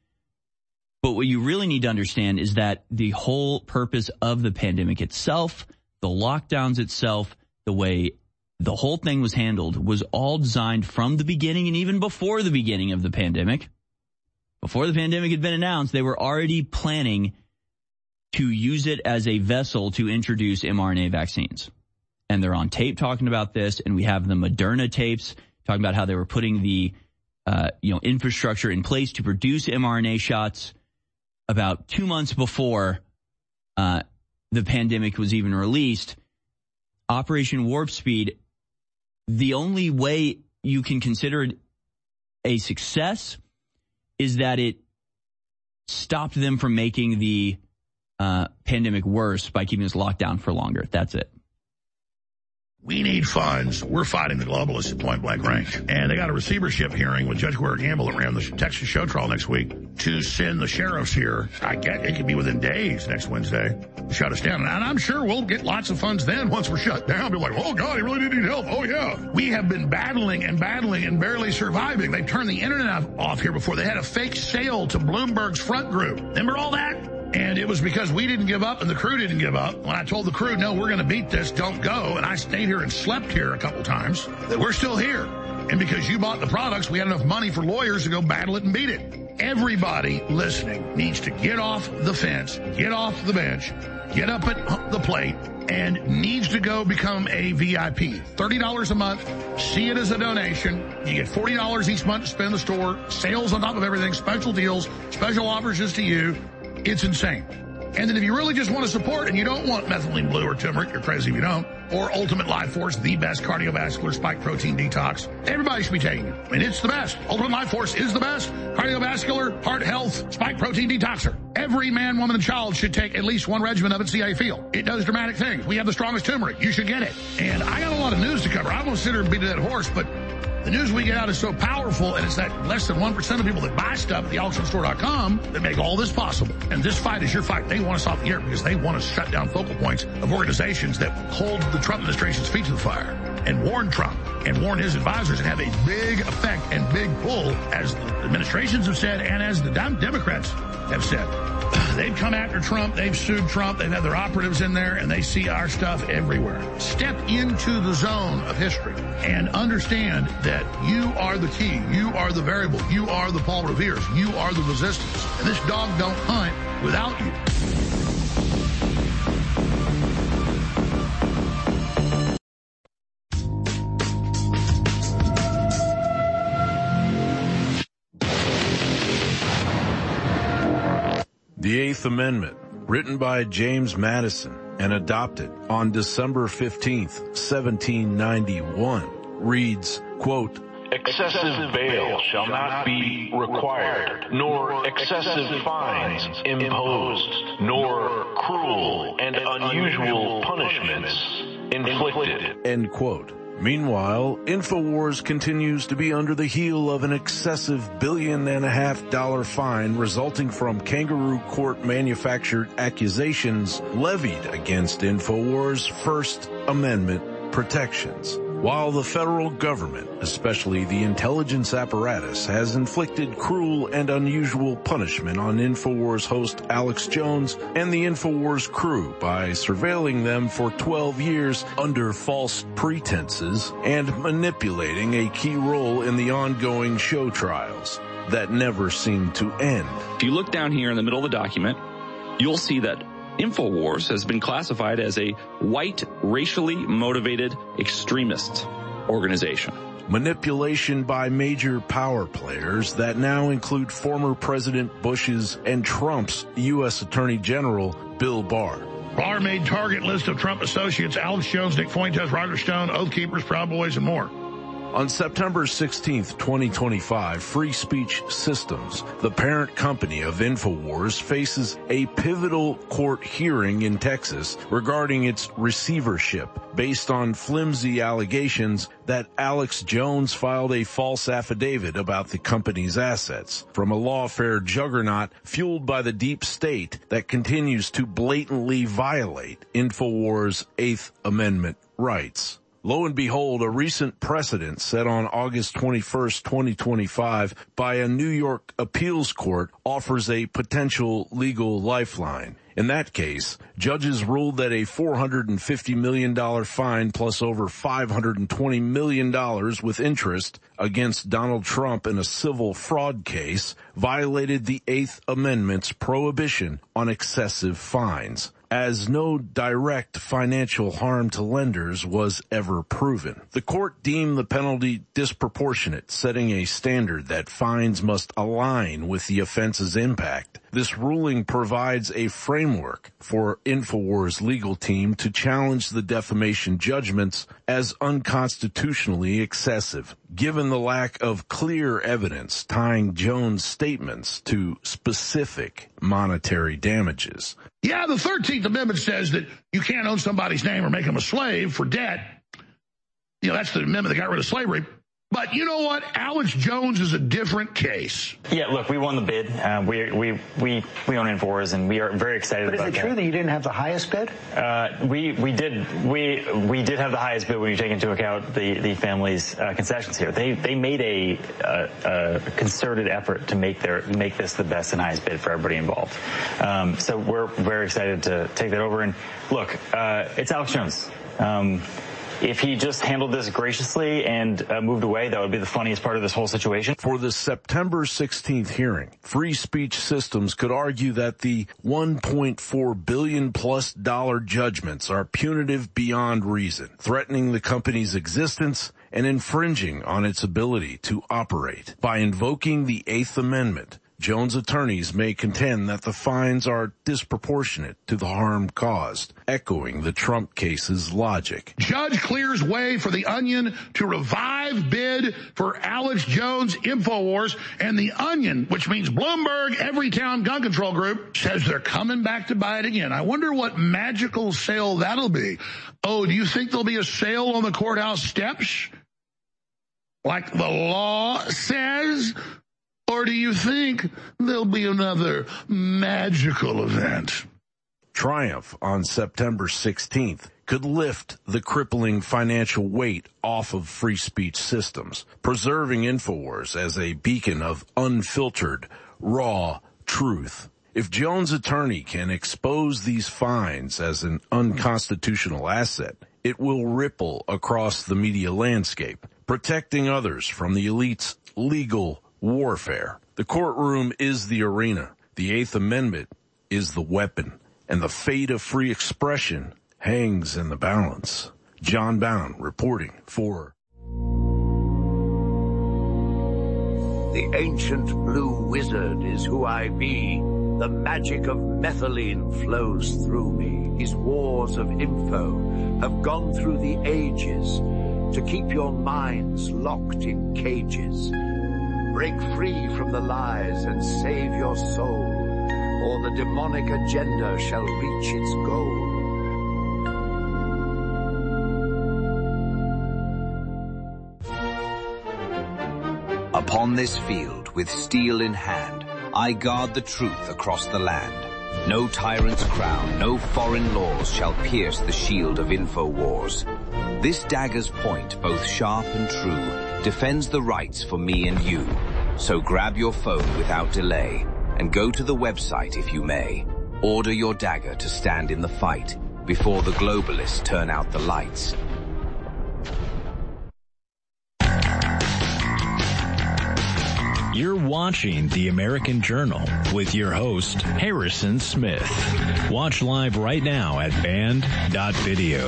But what you really need to understand is that the whole purpose of the pandemic itself, the lockdowns itself, the way the whole thing was handled was all designed from the beginning and even before the beginning of the pandemic. Before the pandemic had been announced, they were already planning to use it as a vessel to introduce mRNA vaccines. And they're on tape talking about this, and we have the Moderna tapes talking about how they were putting the uh, you know, infrastructure in place to produce mRNA shots about two months before uh, the pandemic was even released. Operation Warp Speed, the only way you can consider it a success is that it stopped them from making the uh, pandemic worse by keeping us locked down for longer. That's it. We need funds. We're fighting the globalists at point blank range. And they got a receivership hearing with Judge Ware Gamble that ran the Texas show trial next week to send the sheriffs here. I get it could be within days next Wednesday to shut us down. And I'm sure we'll get lots of funds then once we're shut down. Be like, oh, God, he really did need help. Oh, yeah. We have been battling and battling and barely surviving. They turned the internet off here before. They had a fake sale to Bloomberg's front group. Remember all that? And it was because we didn't give up and the crew didn't give up. When I told the crew, no, we're going to beat this, don't go, and I stayed here and slept here a couple times, that we're still here. And because you bought the products, we had enough money for lawyers to go battle it and beat it. Everybody listening needs to get off the fence, get off the bench, get up at the plate, and needs to go become a V I P. thirty dollars a month, see it as a donation. You get forty dollars each month to spend in the store, sales on top of everything, special deals, special offers just to you. It's insane. And then if you really just want to support and you don't want methylene blue or turmeric, you're crazy if you don't, or Ultimate Life Force, the best cardiovascular spike protein detox, everybody should be taking it. I mean, it's the best. Ultimate Life Force is the best cardiovascular, heart health, spike protein detoxer. Every man, woman, and child should take at least one regimen of it, see how you feel. It does dramatic things. We have the strongest turmeric. You should get it. And I got a lot of news to cover. I won't sit here and beat a dead horse, but the news we get out is so powerful, and it's that less than one percent of people that buy stuff at the auction store dot com that make all this possible. And this fight is your fight. They want us off the air because they want to shut down focal points of organizations that hold the Trump administration's feet to the fire and warn Trump and warn his advisors and have a big effect and big pull, as the administrations have said and as the Democrats have said. They've come after Trump. They've sued Trump. They've had their operatives in there, and they see our stuff everywhere. Step into the zone of history and understand that you are the key. You are the variable. You are the Paul Revere's. You are the resistance. And this dog don't hunt without you. The Eighth Amendment, written by James Madison and adopted on December fifteenth, seventeen ninety-one, reads, quote, excessive bail shall not be required, nor excessive fines imposed, nor cruel and unusual punishments inflicted. End quote. Meanwhile, InfoWars continues to be under the heel of an excessive billion and a half dollar fine resulting from kangaroo court manufactured accusations levied against InfoWars' First Amendment protections. While the federal government, especially the intelligence apparatus, has inflicted cruel and unusual punishment on InfoWars host Alex Jones and the InfoWars crew by surveilling them for twelve years under false pretenses and manipulating a key role in the ongoing show trials that never seem to end. If you look down here in the middle of the document, you'll see that InfoWars has been classified as a white, racially motivated extremist organization. Manipulation by major power players that now include former President Bush's and Trump's U S Attorney General, Bill Barr. Barr made target list of Trump associates, Alex Jones, Nick Fuentes, Roger Stone, Oath Keepers, Proud Boys, and more. On September sixteenth, twenty twenty-five, Free Speech Systems, the parent company of InfoWars, faces a pivotal court hearing in Texas regarding its receivership based on flimsy allegations that Alex Jones filed a false affidavit about the company's assets from a lawfare juggernaut fueled by the deep state that continues to blatantly violate InfoWars' Eighth Amendment rights. Lo and behold, a recent precedent set on August twenty-first, twenty twenty-five by a New York appeals court offers a potential legal lifeline. In that case, judges ruled that a four hundred fifty million dollars fine plus over five hundred twenty million dollars with interest against Donald Trump in a civil fraud case violated the Eighth Amendment's prohibition on excessive fines, as no direct financial harm to lenders was ever proven. The court deemed the penalty disproportionate, setting a standard that fines must align with the offense's impact. This ruling provides a framework for InfoWars' legal team to challenge the defamation judgments as unconstitutionally excessive, given the lack of clear evidence tying Jones' statements to specific monetary damages. Yeah, the thirteenth Amendment says that you can't own somebody's name or make them a slave for debt. You know, that's the amendment that got rid of slavery. But you know what? Alex Jones is a different case. Yeah, look, we won the bid. Uh, we we we we own InfoWars, and we are very excited about that. But is it true that you didn't have the highest bid? Uh, we we did we we did have the highest bid when you take into account the the family's uh, concessions here. They they made a, a, a concerted effort to make their make this the best and highest bid for everybody involved. Um, so we're very excited to take that over. And look, uh, it's Alex Jones. Um, If he just handled this graciously and uh, moved away, that would be the funniest part of this whole situation. For the September sixteenth hearing, Free Speech Systems could argue that the one point four billion plus dollar judgments are punitive beyond reason, threatening the company's existence and infringing on its ability to operate. By invoking the Eighth Amendment, Jones' attorneys may contend that the fines are disproportionate to the harm caused, echoing the Trump case's logic. Judge clears way for the Onion to revive bid for Alex Jones' InfoWars, and the Onion, which means Bloomberg Everytown Gun Control Group, says they're coming back to buy it again. I wonder what magical sale that'll be. Oh, do you think there'll be a sale on the courthouse steps, like the law says? Or do you think there'll be another magical event? Triumph on September sixteenth could lift the crippling financial weight off of Free Speech Systems, preserving InfoWars as a beacon of unfiltered, raw truth. If Jones' attorney can expose these fines as an unconstitutional asset, it will ripple across the media landscape, protecting others from the elite's legal warfare. The courtroom is the arena. The Eighth Amendment is the weapon. And the fate of free expression hangs in the balance. John Bound reporting for The ancient blue wizard is who I be. The magic of methylene flows through me. These wars of info have gone through the ages to keep your minds locked in cages. Break free from the lies and save your soul, or the demonic agenda shall reach its goal. Upon this field, with steel in hand, I guard the truth across the land. No tyrant's crown, no foreign laws shall pierce the shield of InfoWars. This dagger's point, both sharp and true, defends the rights for me and you. So grab your phone without delay, and go to the website if you may. Order your dagger to stand in the fight, before the globalists turn out the lights. You're watching The American Journal with your host, Harrison Smith. Watch live right now at band dot video.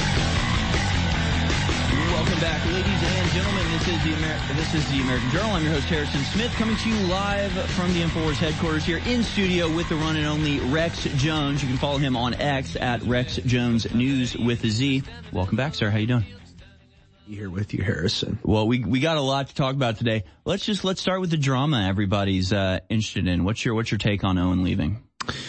Welcome back, ladies and gentlemen. This is the Amer- this is the American Journal. I'm your host, Harrison Smith, coming to you live from the InfoWars headquarters here in studio with the one and only Rex Jones. You can follow him on X at Rex Jones News with a Z. Welcome back, sir. How you doing? Here with you, Harrison. Well, we we got a lot to talk about today. Let's just let's start with the drama everybody's uh, interested in. What's your what's your take on Owen leaving?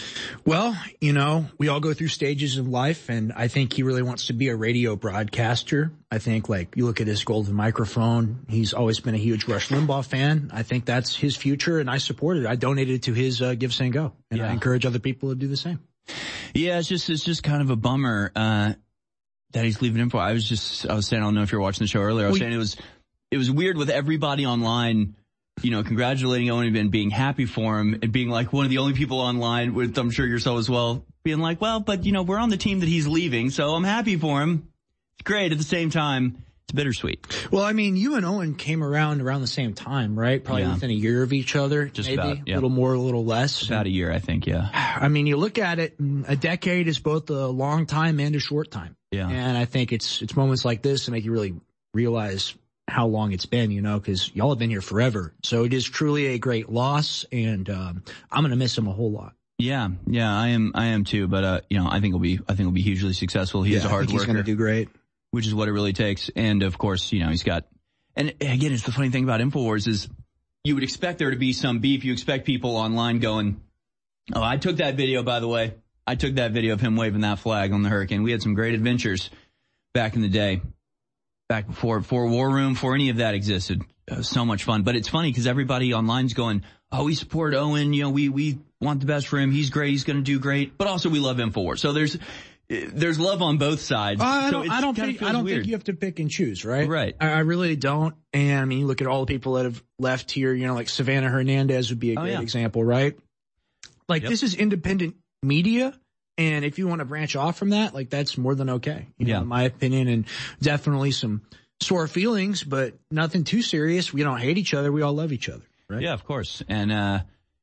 Well, you know, we all go through stages of life, and I think he really wants to be a radio broadcaster. I think, like, you look at his golden microphone, he's always been a huge Rush Limbaugh fan. I think that's his future, and I support it. I donated to his uh, Give, Send, Go, and yeah. I encourage other people to do the same. Yeah, it's just it's just kind of a bummer uh that he's leaving info. I was just, I was saying, I don't know if you were watching the show earlier. I was well, saying it was, it was weird with everybody online, you know, congratulating Owen and being happy for him and being like one of the only people online with, I'm sure yourself as well, being like, well, but you know, we're on the team that he's leaving, so I'm happy for him. It's great. At the same time, it's bittersweet. Well, I mean, you and Owen came around around the same time, right? Probably yeah. within a year of each other, just maybe about, yeah. a little more, a little less. About a year, I think, yeah. I mean, you look at it, a decade is both a long time and a short time. Yeah. And I think it's, it's moments like this that make you really realize how long it's been, you know, cause y'all have been here forever. So it is truly a great loss, and, um, I'm going to miss him a whole lot. Yeah. Yeah, I am, I am too. But, uh, you know, I think he'll be, I think he'll be hugely successful. He yeah, is a hard I think worker. He's going to do great. Which is what it really takes. And of course, you know, he's got, and again, it's the funny thing about InfoWars is you would expect there to be some beef. You expect people online going, oh, I took that video, by the way. I took that video of him waving that flag on the Hurricane. We had some great adventures back in the day, back before, before War Room, before any of that existed. It was so much fun. But it's funny because everybody online's going, oh, we support Owen. You know, we, we want the best for him. He's great. He's going to do great. But also we love InfoWars. So there's, there's love on both sides. Uh, I so don't, I don't think, I don't weird. think you have to pick and choose, right? Right. I, I really don't. And I mean, you look at all the people that have left here, you know, like Savannah Hernandez would be a oh, great yeah. example, right? Like, yep. This is independent media. And if you want to branch off from that, like, that's more than okay, you know, yeah. in my opinion, and definitely some sore feelings, but nothing too serious. We don't hate each other. We all love each other, right? Yeah, of course. And, uh,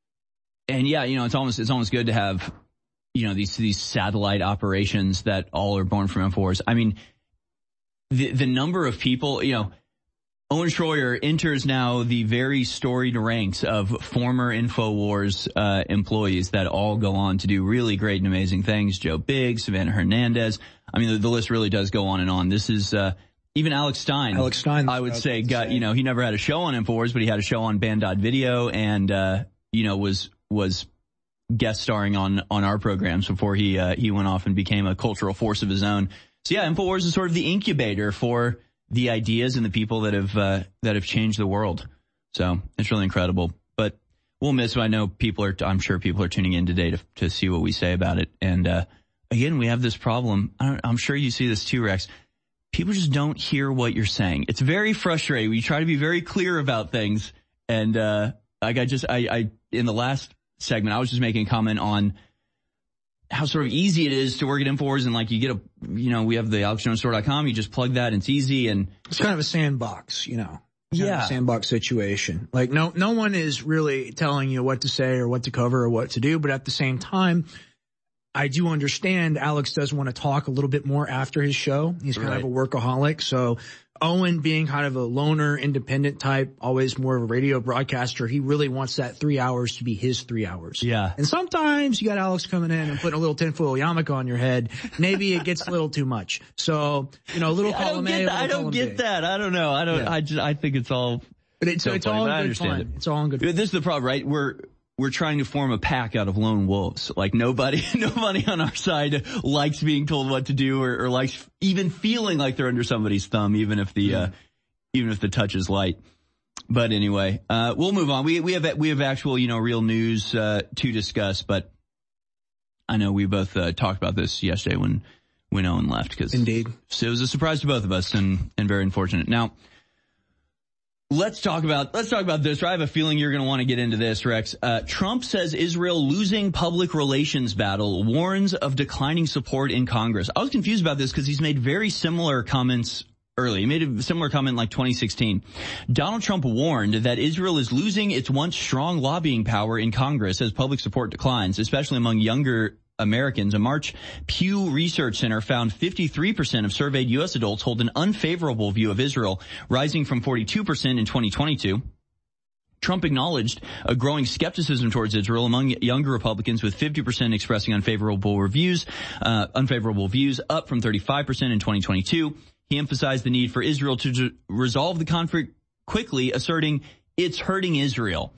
and yeah, you know, it's almost, it's almost good to have, you know, these, these satellite operations that all are born from InfoWars. I mean, the, the number of people, you know, Owen Schroyer enters now the very storied ranks of former InfoWars uh, employees that all go on to do really great and amazing things. Joe Biggs, Savannah Hernandez. I mean, the, the list really does go on and on. This is uh, even Alex Stein. Alex Stein, I would say, got say. you know, he never had a show on InfoWars, but he had a show on band dot video, and uh, you know, was was guest starring on on our programs before he uh, he went off and became a cultural force of his own. So yeah, InfoWars is sort of the incubator for the ideas and the people that have uh, that have changed the world. So it's really incredible. But we'll miss him. I know people are, I'm sure people are tuning in today to to see what we say about it. And uh, again, we have this problem. I I'm sure you see this too, Rex. People just don't hear what you're saying. It's very frustrating. We try to be very clear about things. And uh, like I just, I, I in the last segment, I was just making a comment on how sort of easy it is to work at InfoWars, and like you get a, you know, we have the alex jones store dot com, you just plug that and it's easy, and it's kind of a sandbox, you know, kind yeah, of a sandbox situation. Like no, no one is really telling you what to say or what to cover or what to do, but at the same time, I do understand Alex does want to talk a little bit more after his show. He's kind right. of a workaholic, so Owen being kind of a loner, independent type, always more of a radio broadcaster, he really wants that three hours to be his three hours. Yeah. And sometimes you got Alex coming in and putting a little tinfoil yarmulke on your head. Maybe it gets a little too much. So, you know, a little yeah, column A, a little I don't column get B. that. I don't know. I don't, yeah. I just, I think it's all, but it's, so it's funny, all but in I good understand fun. it. It's all in good fun. This is the problem, right? We're, We're trying to form a pack out of lone wolves. Like nobody, nobody on our side likes being told what to do or, or likes even feeling like they're under somebody's thumb, even if the, uh, even if the touch is light. But anyway, uh, we'll move on. We, we have, we have actual, you know, real news, uh, to discuss, but I know we both, uh, talked about this yesterday when, when Owen left. Cause indeed. So it was a surprise to both of us and, and very unfortunate. Now, Let's talk about, let's talk about this. I have a feeling you're going to want to get into this, Rex. Uh, Trump says Israel losing public relations battle, warns of declining support in Congress. I was confused about this because he's made very similar comments early. He made a similar comment in like twenty sixteen. Donald Trump warned that Israel is losing its once strong lobbying power in Congress as public support declines, especially among younger Americans. A March Pew Research Center found fifty-three percent of surveyed U S adults hold an unfavorable view of Israel, rising from forty-two percent in twenty twenty-two. Trump acknowledged a growing skepticism towards Israel among younger Republicans, with fifty percent expressing unfavorable reviews, uh, unfavorable views, up from thirty-five percent in twenty twenty-two. He emphasized the need for Israel to d- resolve the conflict quickly, asserting it's hurting Israel.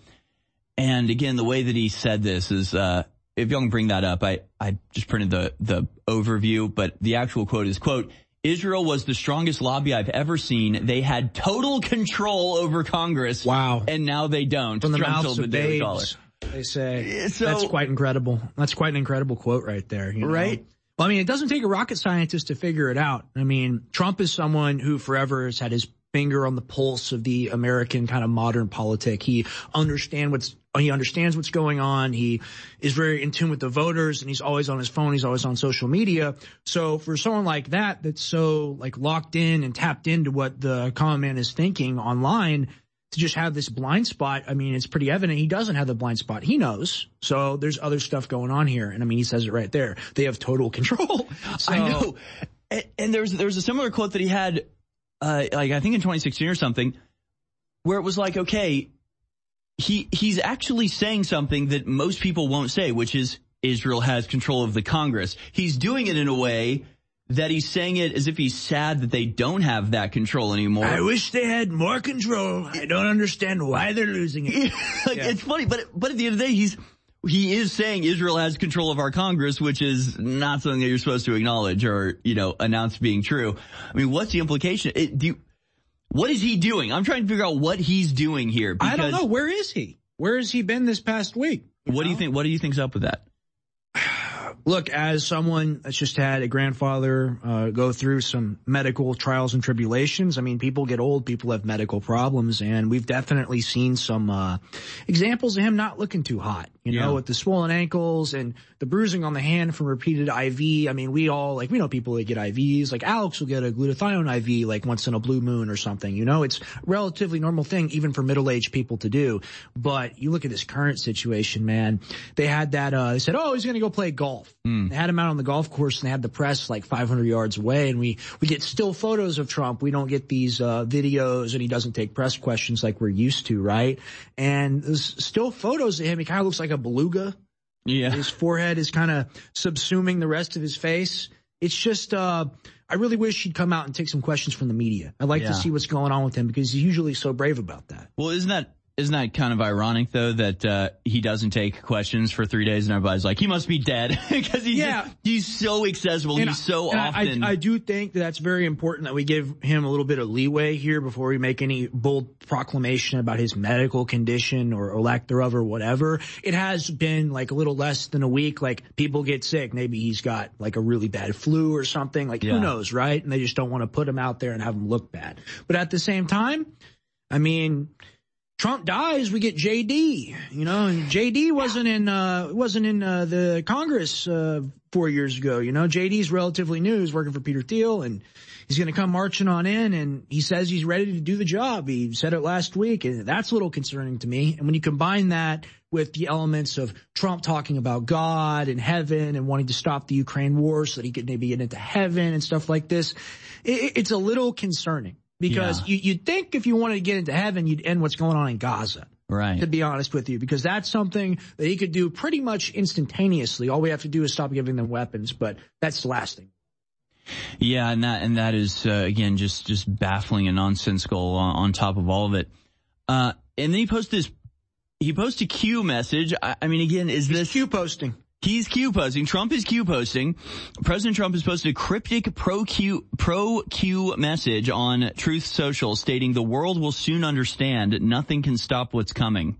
And again, the way that he said this is, uh, if y'all can bring that up, I, I just printed the, the overview, but the actual quote is, quote, Israel was the strongest lobby I've ever seen. They had total control over Congress. Wow. And now they don't. From the Trump mouths told of the Daily babes, Caller. they say. So, that's quite incredible. That's quite an incredible quote right there. You know? Right. Well, I mean, it doesn't take a rocket scientist to figure it out. I mean, Trump is someone who forever has had his finger on the pulse of the American kind of modern politic. He understand what's He understands what's going on. He is very in tune with the voters, and he's always on his phone. He's always on social media. So for someone like that, that's so like locked in and tapped into what the common man is thinking online, to just have this blind spot, I mean, it's pretty evident he doesn't have the blind spot. He knows. So there's other stuff going on here. And I mean, he says it right there. They have total control. So, I know. And, and there's, there's a similar quote that he had, uh, like I think in twenty sixteen or something, where it was like, okay, he, he's actually saying something that most people won't say, which is Israel has control of the Congress. He's doing it in a way that he's saying it as if he's sad that they don't have that control anymore. I wish they had more control. I don't understand why they're losing it. Like, yeah. It's funny, but but at the end of the day, he's he is saying Israel has control of our Congress, which is not something that you're supposed to acknowledge or, you know, announce being true. I mean, what's the implication? It, do you, what is he doing? I'm trying to figure out what he's doing here. I don't know. Where is he? Where has he been this past week? What know? do you think? What do you think's up with that? Look, as someone that's just had a grandfather uh, go through some medical trials and tribulations, I mean, people get old, people have medical problems, and we've definitely seen some uh examples of him not looking too hot, you know, yeah. with the swollen ankles and the bruising on the hand from repeated I V. I mean, we all, like, we know people that get I Vs. Like, Alex will get a glutathione I V, like, once in a blue moon or something, you know? It's a relatively normal thing, even for middle-aged people to do. But you look at this current situation, man. They had that, uh, they said, oh, he's gonna go play golf. Mm. They had him out on the golf course, and they had the press like five hundred yards away, and we, we get still photos of Trump. We don't get these, uh, videos, and he doesn't take press questions like we're used to, right? And there's still photos of him. He kind of looks like a beluga. Yeah. His forehead is kind of subsuming the rest of his face. It's just, uh, I really wish he'd come out and take some questions from the media. I'd like yeah. to see what's going on with him, because he's usually so brave about that. Well, isn't that, Isn't that kind of ironic, though, that uh he doesn't take questions for three days and everybody's like, he must be dead, because he's, yeah. he's so accessible. And he's so I, often. I, I do think that that's very important that we give him a little bit of leeway here before we make any bold proclamation about his medical condition or, or lack thereof or whatever. It has been like a little less than a week. Like, people get sick. Maybe he's got like a really bad flu or something. Like, yeah. who knows, right? And they just don't want to put him out there and have him look bad. But at the same time, I mean, Trump dies, we get J D, you know, and J D wasn't in, uh, wasn't in, uh, the Congress, uh, four years ago. You know, J D's relatively new. He's working for Peter Thiel, and he's going to come marching on in, and he says he's ready to do the job. He said it last week, and that's a little concerning to me. And when you combine that with the elements of Trump talking about God and heaven and wanting to stop the Ukraine war so that he could maybe get into heaven and stuff like this, it, it's a little concerning. Because Yeah. you, you'd think if you wanted to get into heaven, you'd end what's going on in Gaza. Right. To be honest with you, because that's something that he could do pretty much instantaneously. All we have to do is stop giving them weapons, but that's the last thing. Yeah, and that and that is uh, again just just baffling and nonsensical on, on top of all of it. Uh, and then he posted this. He posted a Q message. I, I mean, again, is He's this Q posting? He's Q posting. Trump is Q posting. President Trump has posted a cryptic pro Q pro Q message on Truth Social, stating the world will soon understand nothing can stop what's coming.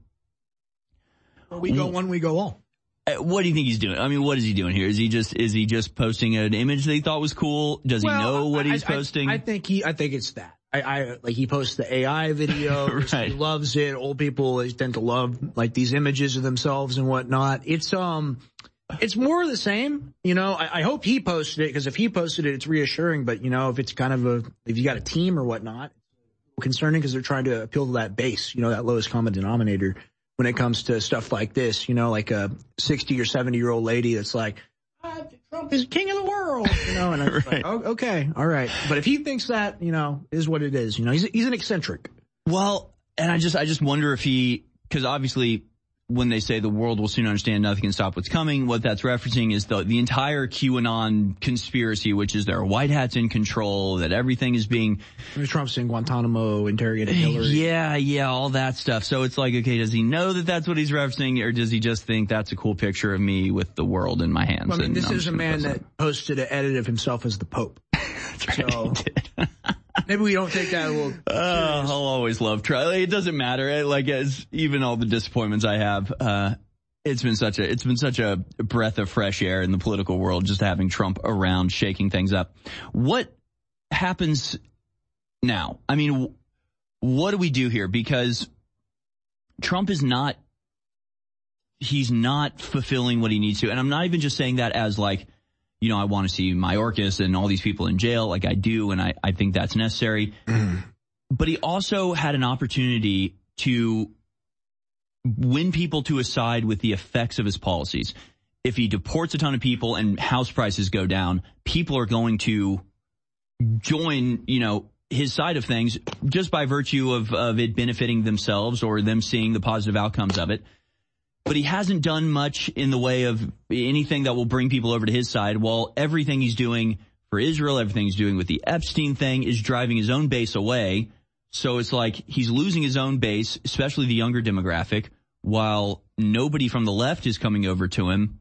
We go one, we go all. Uh, What do you think he's doing? I mean, what is he doing here? Is he just is he just posting an image that he thought was cool? Does Well, he know what I- he's I- posting? I, I think he. I think it's that. I, I like he posts the A I videos. Right. He loves it. Old people they tend to love like these images of themselves and whatnot. It's um, it's more of the same. You know, I, I hope he posted it because if he posted it, it's reassuring. But you know, if it's kind of a if you got a team or whatnot, it's concerning because they're trying to appeal to that base. You know, that lowest common denominator when it comes to stuff like this. You know, like a sixty or seventy year old lady that's like, ah, Trump is king of the world, you know, and I'm just like, oh, okay, all right. But if he thinks that, you know, is what it is, you know, he's he's an eccentric. Well, and I just I just wonder if he, because obviously when they say the world will soon understand nothing can stop what's coming, what that's referencing is the the entire QAnon conspiracy, which is there are white hats in control, that everything is being Trump's in Guantanamo interrogating Hillary. Yeah, yeah, all that stuff. So it's like, okay, does he know that that's what he's referencing, or does he just think that's a cool picture of me with the world in my hands? Well, I mean, and this I'm is just a gonna man post that it? posted an edit of himself as the Pope. That's right, So he did. maybe we don't take that a little. Uh, I'll always love Trump. It doesn't matter. Like, as even all the disappointments I have, uh, it's been such a, it's been such a breath of fresh air in the political world, just having Trump around, shaking things up. What happens now? I mean, what do we do here? Because Trump is not, he's not fulfilling what he needs to. And I'm not even just saying that as like, you know, I want to see Mayorkas and all these people in jail, like I do, and I, I think that's necessary. But he also had an opportunity to win people to his side with the effects of his policies. If he deports a ton of people and house prices go down, people are going to join, you know, his side of things just by virtue of, of it benefiting themselves or them seeing the positive outcomes of it. But he hasn't done much in the way of anything that will bring people over to his side, while everything he's doing for Israel, everything he's doing with the Epstein thing is driving his own base away. So it's like he's losing his own base, especially the younger demographic, while nobody from the left is coming over to him.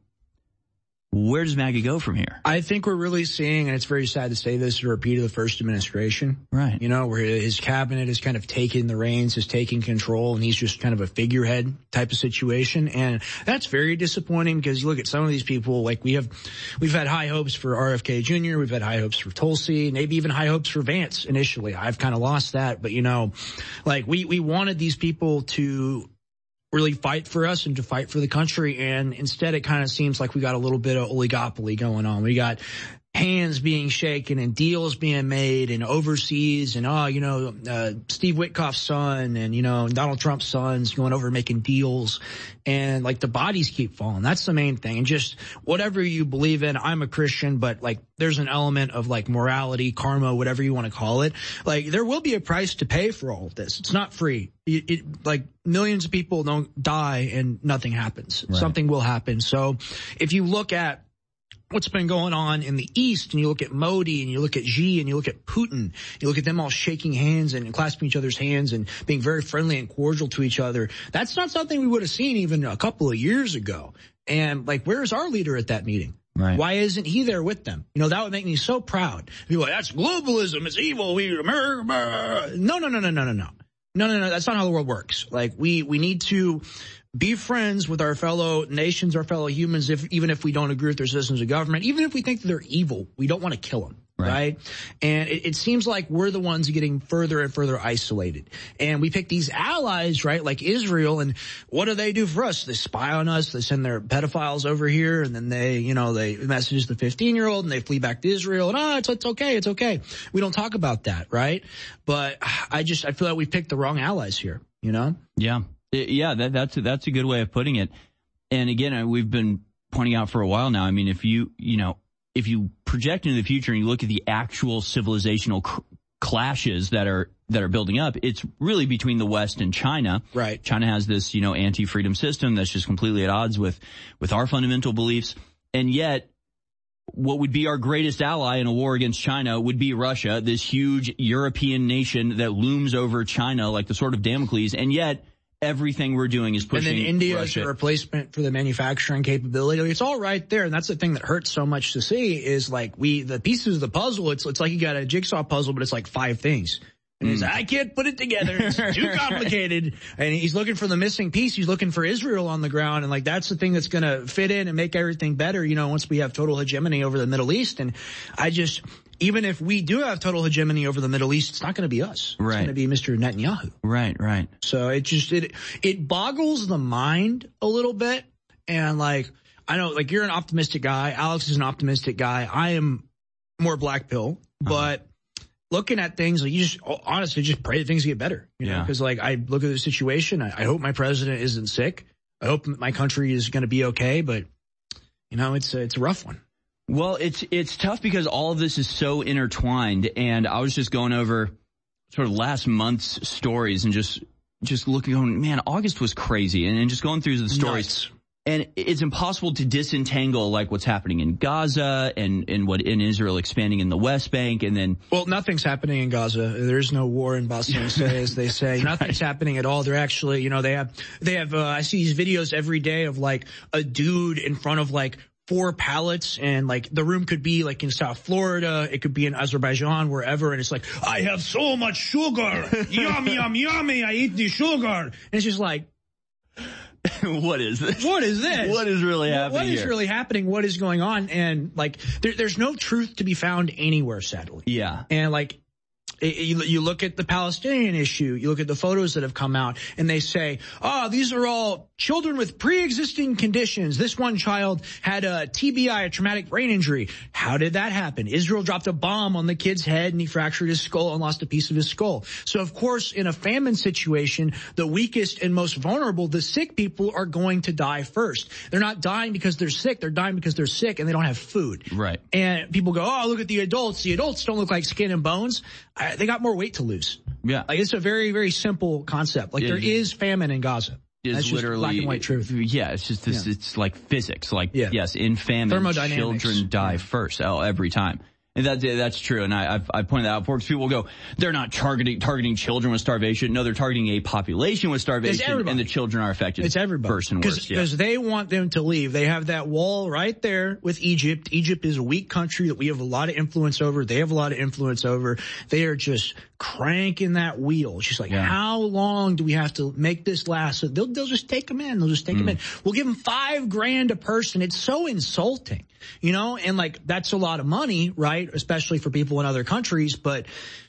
Where does MAGA go from here? I think we're really seeing, and it's very sad to say this, a repeat of the first administration. Right. You know, where his cabinet has kind of taken the reins, is taking control, and he's just kind of a figurehead type of situation. And that's very disappointing because you look at some of these people, like we have, we've had high hopes for R F K Junior, we've had high hopes for Tulsi, maybe even high hopes for Vance initially. I've kind of lost that, but you know, like we, we wanted these people to really fight for us and to fight for the country. And instead it kind of seems like we got a little bit of oligopoly going on. We got hands being shaken and deals being made and overseas and, oh, you know, uh, Steve Witkoff's son and, you know, Donald Trump's sons going over making deals, and like the bodies keep falling. That's the main thing. And just whatever you believe in, I'm a Christian, but like there's an element of like morality, karma, whatever you want to call it. Like there will be a price to pay for all of this. It's not free. It, it, like millions of people don't die and nothing happens. Right. Something will happen. So if you look at what's been going on in the East, and you look at Modi, and you look at Xi, and you look at Putin, you look at them all shaking hands and clasping each other's hands and being very friendly and cordial to each other. That's not something we would have seen even a couple of years ago. And like, where's our leader at that meeting? Right. Why isn't he there with them? You know, that would make me so proud. People are like, that's globalism. It's evil. We America. No, no, no, no, no, no, no. No, no, no. That's not how the world works. Like we, we need to be friends with our fellow nations, our fellow humans, if even if we don't agree with their systems of government, even if we think they're evil, we don't want to kill them. Right. right? And it, it seems like we're the ones getting further and further isolated. And we pick these allies, right, like Israel, and what do they do for us? They spy on us, they send their pedophiles over here, and then they, you know, they message the fifteen-year-old, and they flee back to Israel, and oh, it's, it's okay, it's okay. We don't talk about that, right? But I just, I feel like we picked the wrong allies here, you know? Yeah. Yeah, that, that's, a, that's a good way of putting it. And again, we've been pointing out for a while now, I mean, if you, you know, if you project into the future and you look at the actual civilizational cr- clashes that are that are building up. It's really between the West and China. Right. China has this, you know, anti-freedom system that's just completely at odds with with our fundamental beliefs. And yet, what would be our greatest ally in a war against China would be Russia, this huge European nation that looms over China like the sword of Damocles. And yet, everything we're doing is pushing And then India Russia. is a replacement for the manufacturing capability. It's all right there. And that's the thing that hurts so much to see is like we, the pieces of the puzzle, it's, it's like you got a jigsaw puzzle, but it's like five things. And he's like, I can't put it together. It's too complicated. And he's looking for the missing piece. He's looking for Israel on the ground. And like, that's the thing that's going to fit in and make everything better, you know, once we have total hegemony over the Middle East. And I just, even if we do have total hegemony over the Middle East, it's not going to be us. Right. It's going to be Mister Netanyahu. Right, right. So it just, it, it boggles the mind a little bit. And like, I know, like, you're an optimistic guy. Alex is an optimistic guy. I am more black pill, but looking at things, like, you just honestly just pray that things get better. You know, Yeah. because like I look at the situation, I, I hope my president isn't sick. I hope my country is going to be okay, but you know, it's a, it's a rough one. Well, it's it's tough because all of this is so intertwined, and I was just going over sort of last month's stories and just just looking, going, man, August was crazy, and, and just going through the stories. Nuts. And it's impossible to disentangle like what's happening in Gaza and, and what in Israel expanding in the West Bank, and then Well, nothing's happening in Gaza. There's no war in Bosnia, as they say. Nothing's happening at all. They're actually, you know, they have they have. Uh, I see these videos every day of like a dude in front of like four pallets, and like the room could be like in South Florida, it could be in Azerbaijan, wherever, and it's like, I have so much sugar, yummy, yum, yummy, I eat the sugar, and it's just like, what is this? What is this? What is really happening What is here? really happening? What is going on? And like, there, there's no truth to be found anywhere, sadly. Yeah. And like, it, you, you look at the Palestinian issue, you look at the photos that have come out, and they say, oh, these are all children with pre-existing conditions. This one child had a T B I, a traumatic brain injury. How did that happen? Israel dropped a bomb on the kid's head, and he fractured his skull and lost a piece of his skull. So, of course, in a famine situation, the weakest and most vulnerable, the sick people, are going to die first. They're not dying because they're sick. They're dying because they're sick and they don't have food. Right. And people go, oh, look at the adults. The adults don't look like skin and bones. I, they got more weight to lose. Yeah. Like, it's a very, very simple concept. Like, It there is- is famine in Gaza. Is That's just literally black and white truth. Yeah, it's just this. Yeah. It's like physics. Like Yeah. yes, in famine, Thermodynamics. children die first. Oh, every time. And that, that's true. And I, I've, I've pointed that out before because people go, they're not targeting targeting children with starvation. No, they're targeting a population with starvation, everybody. and the children are affected. It's everybody. First and worst. Yeah. Because they want them to leave. They have that wall right there with Egypt. Egypt is a weak country that we have a lot of influence over. They have a lot of influence over. They are just cranking that wheel. It's just like, Yeah. how long do we have to make this last? So they'll, they'll just take them in. They'll just take them in. We'll give them five grand a person. It's so insulting, you know? And like, that's a lot of money, right? Especially for people in other countries, but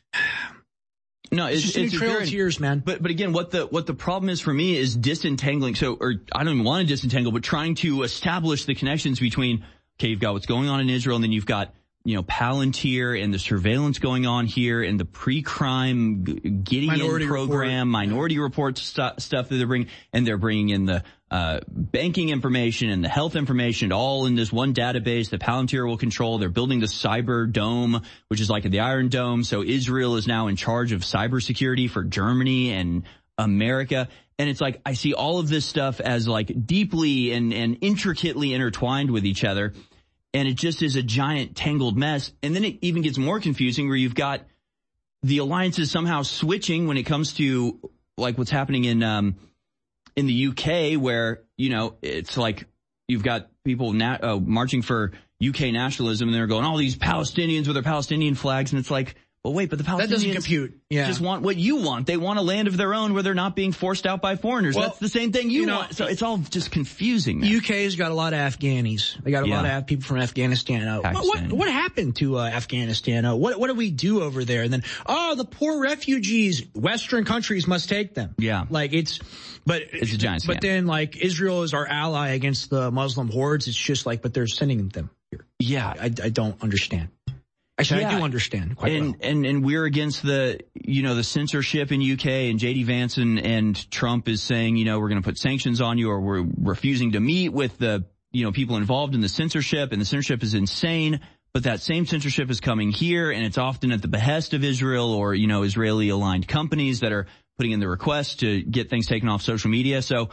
No, it's, it's, just a it's trail very- of tears, man. But but again, what the what the problem is for me is disentangling. So, or I don't even want to disentangle, but trying to establish the connections between. Okay, you've got what's going on in Israel, and then you've got you know Palantir and the surveillance going on here, and the pre-crime G- Gideon Minority program, Report. Minority Report stu- stuff that they're bringing, and they're bringing in the uh banking information and the health information all in this one database that Palantir will control. They're building the cyber dome, which is like the Iron Dome. So Israel is now in charge of cybersecurity for Germany and America. And it's like, I see all of this stuff as like deeply and, and intricately intertwined with each other. And it just is a giant tangled mess. And then it even gets more confusing where you've got the alliances somehow switching when it comes to like what's happening in, um, in the U K, where, you know, it's like you've got people na- uh, marching for U K nationalism, and they're going, all these Palestinians with their Palestinian flags. And it's like, well, wait, but the Palestinians That doesn't compute. Yeah. just want what you want. They want a land of their own where they're not being forced out by foreigners. Well, That's the same thing you, you know, want. So it's all just confusing. Man. U K's got a lot of Afghanis. They got a Yeah. lot of people from Afghanistan. Uh, what, what Pakistan. what happened to uh, Afghanistan? Uh, what what do we do over there? And then, oh, the poor refugees. Western countries must take them. Yeah. Like it's, but It's a giant But scam. then, like, Israel is our ally against the Muslim hordes. It's just like, but they're sending them here. Yeah. I, I don't understand. Actually, I Yeah. do understand quite and, well. and, and we're against the, you know, the censorship in U K, and J D Vance and, and Trump is saying, you know, we're going to put sanctions on you, or we're refusing to meet with the, you know, people involved in the censorship, and the censorship is insane. but that same censorship is coming here, and it's often at the behest of Israel or, you know, Israeli-aligned companies that are putting in the request to get things taken off social media. So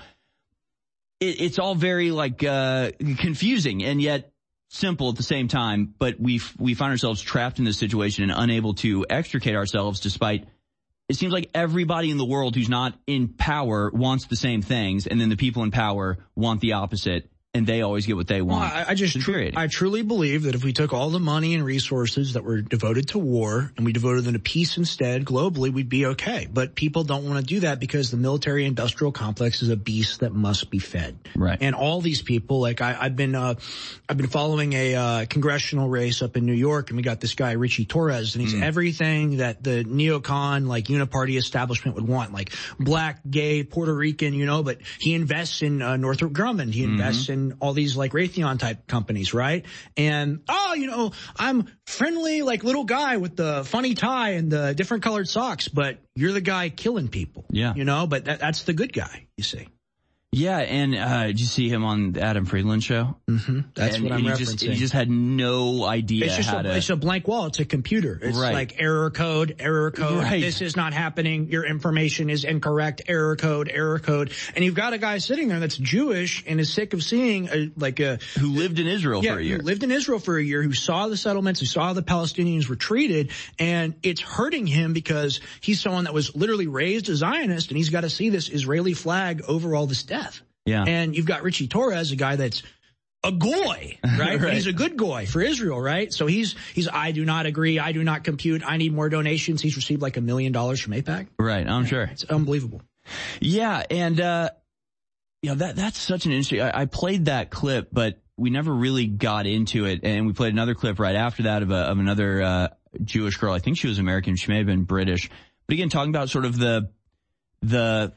it, it's all very, like, uh confusing and yet simple at the same time, but we we find ourselves trapped in this situation and unable to extricate ourselves despite it seems like everybody in the world who's not in power wants the same things, and then the people in power want the opposite, and they always get what they want. Well, I, I just, tr- I truly believe that if we took all the money and resources that were devoted to war and we devoted them to peace instead, globally, we'd be okay. But people don't want to do that because the military-industrial complex is a beast that must be fed. Right. And all these people, like I, I've been, uh, I've been following a uh, congressional race up in New York, and we got this guy Richie Torres, and he's mm. everything that the neocon, like uniparty establishment would want, like black, gay, Puerto Rican, you know. But he invests in uh, Northrop Grumman. He invests mm-hmm. in all these like Raytheon type companies, right? And, oh, you know, I'm friendly, like little guy with the funny tie and the different colored socks, but you're the guy killing people. Yeah. You know, but that, that's the good guy, you see. Yeah, and uh did you see him on the Adam Friedland show? Mm-hmm. That's and, what I'm and referencing. He just, he just had no idea it's just how a, to... It's a blank wall. It's a computer. It's right. like error code, error code. Right. This is not happening. Your information is incorrect. Error code, error code. And you've got a guy sitting there that's Jewish and is sick of seeing a, like a... Who lived in Israel yeah, for a year. Who lived in Israel for a year, who saw the settlements, who saw the Palestinians were treated, and it's hurting him because he's someone that was literally raised a Zionist, and he's got to see this Israeli flag over all this death. Yeah. And you've got Richie Torres, a guy that's a goy, right? right. He's a good goy for Israel, right? So he's, he's, I do not agree. I do not compute. I need more donations. He's received like a million dollars from AIPAC. Right. I'm yeah, sure. It's unbelievable. Yeah. And, uh, you know, that, that's such an interesting, I, I played that clip, but we never really got into it. And we played another clip right after that of a, of another, uh, Jewish girl. I think she was American. She may have been British. But again, talking about sort of the, the,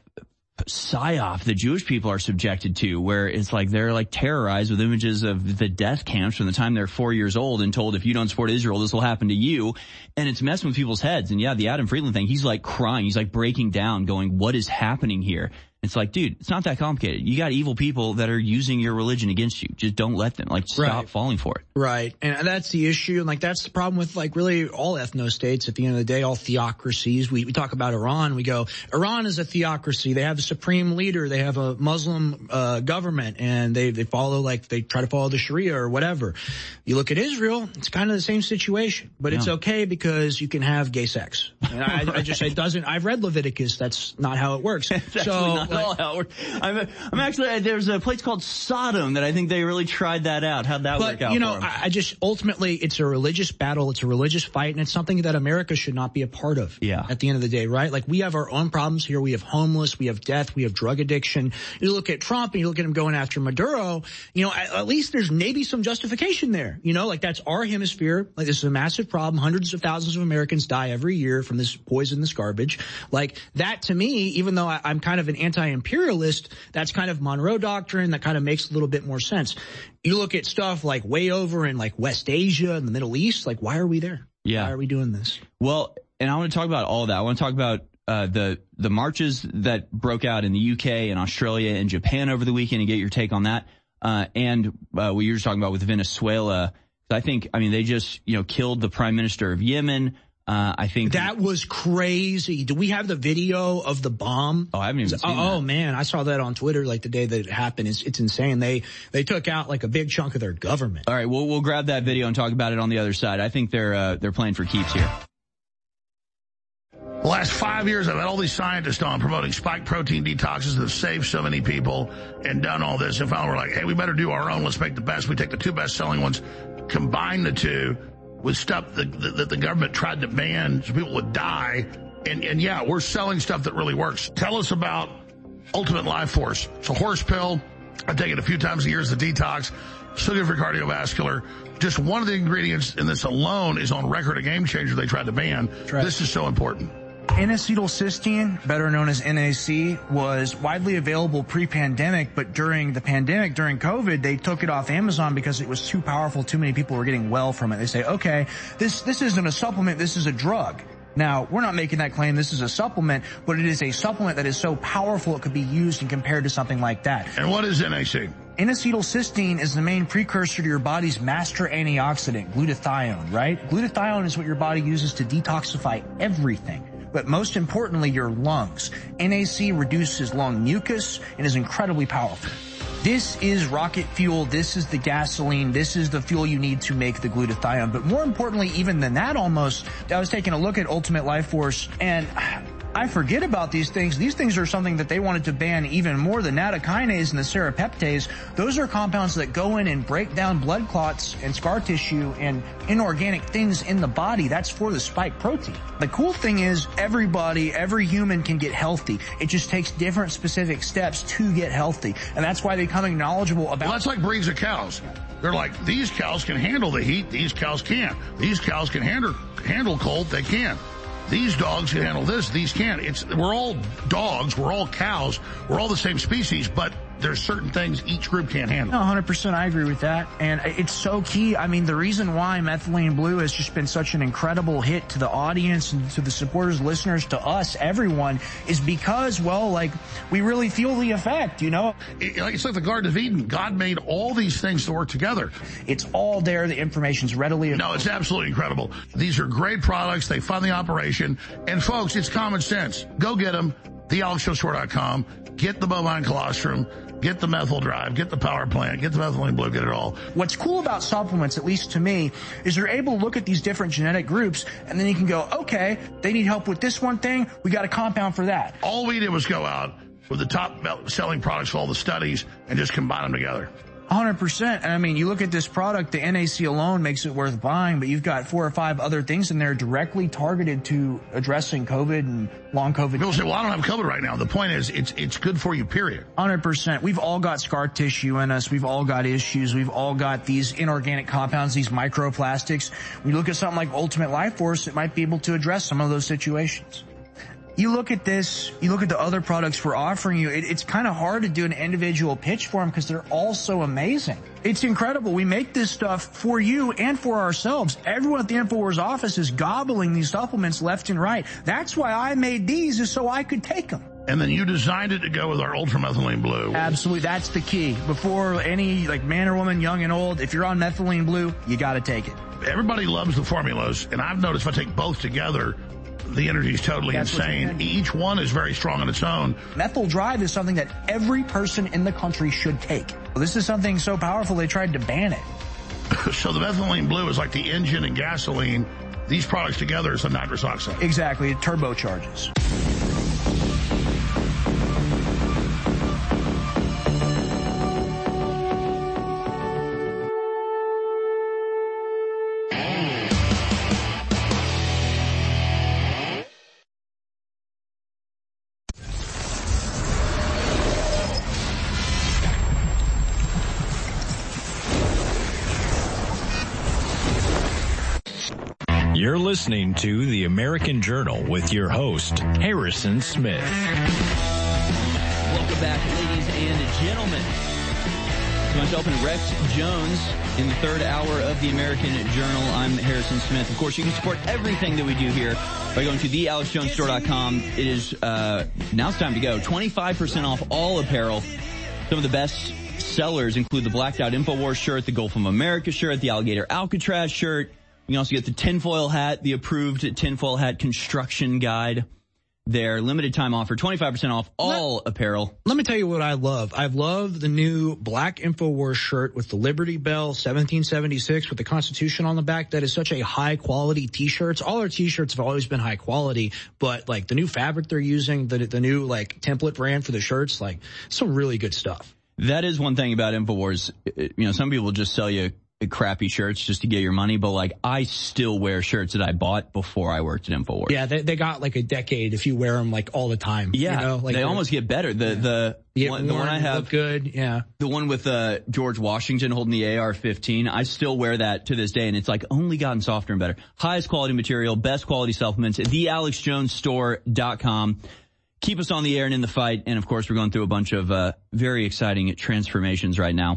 psyop the Jewish people are subjected to, where it's like they're like terrorized with images of the death camps from the time they're four years old and told if you don't support Israel, this will happen to you. And it's messing with people's heads. And yeah, the Adam Friedland thing, he's like crying. He's like breaking down going, what is happening here? It's like, dude, it's not that complicated. You got evil people that are using your religion against you. Just don't let them. Like, stop right. falling for it. Right. And that's the issue. And like, that's the problem with like really all ethno-states at the end of the day, all theocracies. We, we talk about Iran. We go, Iran is a theocracy. They have a supreme leader. They have a Muslim uh, government, and they, they follow like, they try to follow the Sharia or whatever. You look at Israel, it's kind of the same situation, but yeah. it's okay because you can have gay sex. And I, I just, it doesn't, I've read Leviticus. That's not how it works. So, Like, how I'm, I'm actually, there's a place called Sodom that I think they really tried that out. How'd that but, work out you know, for them? I just, ultimately, it's a religious battle. It's a religious fight, and it's something that America should not be a part of. Yeah. At the end of the day, right? Like, we have our own problems here. We have homeless, we have death, we have drug addiction. You look at Trump and you look at him going after Maduro, you know, at, at least there's maybe some justification there. You know, like that's our hemisphere. Like, this is a massive problem. Hundreds of thousands of Americans die every year from this poison, this garbage. Like, that to me, even though I, I'm kind of an anti-imperialist, that's kind of Monroe Doctrine. That kind of makes a little bit more sense. You look at stuff like way over in like West Asia and the Middle East, like why are we there? Yeah. Why are we doing this? Well, and I want to talk about all that. I want to talk about uh the the marches that broke out in the U K and Australia and Japan over the weekend and get your take on that. Uh and uh what you were talking about with Venezuela. I think, I mean, they just, you know, killed the prime minister of Yemen. Uh, I think that was crazy. Do we have the video of the bomb? Oh, I haven't even seen oh, that. Oh man, I saw that on Twitter like the day that it happened. It's, it's insane. They they took out like a big chunk of their government. All right, we'll we'll grab that video and talk about it on the other side. I think they're uh, they're playing for keeps here. The last five years, I've had all these scientists on promoting spike protein detoxes that have saved so many people and done all this. And finally, we're like, hey, we better do our own. Let's make the best. We take the two best-selling ones, combine the two with stuff that, that, that the government tried to ban so people would die. And, and yeah, we're selling stuff that really works. Tell us about Ultimate Life Force. It's a horse pill. I take it a few times a year as a detox. So good for cardiovascular. Just one of the ingredients in this alone is on record a game changer they tried to ban. Right. This is so important. N-acetylcysteine, better known as N A C, was widely available pre-pandemic, but during the pandemic, during COVID, they took it off Amazon because it was too powerful. Too many people were getting well from it. They say, okay, this, this isn't a supplement, this is a drug. Now, we're not making that claim this is a supplement, but it is a supplement that is so powerful it could be used and compared to something like that. And what is N A C? N-acetylcysteine is the main precursor to your body's master antioxidant, glutathione, right? Glutathione is what your body uses to detoxify everything. But most importantly, your lungs. N A C reduces lung mucus and is incredibly powerful. This is rocket fuel. This is the gasoline. This is the fuel you need to make the glutathione. But more importantly, even than that almost, I was taking a look at Ultimate Life Force, and I forget about these things. These things are something that they wanted to ban even more. The nattokinase and the serrapeptase, those are compounds that go in and break down blood clots and scar tissue and inorganic things in the body. That's for the spike protein. The cool thing is everybody, every human can get healthy. It just takes different specific steps to get healthy. And that's why becoming knowledgeable about... Well, that's like breeds of cows. They're like, these cows can handle the heat, these cows can't. These cows can handle, handle cold, they can't. These dogs can handle this, these can't. It's, we're all dogs, we're all cows, we're all the same species, but there's certain things each group can't handle. No, one hundred percent I agree with that. And it's so key. I mean, the reason why Methylene Blue has just been such an incredible hit to the audience and to the supporters, listeners, to us, everyone, is because, well, like, we really feel the effect, you know? It, it's like the Garden of Eden. God made all these things to work together. It's all there. The information's readily available. No, it's absolutely incredible. These are great products. They fund the operation. And folks, it's common sense. Go get them. the alex jones store dot com. Get the bovine colostrum. Get the methyl drive, get the power plant, get the methylene blue, get it all. What's cool about supplements, at least to me, is you're able to look at these different genetic groups and then you can go, okay, they need help with this one thing, we got a compound for that. All we did was go out with the top selling products for all the studies and just combine them together. one hundred percent. And I mean, you look at this product, the N A C alone makes it worth buying, but you've got four or five other things in there directly targeted to addressing COVID and long COVID. People say, well, I don't have COVID right now. The point is, it's it's good for you, period. one hundred percent. We've all got scar tissue in us. We've all got issues. We've all got these inorganic compounds, these microplastics. When you look at something like Ultimate Life Force, it might be able to address some of those situations. You look at this, you look at the other products we're offering you, it, it's kind of hard to do an individual pitch for them because they're all so amazing. It's incredible. We make this stuff for you and for ourselves. Everyone at the InfoWars office is gobbling these supplements left and right. That's why I made these, is so I could take them. And then you designed it to go with our ultramethylene blue. Absolutely. That's the key. Before any, like, man or woman, young and old, if you're on methylene blue, you got to take it. Everybody loves the formulas, and I've noticed if I take both together, the energy is totally That's insane. Each one is very strong on its own. Methyl Drive is something that every person in the country should take. This is something so powerful they tried to ban it. So the methylene blue is like the engine and gasoline. These products together is the nitrous oxide. Exactly. It turbocharges. You're listening to The American Journal with your host, Harrison Smith. Welcome back, ladies and gentlemen. To myself and Rex Jones in the third hour of The American Journal. I'm Harrison Smith. Of course, you can support everything that we do here by going to the alex jones store dot com. It is, uh, now it's time to go. twenty-five percent off all apparel. Some of the best sellers include the Blacked Out InfoWars shirt, the Gulf of America shirt, the Alligator Alcatraz shirt. You can also get the tinfoil hat, the approved tinfoil hat construction guide. Their limited time offer, twenty-five percent off all let, apparel. Let me tell you what I love. I love the new black InfoWars shirt with the Liberty Bell seventeen seventy-six with the Constitution on the back. That is such a high quality t-shirts. All our t-shirts have always been high quality, but like the new fabric they're using, the, the new like template brand for the shirts, like some really good stuff. That is one thing about InfoWars. You know, some people just sell you crappy shirts just to get your money, but like I still wear shirts that I bought before I worked at InfoWars. Yeah, they, they got like a decade if you wear them like all the time. Yeah, you know? Like they almost get better. The the yeah, one, the one I have, good. Yeah, the one with uh, George Washington holding the A R fifteen. I still wear that to this day, and it's like only gotten softer and better. Highest quality material, best quality supplements. the alex jones store dot com. Keep us on the air and in the fight, and of course we're going through a bunch of uh, very exciting transformations right now.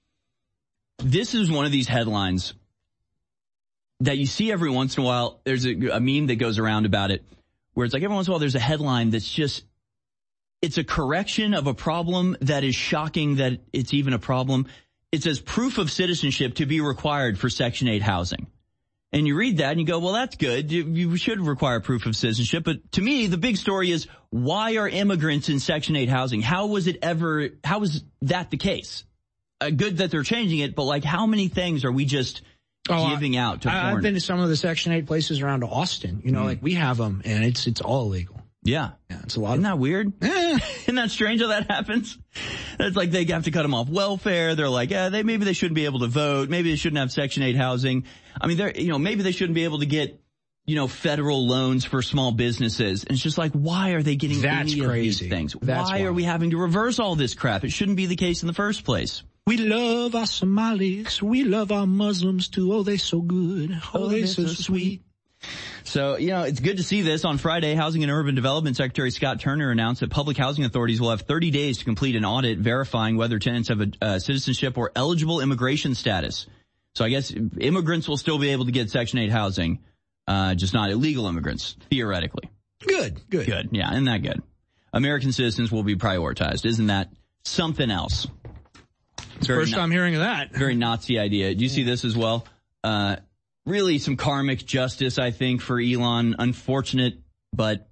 This is one of these headlines that you see every once in a while. There's a, a meme that goes around about it where it's like every once in a while there's a headline that's just, It's a correction of a problem that is shocking that it's even a problem. It says proof of citizenship to be required for Section eight housing. And you read that and you go, well, that's good. You, you should require proof of citizenship. But to me, the big story is, why are immigrants in Section eight housing? How was it ever, how was that the case? Uh, good that they're changing it, but like, how many things are we just oh, giving out to I, foreigners? I've been to some of the Section eight places around Austin. You know, mm. like we have them, and it's it's all illegal. Yeah. Yeah, it's a lot. Isn't of that weird? Isn't that strange how that happens? It's like they have to cut them off welfare. They're like, yeah, they maybe they shouldn't be able to vote. Maybe they shouldn't have Section eight housing. I mean, they're, you know, maybe they shouldn't be able to get, you know, federal loans for small businesses. And it's just like, why are they getting That's any crazy. of these things? That's why wild. are we having to reverse all this crap? It shouldn't be the case in the first place. We love our Somalis. We love our Muslims too. Oh, they're so good. Oh, Oh, they're they're so so sweet. So, you know, it's good to see this. On Friday, Housing and Urban Development Secretary Scott Turner announced that public housing authorities will have thirty days to complete an audit verifying whether tenants have a uh, citizenship or eligible immigration status. So I guess immigrants will still be able to get Section eight housing, uh, just not illegal immigrants, theoretically. Good, good. Good, yeah, isn't that good? American citizens will be prioritized. Isn't that something else? It's the first na- time hearing of that. Very Nazi idea. Do you see this as well? Uh, really some karmic justice, I think, for Elon. Unfortunate, but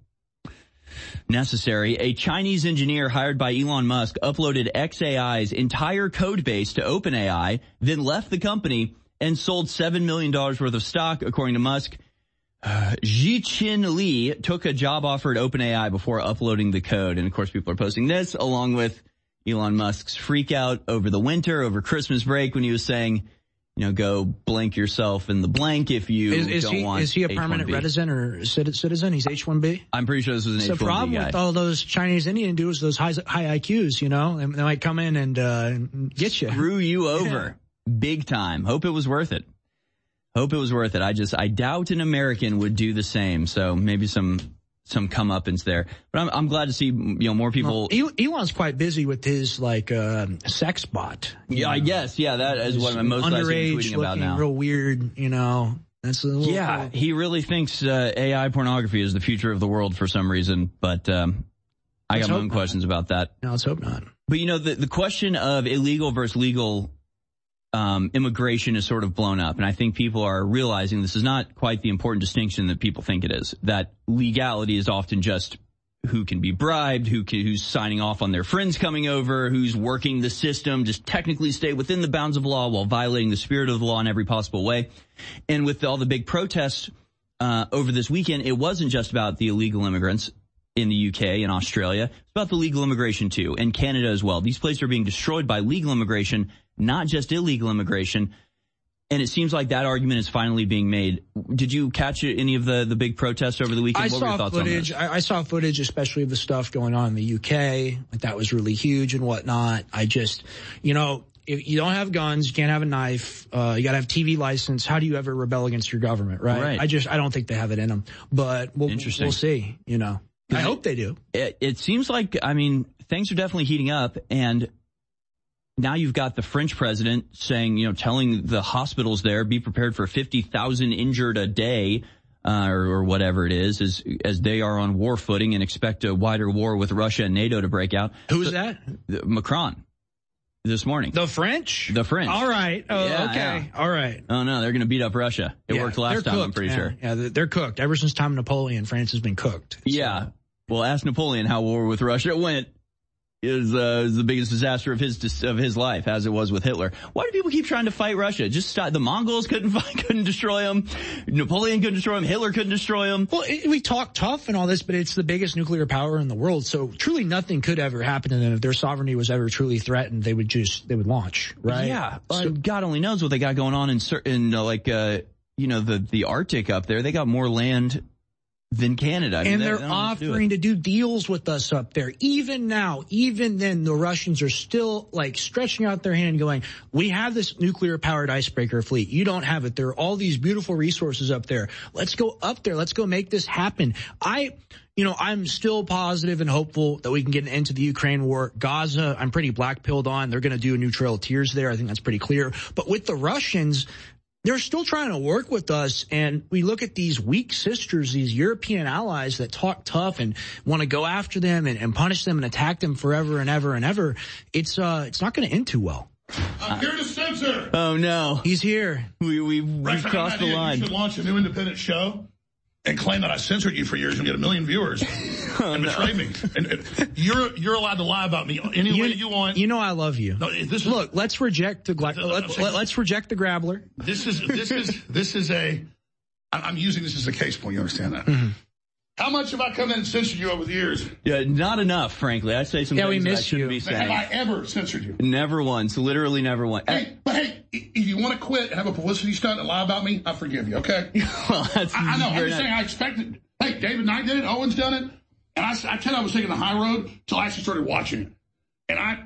necessary. A Chinese engineer hired by Elon Musk uploaded X A I's entire code base to OpenAI, then left the company and sold seven million dollars worth of stock, according to Musk. Uh, Zhichin Li took a job offer at OpenAI before uploading the code. And, of course, people are posting this along with Elon Musk's freak out over the winter, over Christmas break, when he was saying, you know, go blank yourself in the blank if you is, is don't he, want Is he a H one B. permanent resident or citizen? He's H one B? I'm pretty sure this was an H one B guy. The problem with all those Chinese Indian dudes, those high, high I Qs, you know, they might come in and uh, get you. Screw you over. Yeah. Big time. Hope it was worth it. Hope it was worth it. I just, I doubt an American would do the same. So maybe some, some comeuppance there. But I'm, I'm glad to see, you know, more people. Well, Elon's quite busy with his, like, uh, sex bot. Yeah, know. I guess. Yeah, that is what I'm most likely tweeting about now. Real weird, you know. That's a little yeah, cool. He really thinks uh, A I pornography is the future of the world for some reason. But um, I let's got my own not. questions about that. No, let's hope not. But, you know, the, the question of illegal versus legal Um, immigration is sort of blown up, and I think people are realizing this is not quite the important distinction that people think it is, that legality is often just who can be bribed, who can, who's signing off on their friends coming over, who's working the system, just technically stay within the bounds of law while violating the spirit of the law in every possible way. And with all the big protests uh, over this weekend, it wasn't just about the illegal immigrants in the U K and Australia. It's about the legal immigration too, and Canada as well. These places are being destroyed by legal immigration, not just illegal immigration. And it seems like that argument is finally being made. Did you catch any of the, the big protests over the weekend? I what saw were your thoughts footage. on this? I, I saw footage, especially of the stuff going on in the U K. Like that was really huge and whatnot. I just, you know, if you don't have guns, you can't have a knife. Uh, you got to have T V license. How do you ever rebel against your government, right? Right. I just, I don't think they have it in them. But we'll, Interesting. we'll see. You know, I it, hope they do. It, it seems like, I mean, things are definitely heating up, and now you've got the French president saying, you know, telling the hospitals there, be prepared for fifty thousand injured a day, uh, or, or whatever it is, as, as they are on war footing and expect a wider war with Russia and NATO to break out. Who's so, that? Macron. This morning. The French? The French. All right. Oh, yeah, okay. Yeah. All right. Oh, no, they're going to beat up Russia. It yeah, worked last time, cooked, I'm pretty yeah. sure. Yeah, they're cooked. Ever since time of Napoleon, France has been cooked. So. Yeah. Well, ask Napoleon how war with Russia went. It was, uh, it was the biggest disaster of his of his life, as it was with Hitler. Why do people keep trying to fight Russia? Just stop. The Mongols couldn't fight, couldn't destroy them. Napoleon couldn't destroy them. Hitler couldn't destroy them. Well, it, we talk tough and all this, but it's the biggest nuclear power in the world. So truly nothing could ever happen to them. If their sovereignty was ever truly threatened, they would just, they would launch, right? Yeah. So, uh, God only knows what they got going on in certain, uh, like, uh, you know, the, the Arctic up there. They got more land than Canada. I mean, and they, they're they offering to do, to do deals with us up there. Even now, even then, the Russians are still like stretching out their hand going, we have this nuclear powered icebreaker fleet. You don't have it. There are all these beautiful resources up there. Let's go up there. Let's go make this happen. I, you know, I'm still positive and hopeful that we can get an end to the Ukraine war. Gaza, I'm pretty black pilled on. They're going to do a new Trail of Tears there. I think that's pretty clear. But with the Russians, they're still trying to work with us. And we look at these weak sisters, these European allies that talk tough and want to go after them and, and punish them and attack them forever and ever and ever. It's, uh, it's not going to end too well. I'm here to censor. Oh no. He's here. We, we, we've Rex, crossed the line. You should launch a new independent show and claim that I censored you for years and get a million viewers oh, and betray no. me. And, and you're you're allowed to lie about me any you, way you want. You know I love you. No, this is, Look, let's reject the gla- let's, let, let's reject the Grabbler. This is this is this is a. I'm using this as a case point. You understand that? Mm-hmm. How much have I come in and censored you over the years? Yeah, not enough, frankly. I say some yeah, things we that I miss shouldn't you. be saying. Have I ever censored you? Never once. Literally never once. Hey, but hey, if you want to quit and have a publicity stunt and lie about me, I forgive you, okay? Well, that's I, I know. I'm very just nice. saying I expected. Hey, David Knight did it. Owen's done it. And I, I tell you, I was taking the high road until I actually started watching it. And I,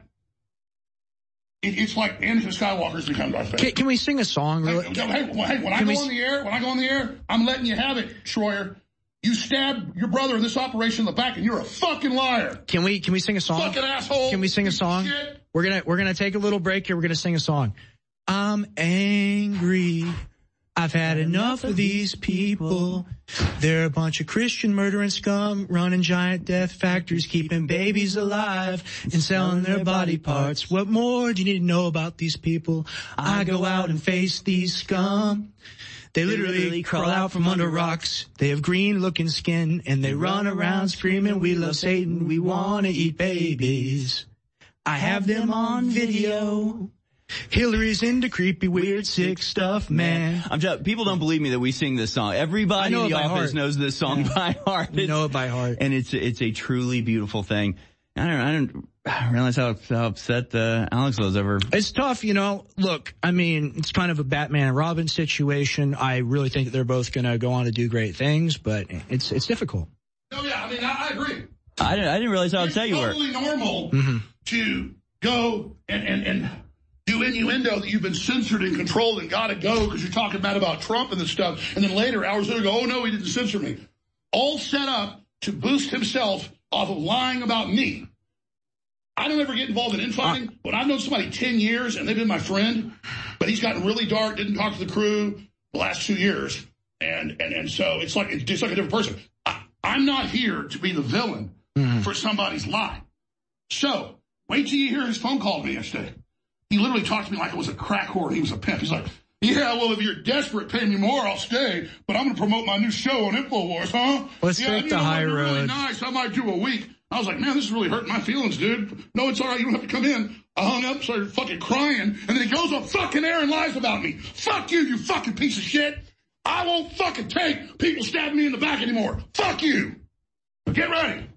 it, it's like Anakin Skywalker's become Darth Vader. Can, can we sing a song? Hey, Really? hey, hey, when I Can go we- on the air, when I go on the air, I'm letting you have it, Schroyer. You stabbed your brother in this operation in the back, and you're a fucking liar. Can we can we sing a song? Fucking asshole. Can we sing a song? Shit. We're gonna we're gonna take a little break here. We're gonna sing a song. I'm angry. I've had enough of these people. They're a bunch of Christian murdering scum, running giant death factories, keeping babies alive and selling their body parts. What more do you need to know about these people? I go out and face these scum. They literally crawl out from under rocks. They have green looking skin and they run around screaming, we love Satan, we want to eat babies. I have them on video. Hillary's into creepy, weird, sick stuff, man. I'm just, people don't believe me that we sing this song. Everybody in the office heart. knows this song yeah. by heart. We know it by heart. And it's, it's a truly beautiful thing. I don't, I don't realize how, how upset uh, Alex was over. It's tough, you know. Look, I mean, it's kind of a Batman and Robin situation. I really think that they're both going to go on to do great things, but it's it's difficult. No, yeah, I mean, I, I agree. I didn't, I didn't realize how upset you were. It's totally normal mm-hmm. to go and, and, and do innuendo that you've been censored and controlled and got to go because you're talking bad about Trump and this stuff. And then later, hours later, go, oh, no, he didn't censor me. All set up to boost himself off of lying about me. I don't ever get involved in infighting, uh, but I've known somebody ten years and they've been my friend, but he's gotten really dark, didn't talk to the crew the last two years. And, and, and so it's like, it's like a different person. I, I'm not here to be the villain mm-hmm. for somebody's lie. So wait till you hear his phone call to me yesterday. He literally talked to me like it was a crack whore. He was a pimp. He's like, yeah, well, if you're desperate, pay me more, I'll stay. But I'm going to promote my new show on InfoWars, huh? Let's yeah, take you the know, high they're road. Really nice. I might do a week. I was like, man, this is really hurting my feelings, dude. No, it's all right. You don't have to come in. I hung up, started fucking crying, and then he goes on fucking air and lies about me. Fuck you, you fucking piece of shit. I won't fucking take people stabbing me in the back anymore. Fuck you. Get ready.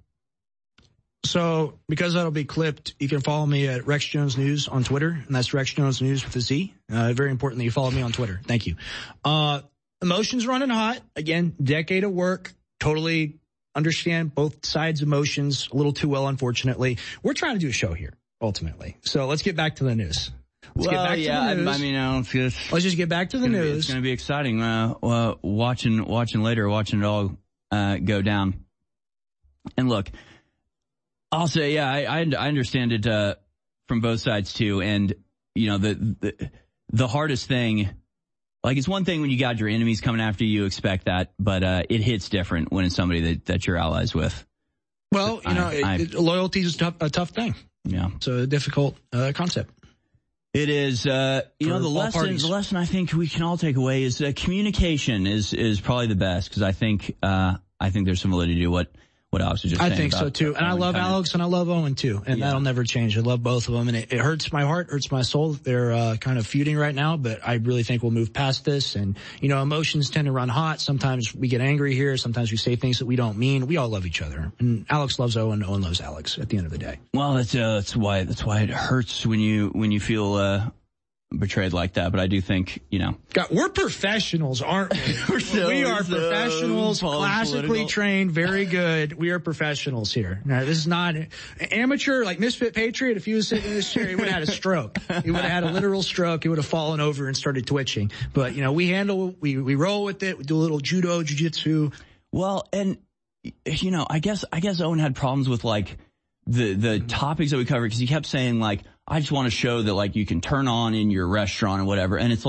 So, because that'll be clipped, you can follow me at Rex Jones News on Twitter, and that's Rex Jones News with a Z. Uh, very important that you follow me on Twitter. Thank you. Uh, emotions running hot. Again, decade of work. Totally understand both sides' emotions a little too well, unfortunately. We're trying to do a show here, ultimately. So let's get back to the news. Let's well, get back yeah, to the news. I, I mean, I don't just, let's just get back to the it's news. Be, it's going to be exciting. Uh, uh, watching, watching later, watching it all uh, go down. And look, I'll say, yeah, I, I, I understand it uh, from both sides too. And you know, the, the the hardest thing. Like, it's one thing when you got your enemies coming after you, you expect that, but uh, it hits different when it's somebody that, that you're allies with. Well, you I, know, it, I, it, loyalty is tough, a tough thing. Yeah. It's a difficult uh, concept. It is, uh, you For know, the lesson, parties. the lesson I think we can all take away is uh, communication is, is probably the best, because I think, uh, I think there's some validity to what, what Alex was just I saying. I think about, so too. And I love Alex and I love Owen too. And yeah. that'll never change. I love both of them. And it, it hurts my heart, hurts my soul. They're, uh, kind of feuding right now, but I really think we'll move past this. And, you know, emotions tend to run hot. Sometimes we get angry here. Sometimes we say things that we don't mean. We all love each other. And Alex loves Owen. Owen loves Alex at the end of the day. Well, that's, uh, that's why, that's why it hurts when you, when you feel, uh, betrayed like that, but I do think, you know. God, we're professionals, aren't we? we're so, we are so professionals, classically political. trained, very good. We are professionals here. Now, this is not amateur, like Misfit Patriot. If he was sitting in this chair, he would have had a stroke. He would have had a literal stroke. He would have fallen over and started twitching. But, you know, we handle, we, we roll with it. We do a little judo, jujitsu. Well, and, you know, I guess, I guess Owen had problems with, like, the, the mm-hmm. topics that we covered, because he kept saying, like, I just want to show that, like, you can turn on in your restaurant or whatever. And it's like,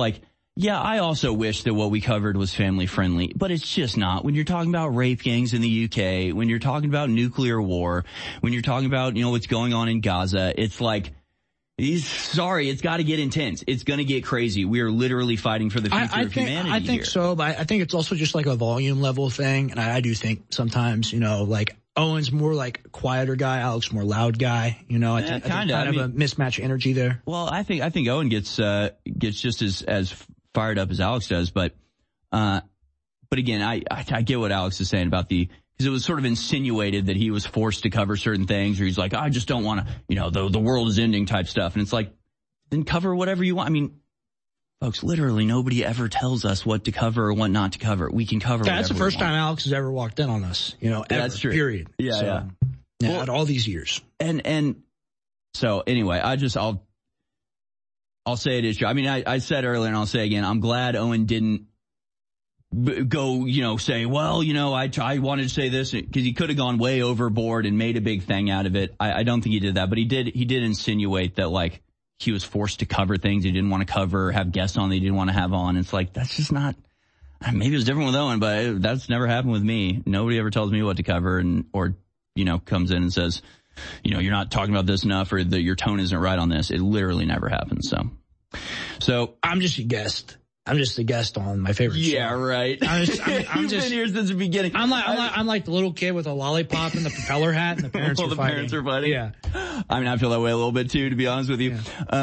Yeah, I also wish that what we covered was family friendly, but it's just not. When you're talking about rape gangs in the U K, when you're talking about nuclear war, when you're talking about, you know, what's going on in Gaza, it's like, he's sorry, it's got to get intense. It's going to get crazy. We are literally fighting for the future I, I of think, humanity I think here. so, but I think it's also just like a volume level thing. And I, I do think sometimes, you know, like Owen's more like a quieter guy, Alex more loud guy. You know, I, Yeah, think, I think kinda. kind I of mean- a mismatch energy there. Well, I think I think Owen gets uh, gets just as as fired up as Alex does, but uh, but again, I, I I get what Alex is saying about the, because it was sort of insinuated that he was forced to cover certain things, or he's like, I just don't want to, you know, the the world is ending type stuff, and it's like, then cover whatever you want. I mean, folks, literally nobody ever tells us what to cover or what not to cover. We can cover. Yeah, that's the whatever we first want. time Alex has ever walked in on us. You know, ever, That's true. period. Yeah, So, yeah. yeah, Well- at all these years. And and so anyway, I just I'll I'll say it is true. I mean, I, I said earlier and I'll say again, I'm glad Owen didn't b- go, you know, say, well, you know, I I wanted to say this, because he could have gone way overboard and made a big thing out of it. I, I don't think he did that, but he did he did insinuate that like he was forced to cover things he didn't want to cover, have guests on that he didn't want to have on. It's like, that's just not. Maybe it was different with Owen, but that's never happened with me. Nobody ever tells me what to cover, and or you know comes in and says, you know, you're not talking about this enough, or that your tone isn't right on this. It literally never happens. So, so I'm just a guest. I'm just a guest on my favorite show. yeah, right. I'm just, I'm, I'm You've just, been here since the beginning. I'm like, I'm like, I'm like the little kid with a lollipop and the propeller hat, and the parents Well, are the fighting. parents are fighting. Yeah. I mean, I feel that way a little bit too, to be honest with you. Yeah. Uh,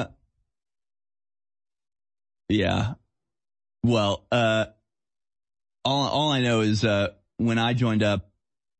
yeah. Well, uh, all all I know is uh, when I joined up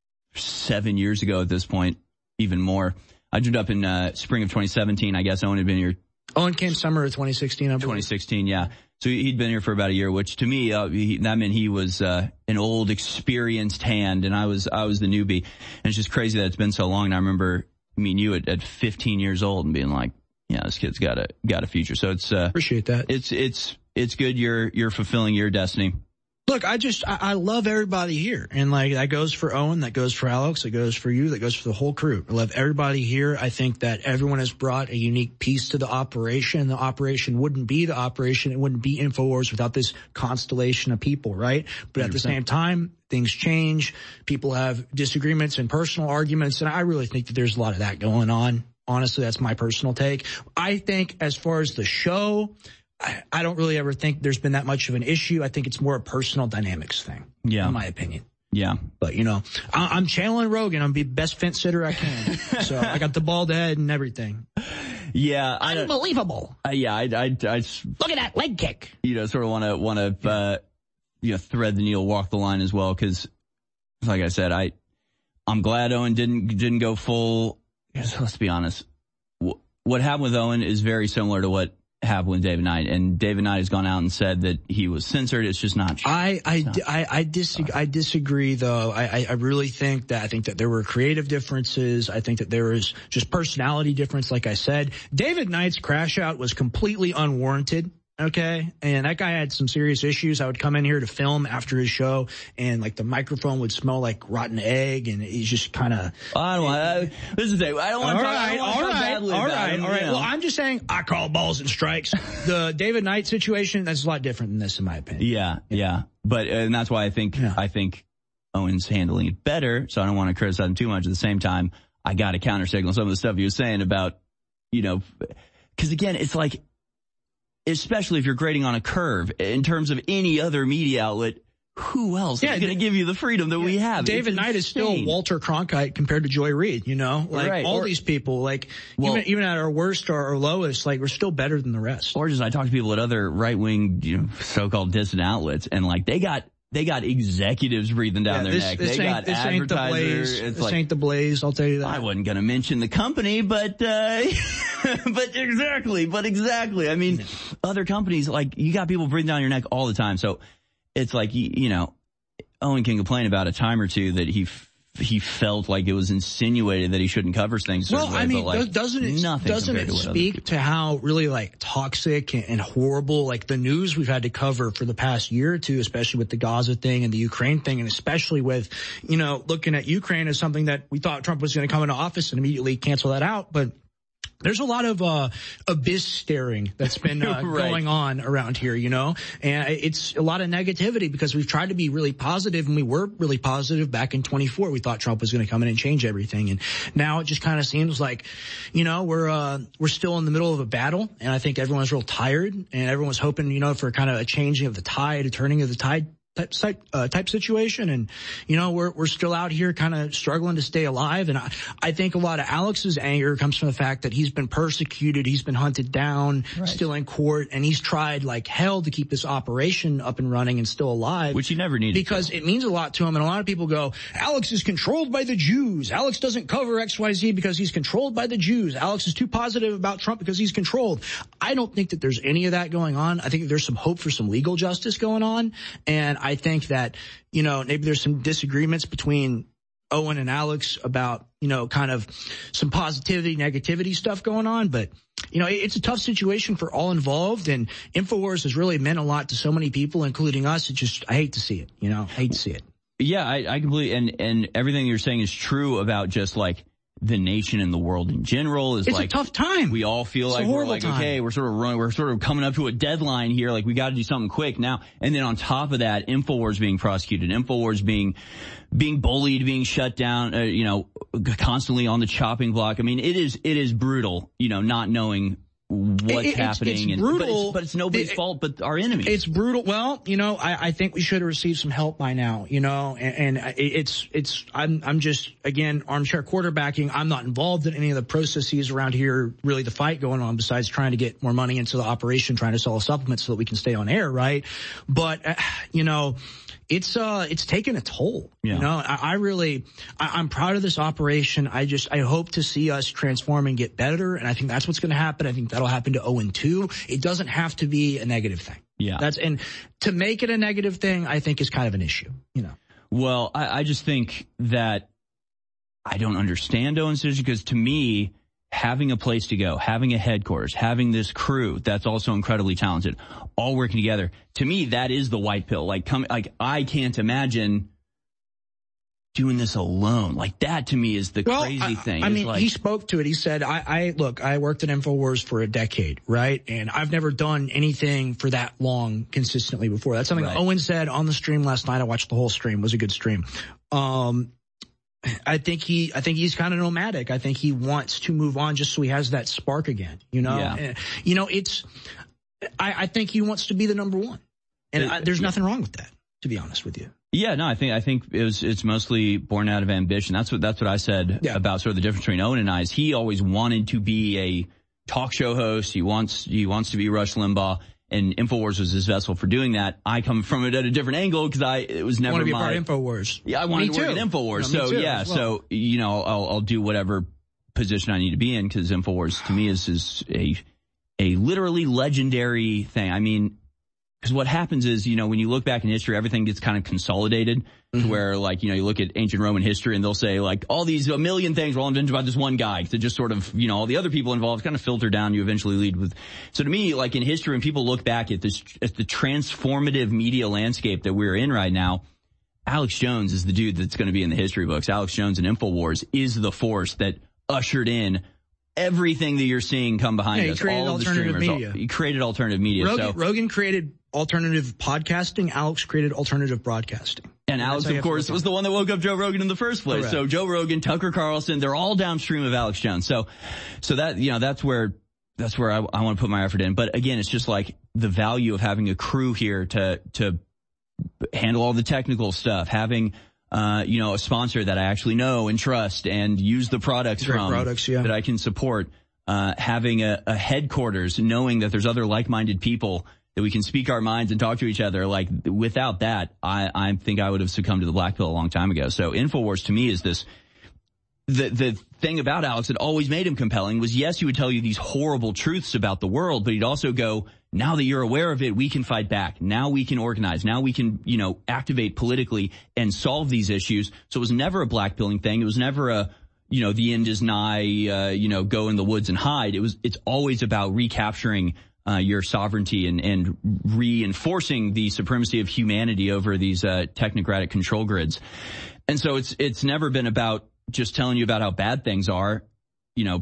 seven years ago at this point, even more. I joined up in uh, spring of twenty seventeen. I guess Owen had been here. Owen came summer of twenty sixteen, I believe. twenty sixteen, yeah. So he'd been here for about a year, which to me, uh, he, that meant he was uh, an old, experienced hand, and I was I was the newbie. And it's just crazy that it's been so long. And I remember meeting you at, at fifteen years old and being like, yeah, this kid's got a got a future. So it's uh, Appreciate that. it's it's it's good. You're you're fulfilling your destiny. Look, I just, I, I love everybody here. And like, that goes for Owen, that goes for Alex, that goes for you, that goes for the whole crew. I love everybody here. I think that everyone has brought a unique piece to the operation. The operation wouldn't be the operation. It wouldn't be InfoWars without this constellation of people, right? But at the same time, things change. People have disagreements and personal arguments. And I really think that there's a lot of that going on. Honestly, that's my personal take. I think as far as the show, I, I don't really ever think there's been that much of an issue. I think it's more a personal dynamics thing. Yeah. In my opinion. Yeah. But, you know, I, I'm channeling Rogan. I'm the best fence sitter I can. So I got the bald head and everything. Yeah. I don't- Unbelievable. Uh, yeah. I, I, I, s- Look at that leg kick. you know, sort of want to, want to, uh, you know, thread the needle, walk the line as well. Cause like I said, I, I'm glad Owen didn't, didn't go full. Let's be honest. Wh- What happened with Owen is very similar to what happened with David Knight. And David Knight has gone out and said that he was censored. It's just not true. I, I, I, I, disagree, I disagree though. I, I, I really think that, I think that there were creative differences. I think that there was just personality difference. Like I said, David Knight's crash out was completely unwarranted. Okay. And that guy had some serious issues. I would come in here to film after his show, and like the microphone would smell like rotten egg, and he's just kind of. I don't want, uh, this is the thing. I don't want All to right, talk, all talk right, badly all about right, him, all right. you know. Well, I'm just saying I call balls and strikes. The David Knight situation, that's a lot different than this, in my opinion. Yeah, yeah. But, and that's why I think, Yeah. I think Owen's handling it better. So I don't want to criticize him too much. At the same time, I got to counter signal some of the stuff he was saying about, you know, cause again, it's like, especially if you're grading on a curve in terms of any other media outlet, who else Yeah, is going to give you the freedom that we have? David It's Knight is still insane. Walter Cronkite compared to Joy Reid, you know? Like, Right, all or- these people, like, Well- even, even at our worst or our lowest, like, we're still better than the rest. Or just I talk to people at other right-wing, you know, so-called dissident outlets, and like they got they got executives breathing down Yeah, their this, neck. this They ain't, got this ain't the advertisers. Blaze. It's This like, ain't the Blaze, I'll tell you that. I wasn't going to mention the company, but, uh, but exactly, but exactly. I mean, other companies, like, you got people breathing down your neck all the time. So it's like, you, you know, Owen can complain about a time or two that he, f- he felt like it was insinuated that he shouldn't cover things. a Well, certain way, I mean, but like, do- doesn't it, nothing doesn't compared it to what other speak people- to how really like toxic and, and horrible, like the news we've had to cover for the past year or two, especially with the Gaza thing and the Ukraine thing, and especially with, you know, looking at Ukraine as something that we thought Trump was going to come into office and immediately cancel that out. But There's a lot of uh abyss staring that's been uh, right. going on around here, you know, and it's a lot of negativity because we've tried to be really positive, and we were really positive back in twenty-four. We thought Trump was going to come in and change everything, and now it just kind of seems like, you know, we're uh we're still in the middle of a battle, and I think everyone's real tired, and everyone's hoping, you know, for kind of a changing of the tide, a turning of the tide. Type, uh, type situation. And, you know, we're, we're still out here kind of struggling to stay alive. And I, I think a lot of Alex's anger comes from the fact that he's been persecuted. He's been hunted down, right. still in court, and he's tried like hell to keep this operation up and running and still alive. Which he never needed. Because it means a lot to him. And a lot of people go, Alex is controlled by the Jews. Alex doesn't cover X Y Z because he's controlled by the Jews. Alex is too positive about Trump because he's controlled. I don't think that there's any of that going on. I think that there's some hope for some legal justice going on. And I think that, you know, maybe there's some disagreements between Owen and Alex about, you know, kind of some positivity, negativity stuff going on. But, you know, it's a tough situation for all involved. And InfoWars has really meant a lot to so many people, including us. It just, I hate to see it, you know, I hate to see it. Yeah, I, I completely, and, and everything you're saying is true about just like the nation and the world in general. Is it's like a tough time. We all feel it's like we're like, time. okay, we're sort of running, we're sort of coming up to a deadline here. Like we got to do something quick now. And then on top of that, InfoWars being prosecuted, InfoWars being, being bullied, being shut down, uh, you know, constantly on the chopping block. I mean, it is, it is brutal, you know, not knowing what's it, it's, happening. It's and, brutal. But it's, but it's nobody's it, fault but our enemies. It's brutal. Well, you know, I, I think we should have received some help by now, you know, and, and it's, it's, I'm, I'm just, again, armchair quarterbacking. I'm not involved in any of the processes around here, really the fight going on besides trying to get more money into the operation, trying to sell a supplement so that we can stay on air, right? But, uh, you know, It's, uh, it's taken a toll. Yeah. You know, I, I really, I, I'm proud of this operation. I just, I hope to see us transform and get better. And I think that's what's going to happen. I think that'll happen to Owen too. It doesn't have to be a negative thing. Yeah. That's, and to make it a negative thing, I think is kind of an issue, you know. Well, I, I just think that I don't understand Owen's decision because to me, having a place to go, having a headquarters, having this crew that's also incredibly talented, all working together. To me, that is the white pill. Like, come, like I can't imagine doing this alone. Like that to me is the well, crazy I, thing. I it's mean, like, he spoke to it. He said, I, I, look, I worked at InfoWars for a decade, right? And I've never done anything for that long consistently before. That's something right. Owen said on the stream last night. I watched the whole stream. It was a good stream. Um, I think he, I think he's kind of nomadic. I think he wants to move on just so he has that spark again, you know? Yeah. And, you know, it's, I, I think he wants to be the number one. And it, I, there's yeah. nothing wrong with that, to be honest with you. Yeah, no, I think, I think it was, it's mostly born out of ambition. That's what, that's what I said yeah. about sort of the difference between Owen and I is he always wanted to be a talk show host. He wants, he wants to be Rush Limbaugh. And InfoWars was his vessel for doing that. I come from it at a different angle because I, it was never my. I want to be a part of InfoWars. Yeah, I wanted to work at InfoWars. No, so yeah, well. so, you know, I'll, I'll do whatever position I need to be in because InfoWars to me is, is a, a literally legendary thing. I mean, because what happens is, you know, when you look back in history, everything gets kind of consolidated mm-hmm. to where, like, you know, you look at ancient Roman history and they'll say, like, all these, a million things were all invented by this one guy to just sort of, you know, all the other people involved kind of filter down. You eventually lead with. So to me, like in history, when people look back at this, at the transformative media landscape that we're in right now, Alex Jones is the dude that's going to be in the history books. Alex Jones and InfoWars is the force that ushered in everything that you're seeing come behind yeah, us. He created all alternative of the media. All, he created alternative media. Rogan, so. Rogan created alternative podcasting. Alex created alternative broadcasting. And Alex, of course, was the one that woke up Joe Rogan in the first place. Correct. So Joe Rogan, Tucker Carlson, they're all downstream of Alex Jones. So, so that, you know, that's where, that's where I, I want to put my effort in. But again, it's just like the value of having a crew here to, to handle all the technical stuff, having, uh, you know, a sponsor that I actually know and trust and use the products Great from products, yeah. that I can support. Uh, having a, a headquarters, knowing that there's other like-minded people that we can speak our minds and talk to each other. Like without that, I, I think I would have succumbed to the black pill a long time ago. So InfoWars to me is this, the, the thing about Alex that always made him compelling was, yes, he would tell you these horrible truths about the world, but he'd also go, now that you're aware of it, we can fight back. Now we can organize. Now we can, you know, activate politically and solve these issues. So it was never a black pilling thing. It was never a, you know, the end is nigh, uh, you know, go in the woods and hide. It was, it's always about recapturing, uh, your sovereignty and, and reinforcing the supremacy of humanity over these, uh, technocratic control grids. And so it's, it's never been about just telling you about how bad things are. You know,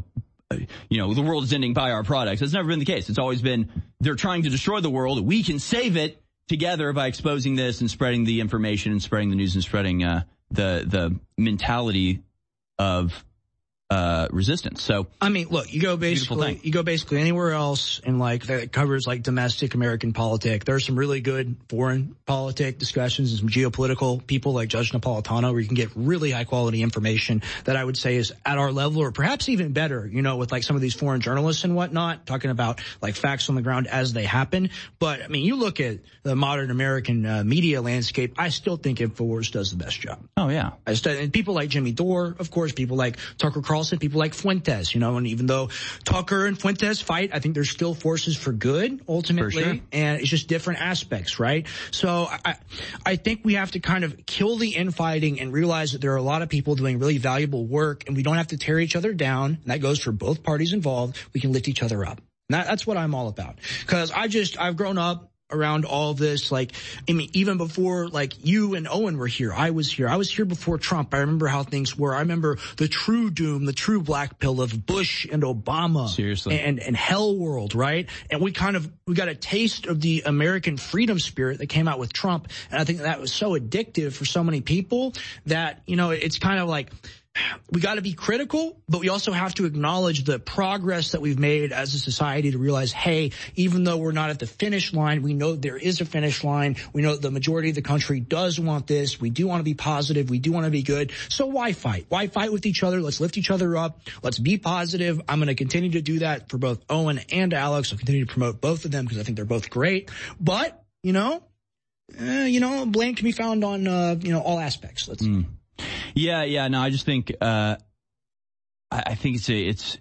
you know, the world is ending by our products. That's never been the case. It's always been they're trying to destroy the world. We can save it together by exposing this and spreading the information and spreading the news and spreading uh, the the mentality of uh resistance. So I mean, look, you go basically you go basically anywhere else in like that covers like domestic American politics. There's some really good foreign politic discussions and some geopolitical people like Judge Napolitano where you can get really high quality information that I would say is at our level or perhaps even better, you know, with like some of these foreign journalists and whatnot, talking about like facts on the ground as they happen. But I mean, you look at the modern American uh, media landscape, I still think InfoWars does the best job. Oh yeah. I still, and people like Jimmy Dore, of course, people like Tucker Carlson, people like Fuentes, you know, and even though Tucker and Fuentes fight, I think there's still forces for good ultimately. For sure. And it's just different aspects, right? So I, I think we have to kind of kill the infighting and realize that there are a lot of people doing really valuable work and we don't have to tear each other down. And that goes for both parties involved. We can lift each other up. And that, that's what I'm all about. Cause I just, I've grown up around all of this, like, I mean, even before, like, you and Owen were here, I was here. I was here before Trump. I remember how things were. I remember the true doom, the true black pill of Bush and Obama. Seriously. And, and Hell World, right? And we kind of, we got a taste of the American freedom spirit that came out with Trump. And I think that was so addictive for so many people that, you know, it's kind of like, we got to be critical, but we also have to acknowledge the progress that we've made as a society to realize, hey, even though we're not at the finish line, we know there is a finish line. We know the majority of the country does want this. We do want to be positive. We do want to be good. So why fight? Why fight with each other? Let's lift each other up. Let's be positive. I'm going to continue to do that for both Owen and Alex. I'll continue to promote both of them because I think they're both great. But, you know, uh, you know, blame can be found on, uh, you know, all aspects. Let's mm. Yeah, yeah, no, I just think, uh, I, I think it's a, it's,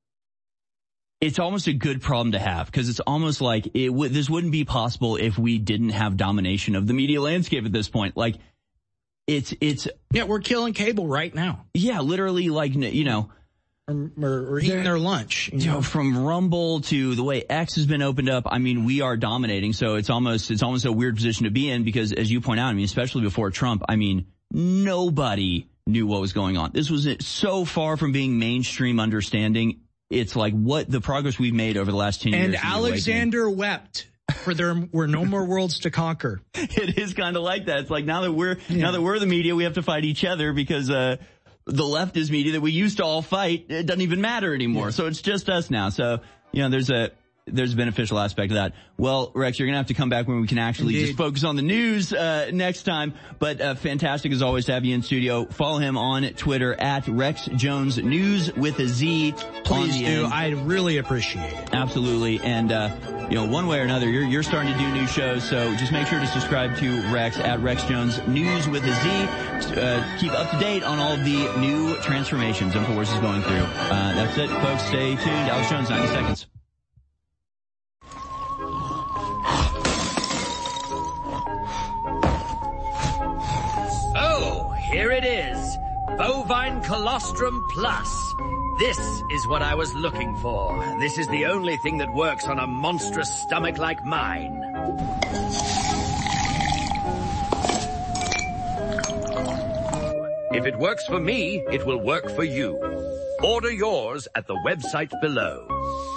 it's almost a good problem to have because it's almost like it w- this wouldn't be possible if we didn't have domination of the media landscape at this point. Like, it's, it's. Yeah, we're killing cable right now. Yeah, literally, like, you know. Or, or, or eating their lunch. You know, from Rumble to the way X has been opened up, I mean, we are dominating. So it's almost, it's almost a weird position to be in because, as you point out, I mean, especially before Trump, I mean, nobody knew what was going on. This was so far from being mainstream understanding. It's like what the progress we've made over the last ten and years. And Alexander wept for there were no more worlds to conquer. It is kind of like that. It's like now that we're, yeah. now that we're the media, we have to fight each other because, uh, the leftist media that we used to all fight, it doesn't even matter anymore. Yeah. So it's just us now. So, you know, there's a, there's a beneficial aspect of that. Well, Rex, you're going to have to come back when we can actually Indeed. just focus on the news uh next time. But uh fantastic as always to have you in studio. Follow him on Twitter at Rex Jones News with a Z. Please do. End. I really appreciate it. Absolutely. And, uh, you know, one way or another, you're, you're starting to do new shows. So just make sure to subscribe to Rex at Rex Jones News with a Z. Uh, keep up to date on all of the new transformations InfoWars is going through. Uh, that's it, folks. Stay tuned. Alex Jones, ninety seconds. Here it is, Bovine Colostrum Plus. This is what I was looking for. This is the only thing that works on a monstrous stomach like mine. If it works for me, it will work for you. Order yours at the website below.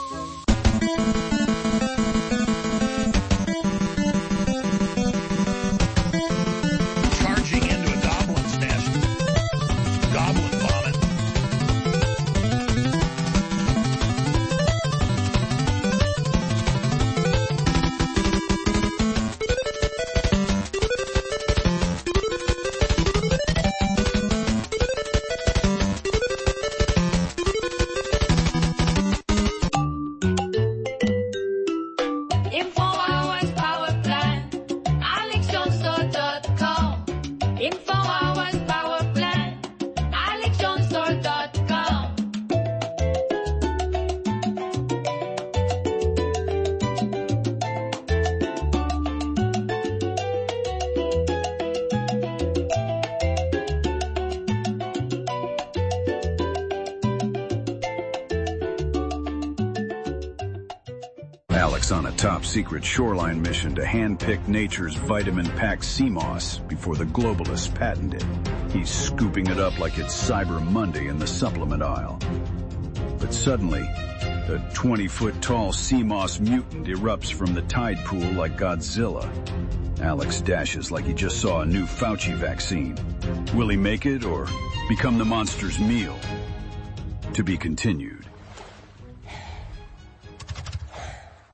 On a top-secret shoreline mission to handpick nature's vitamin-packed sea moss before the globalists patent it. He's scooping it up like it's Cyber Monday in the supplement aisle. But suddenly, the twenty-foot-tall sea moss mutant erupts from the tide pool like Godzilla. Alex dashes like he just saw a new Fauci vaccine. Will he make it or become the monster's meal? To be continued.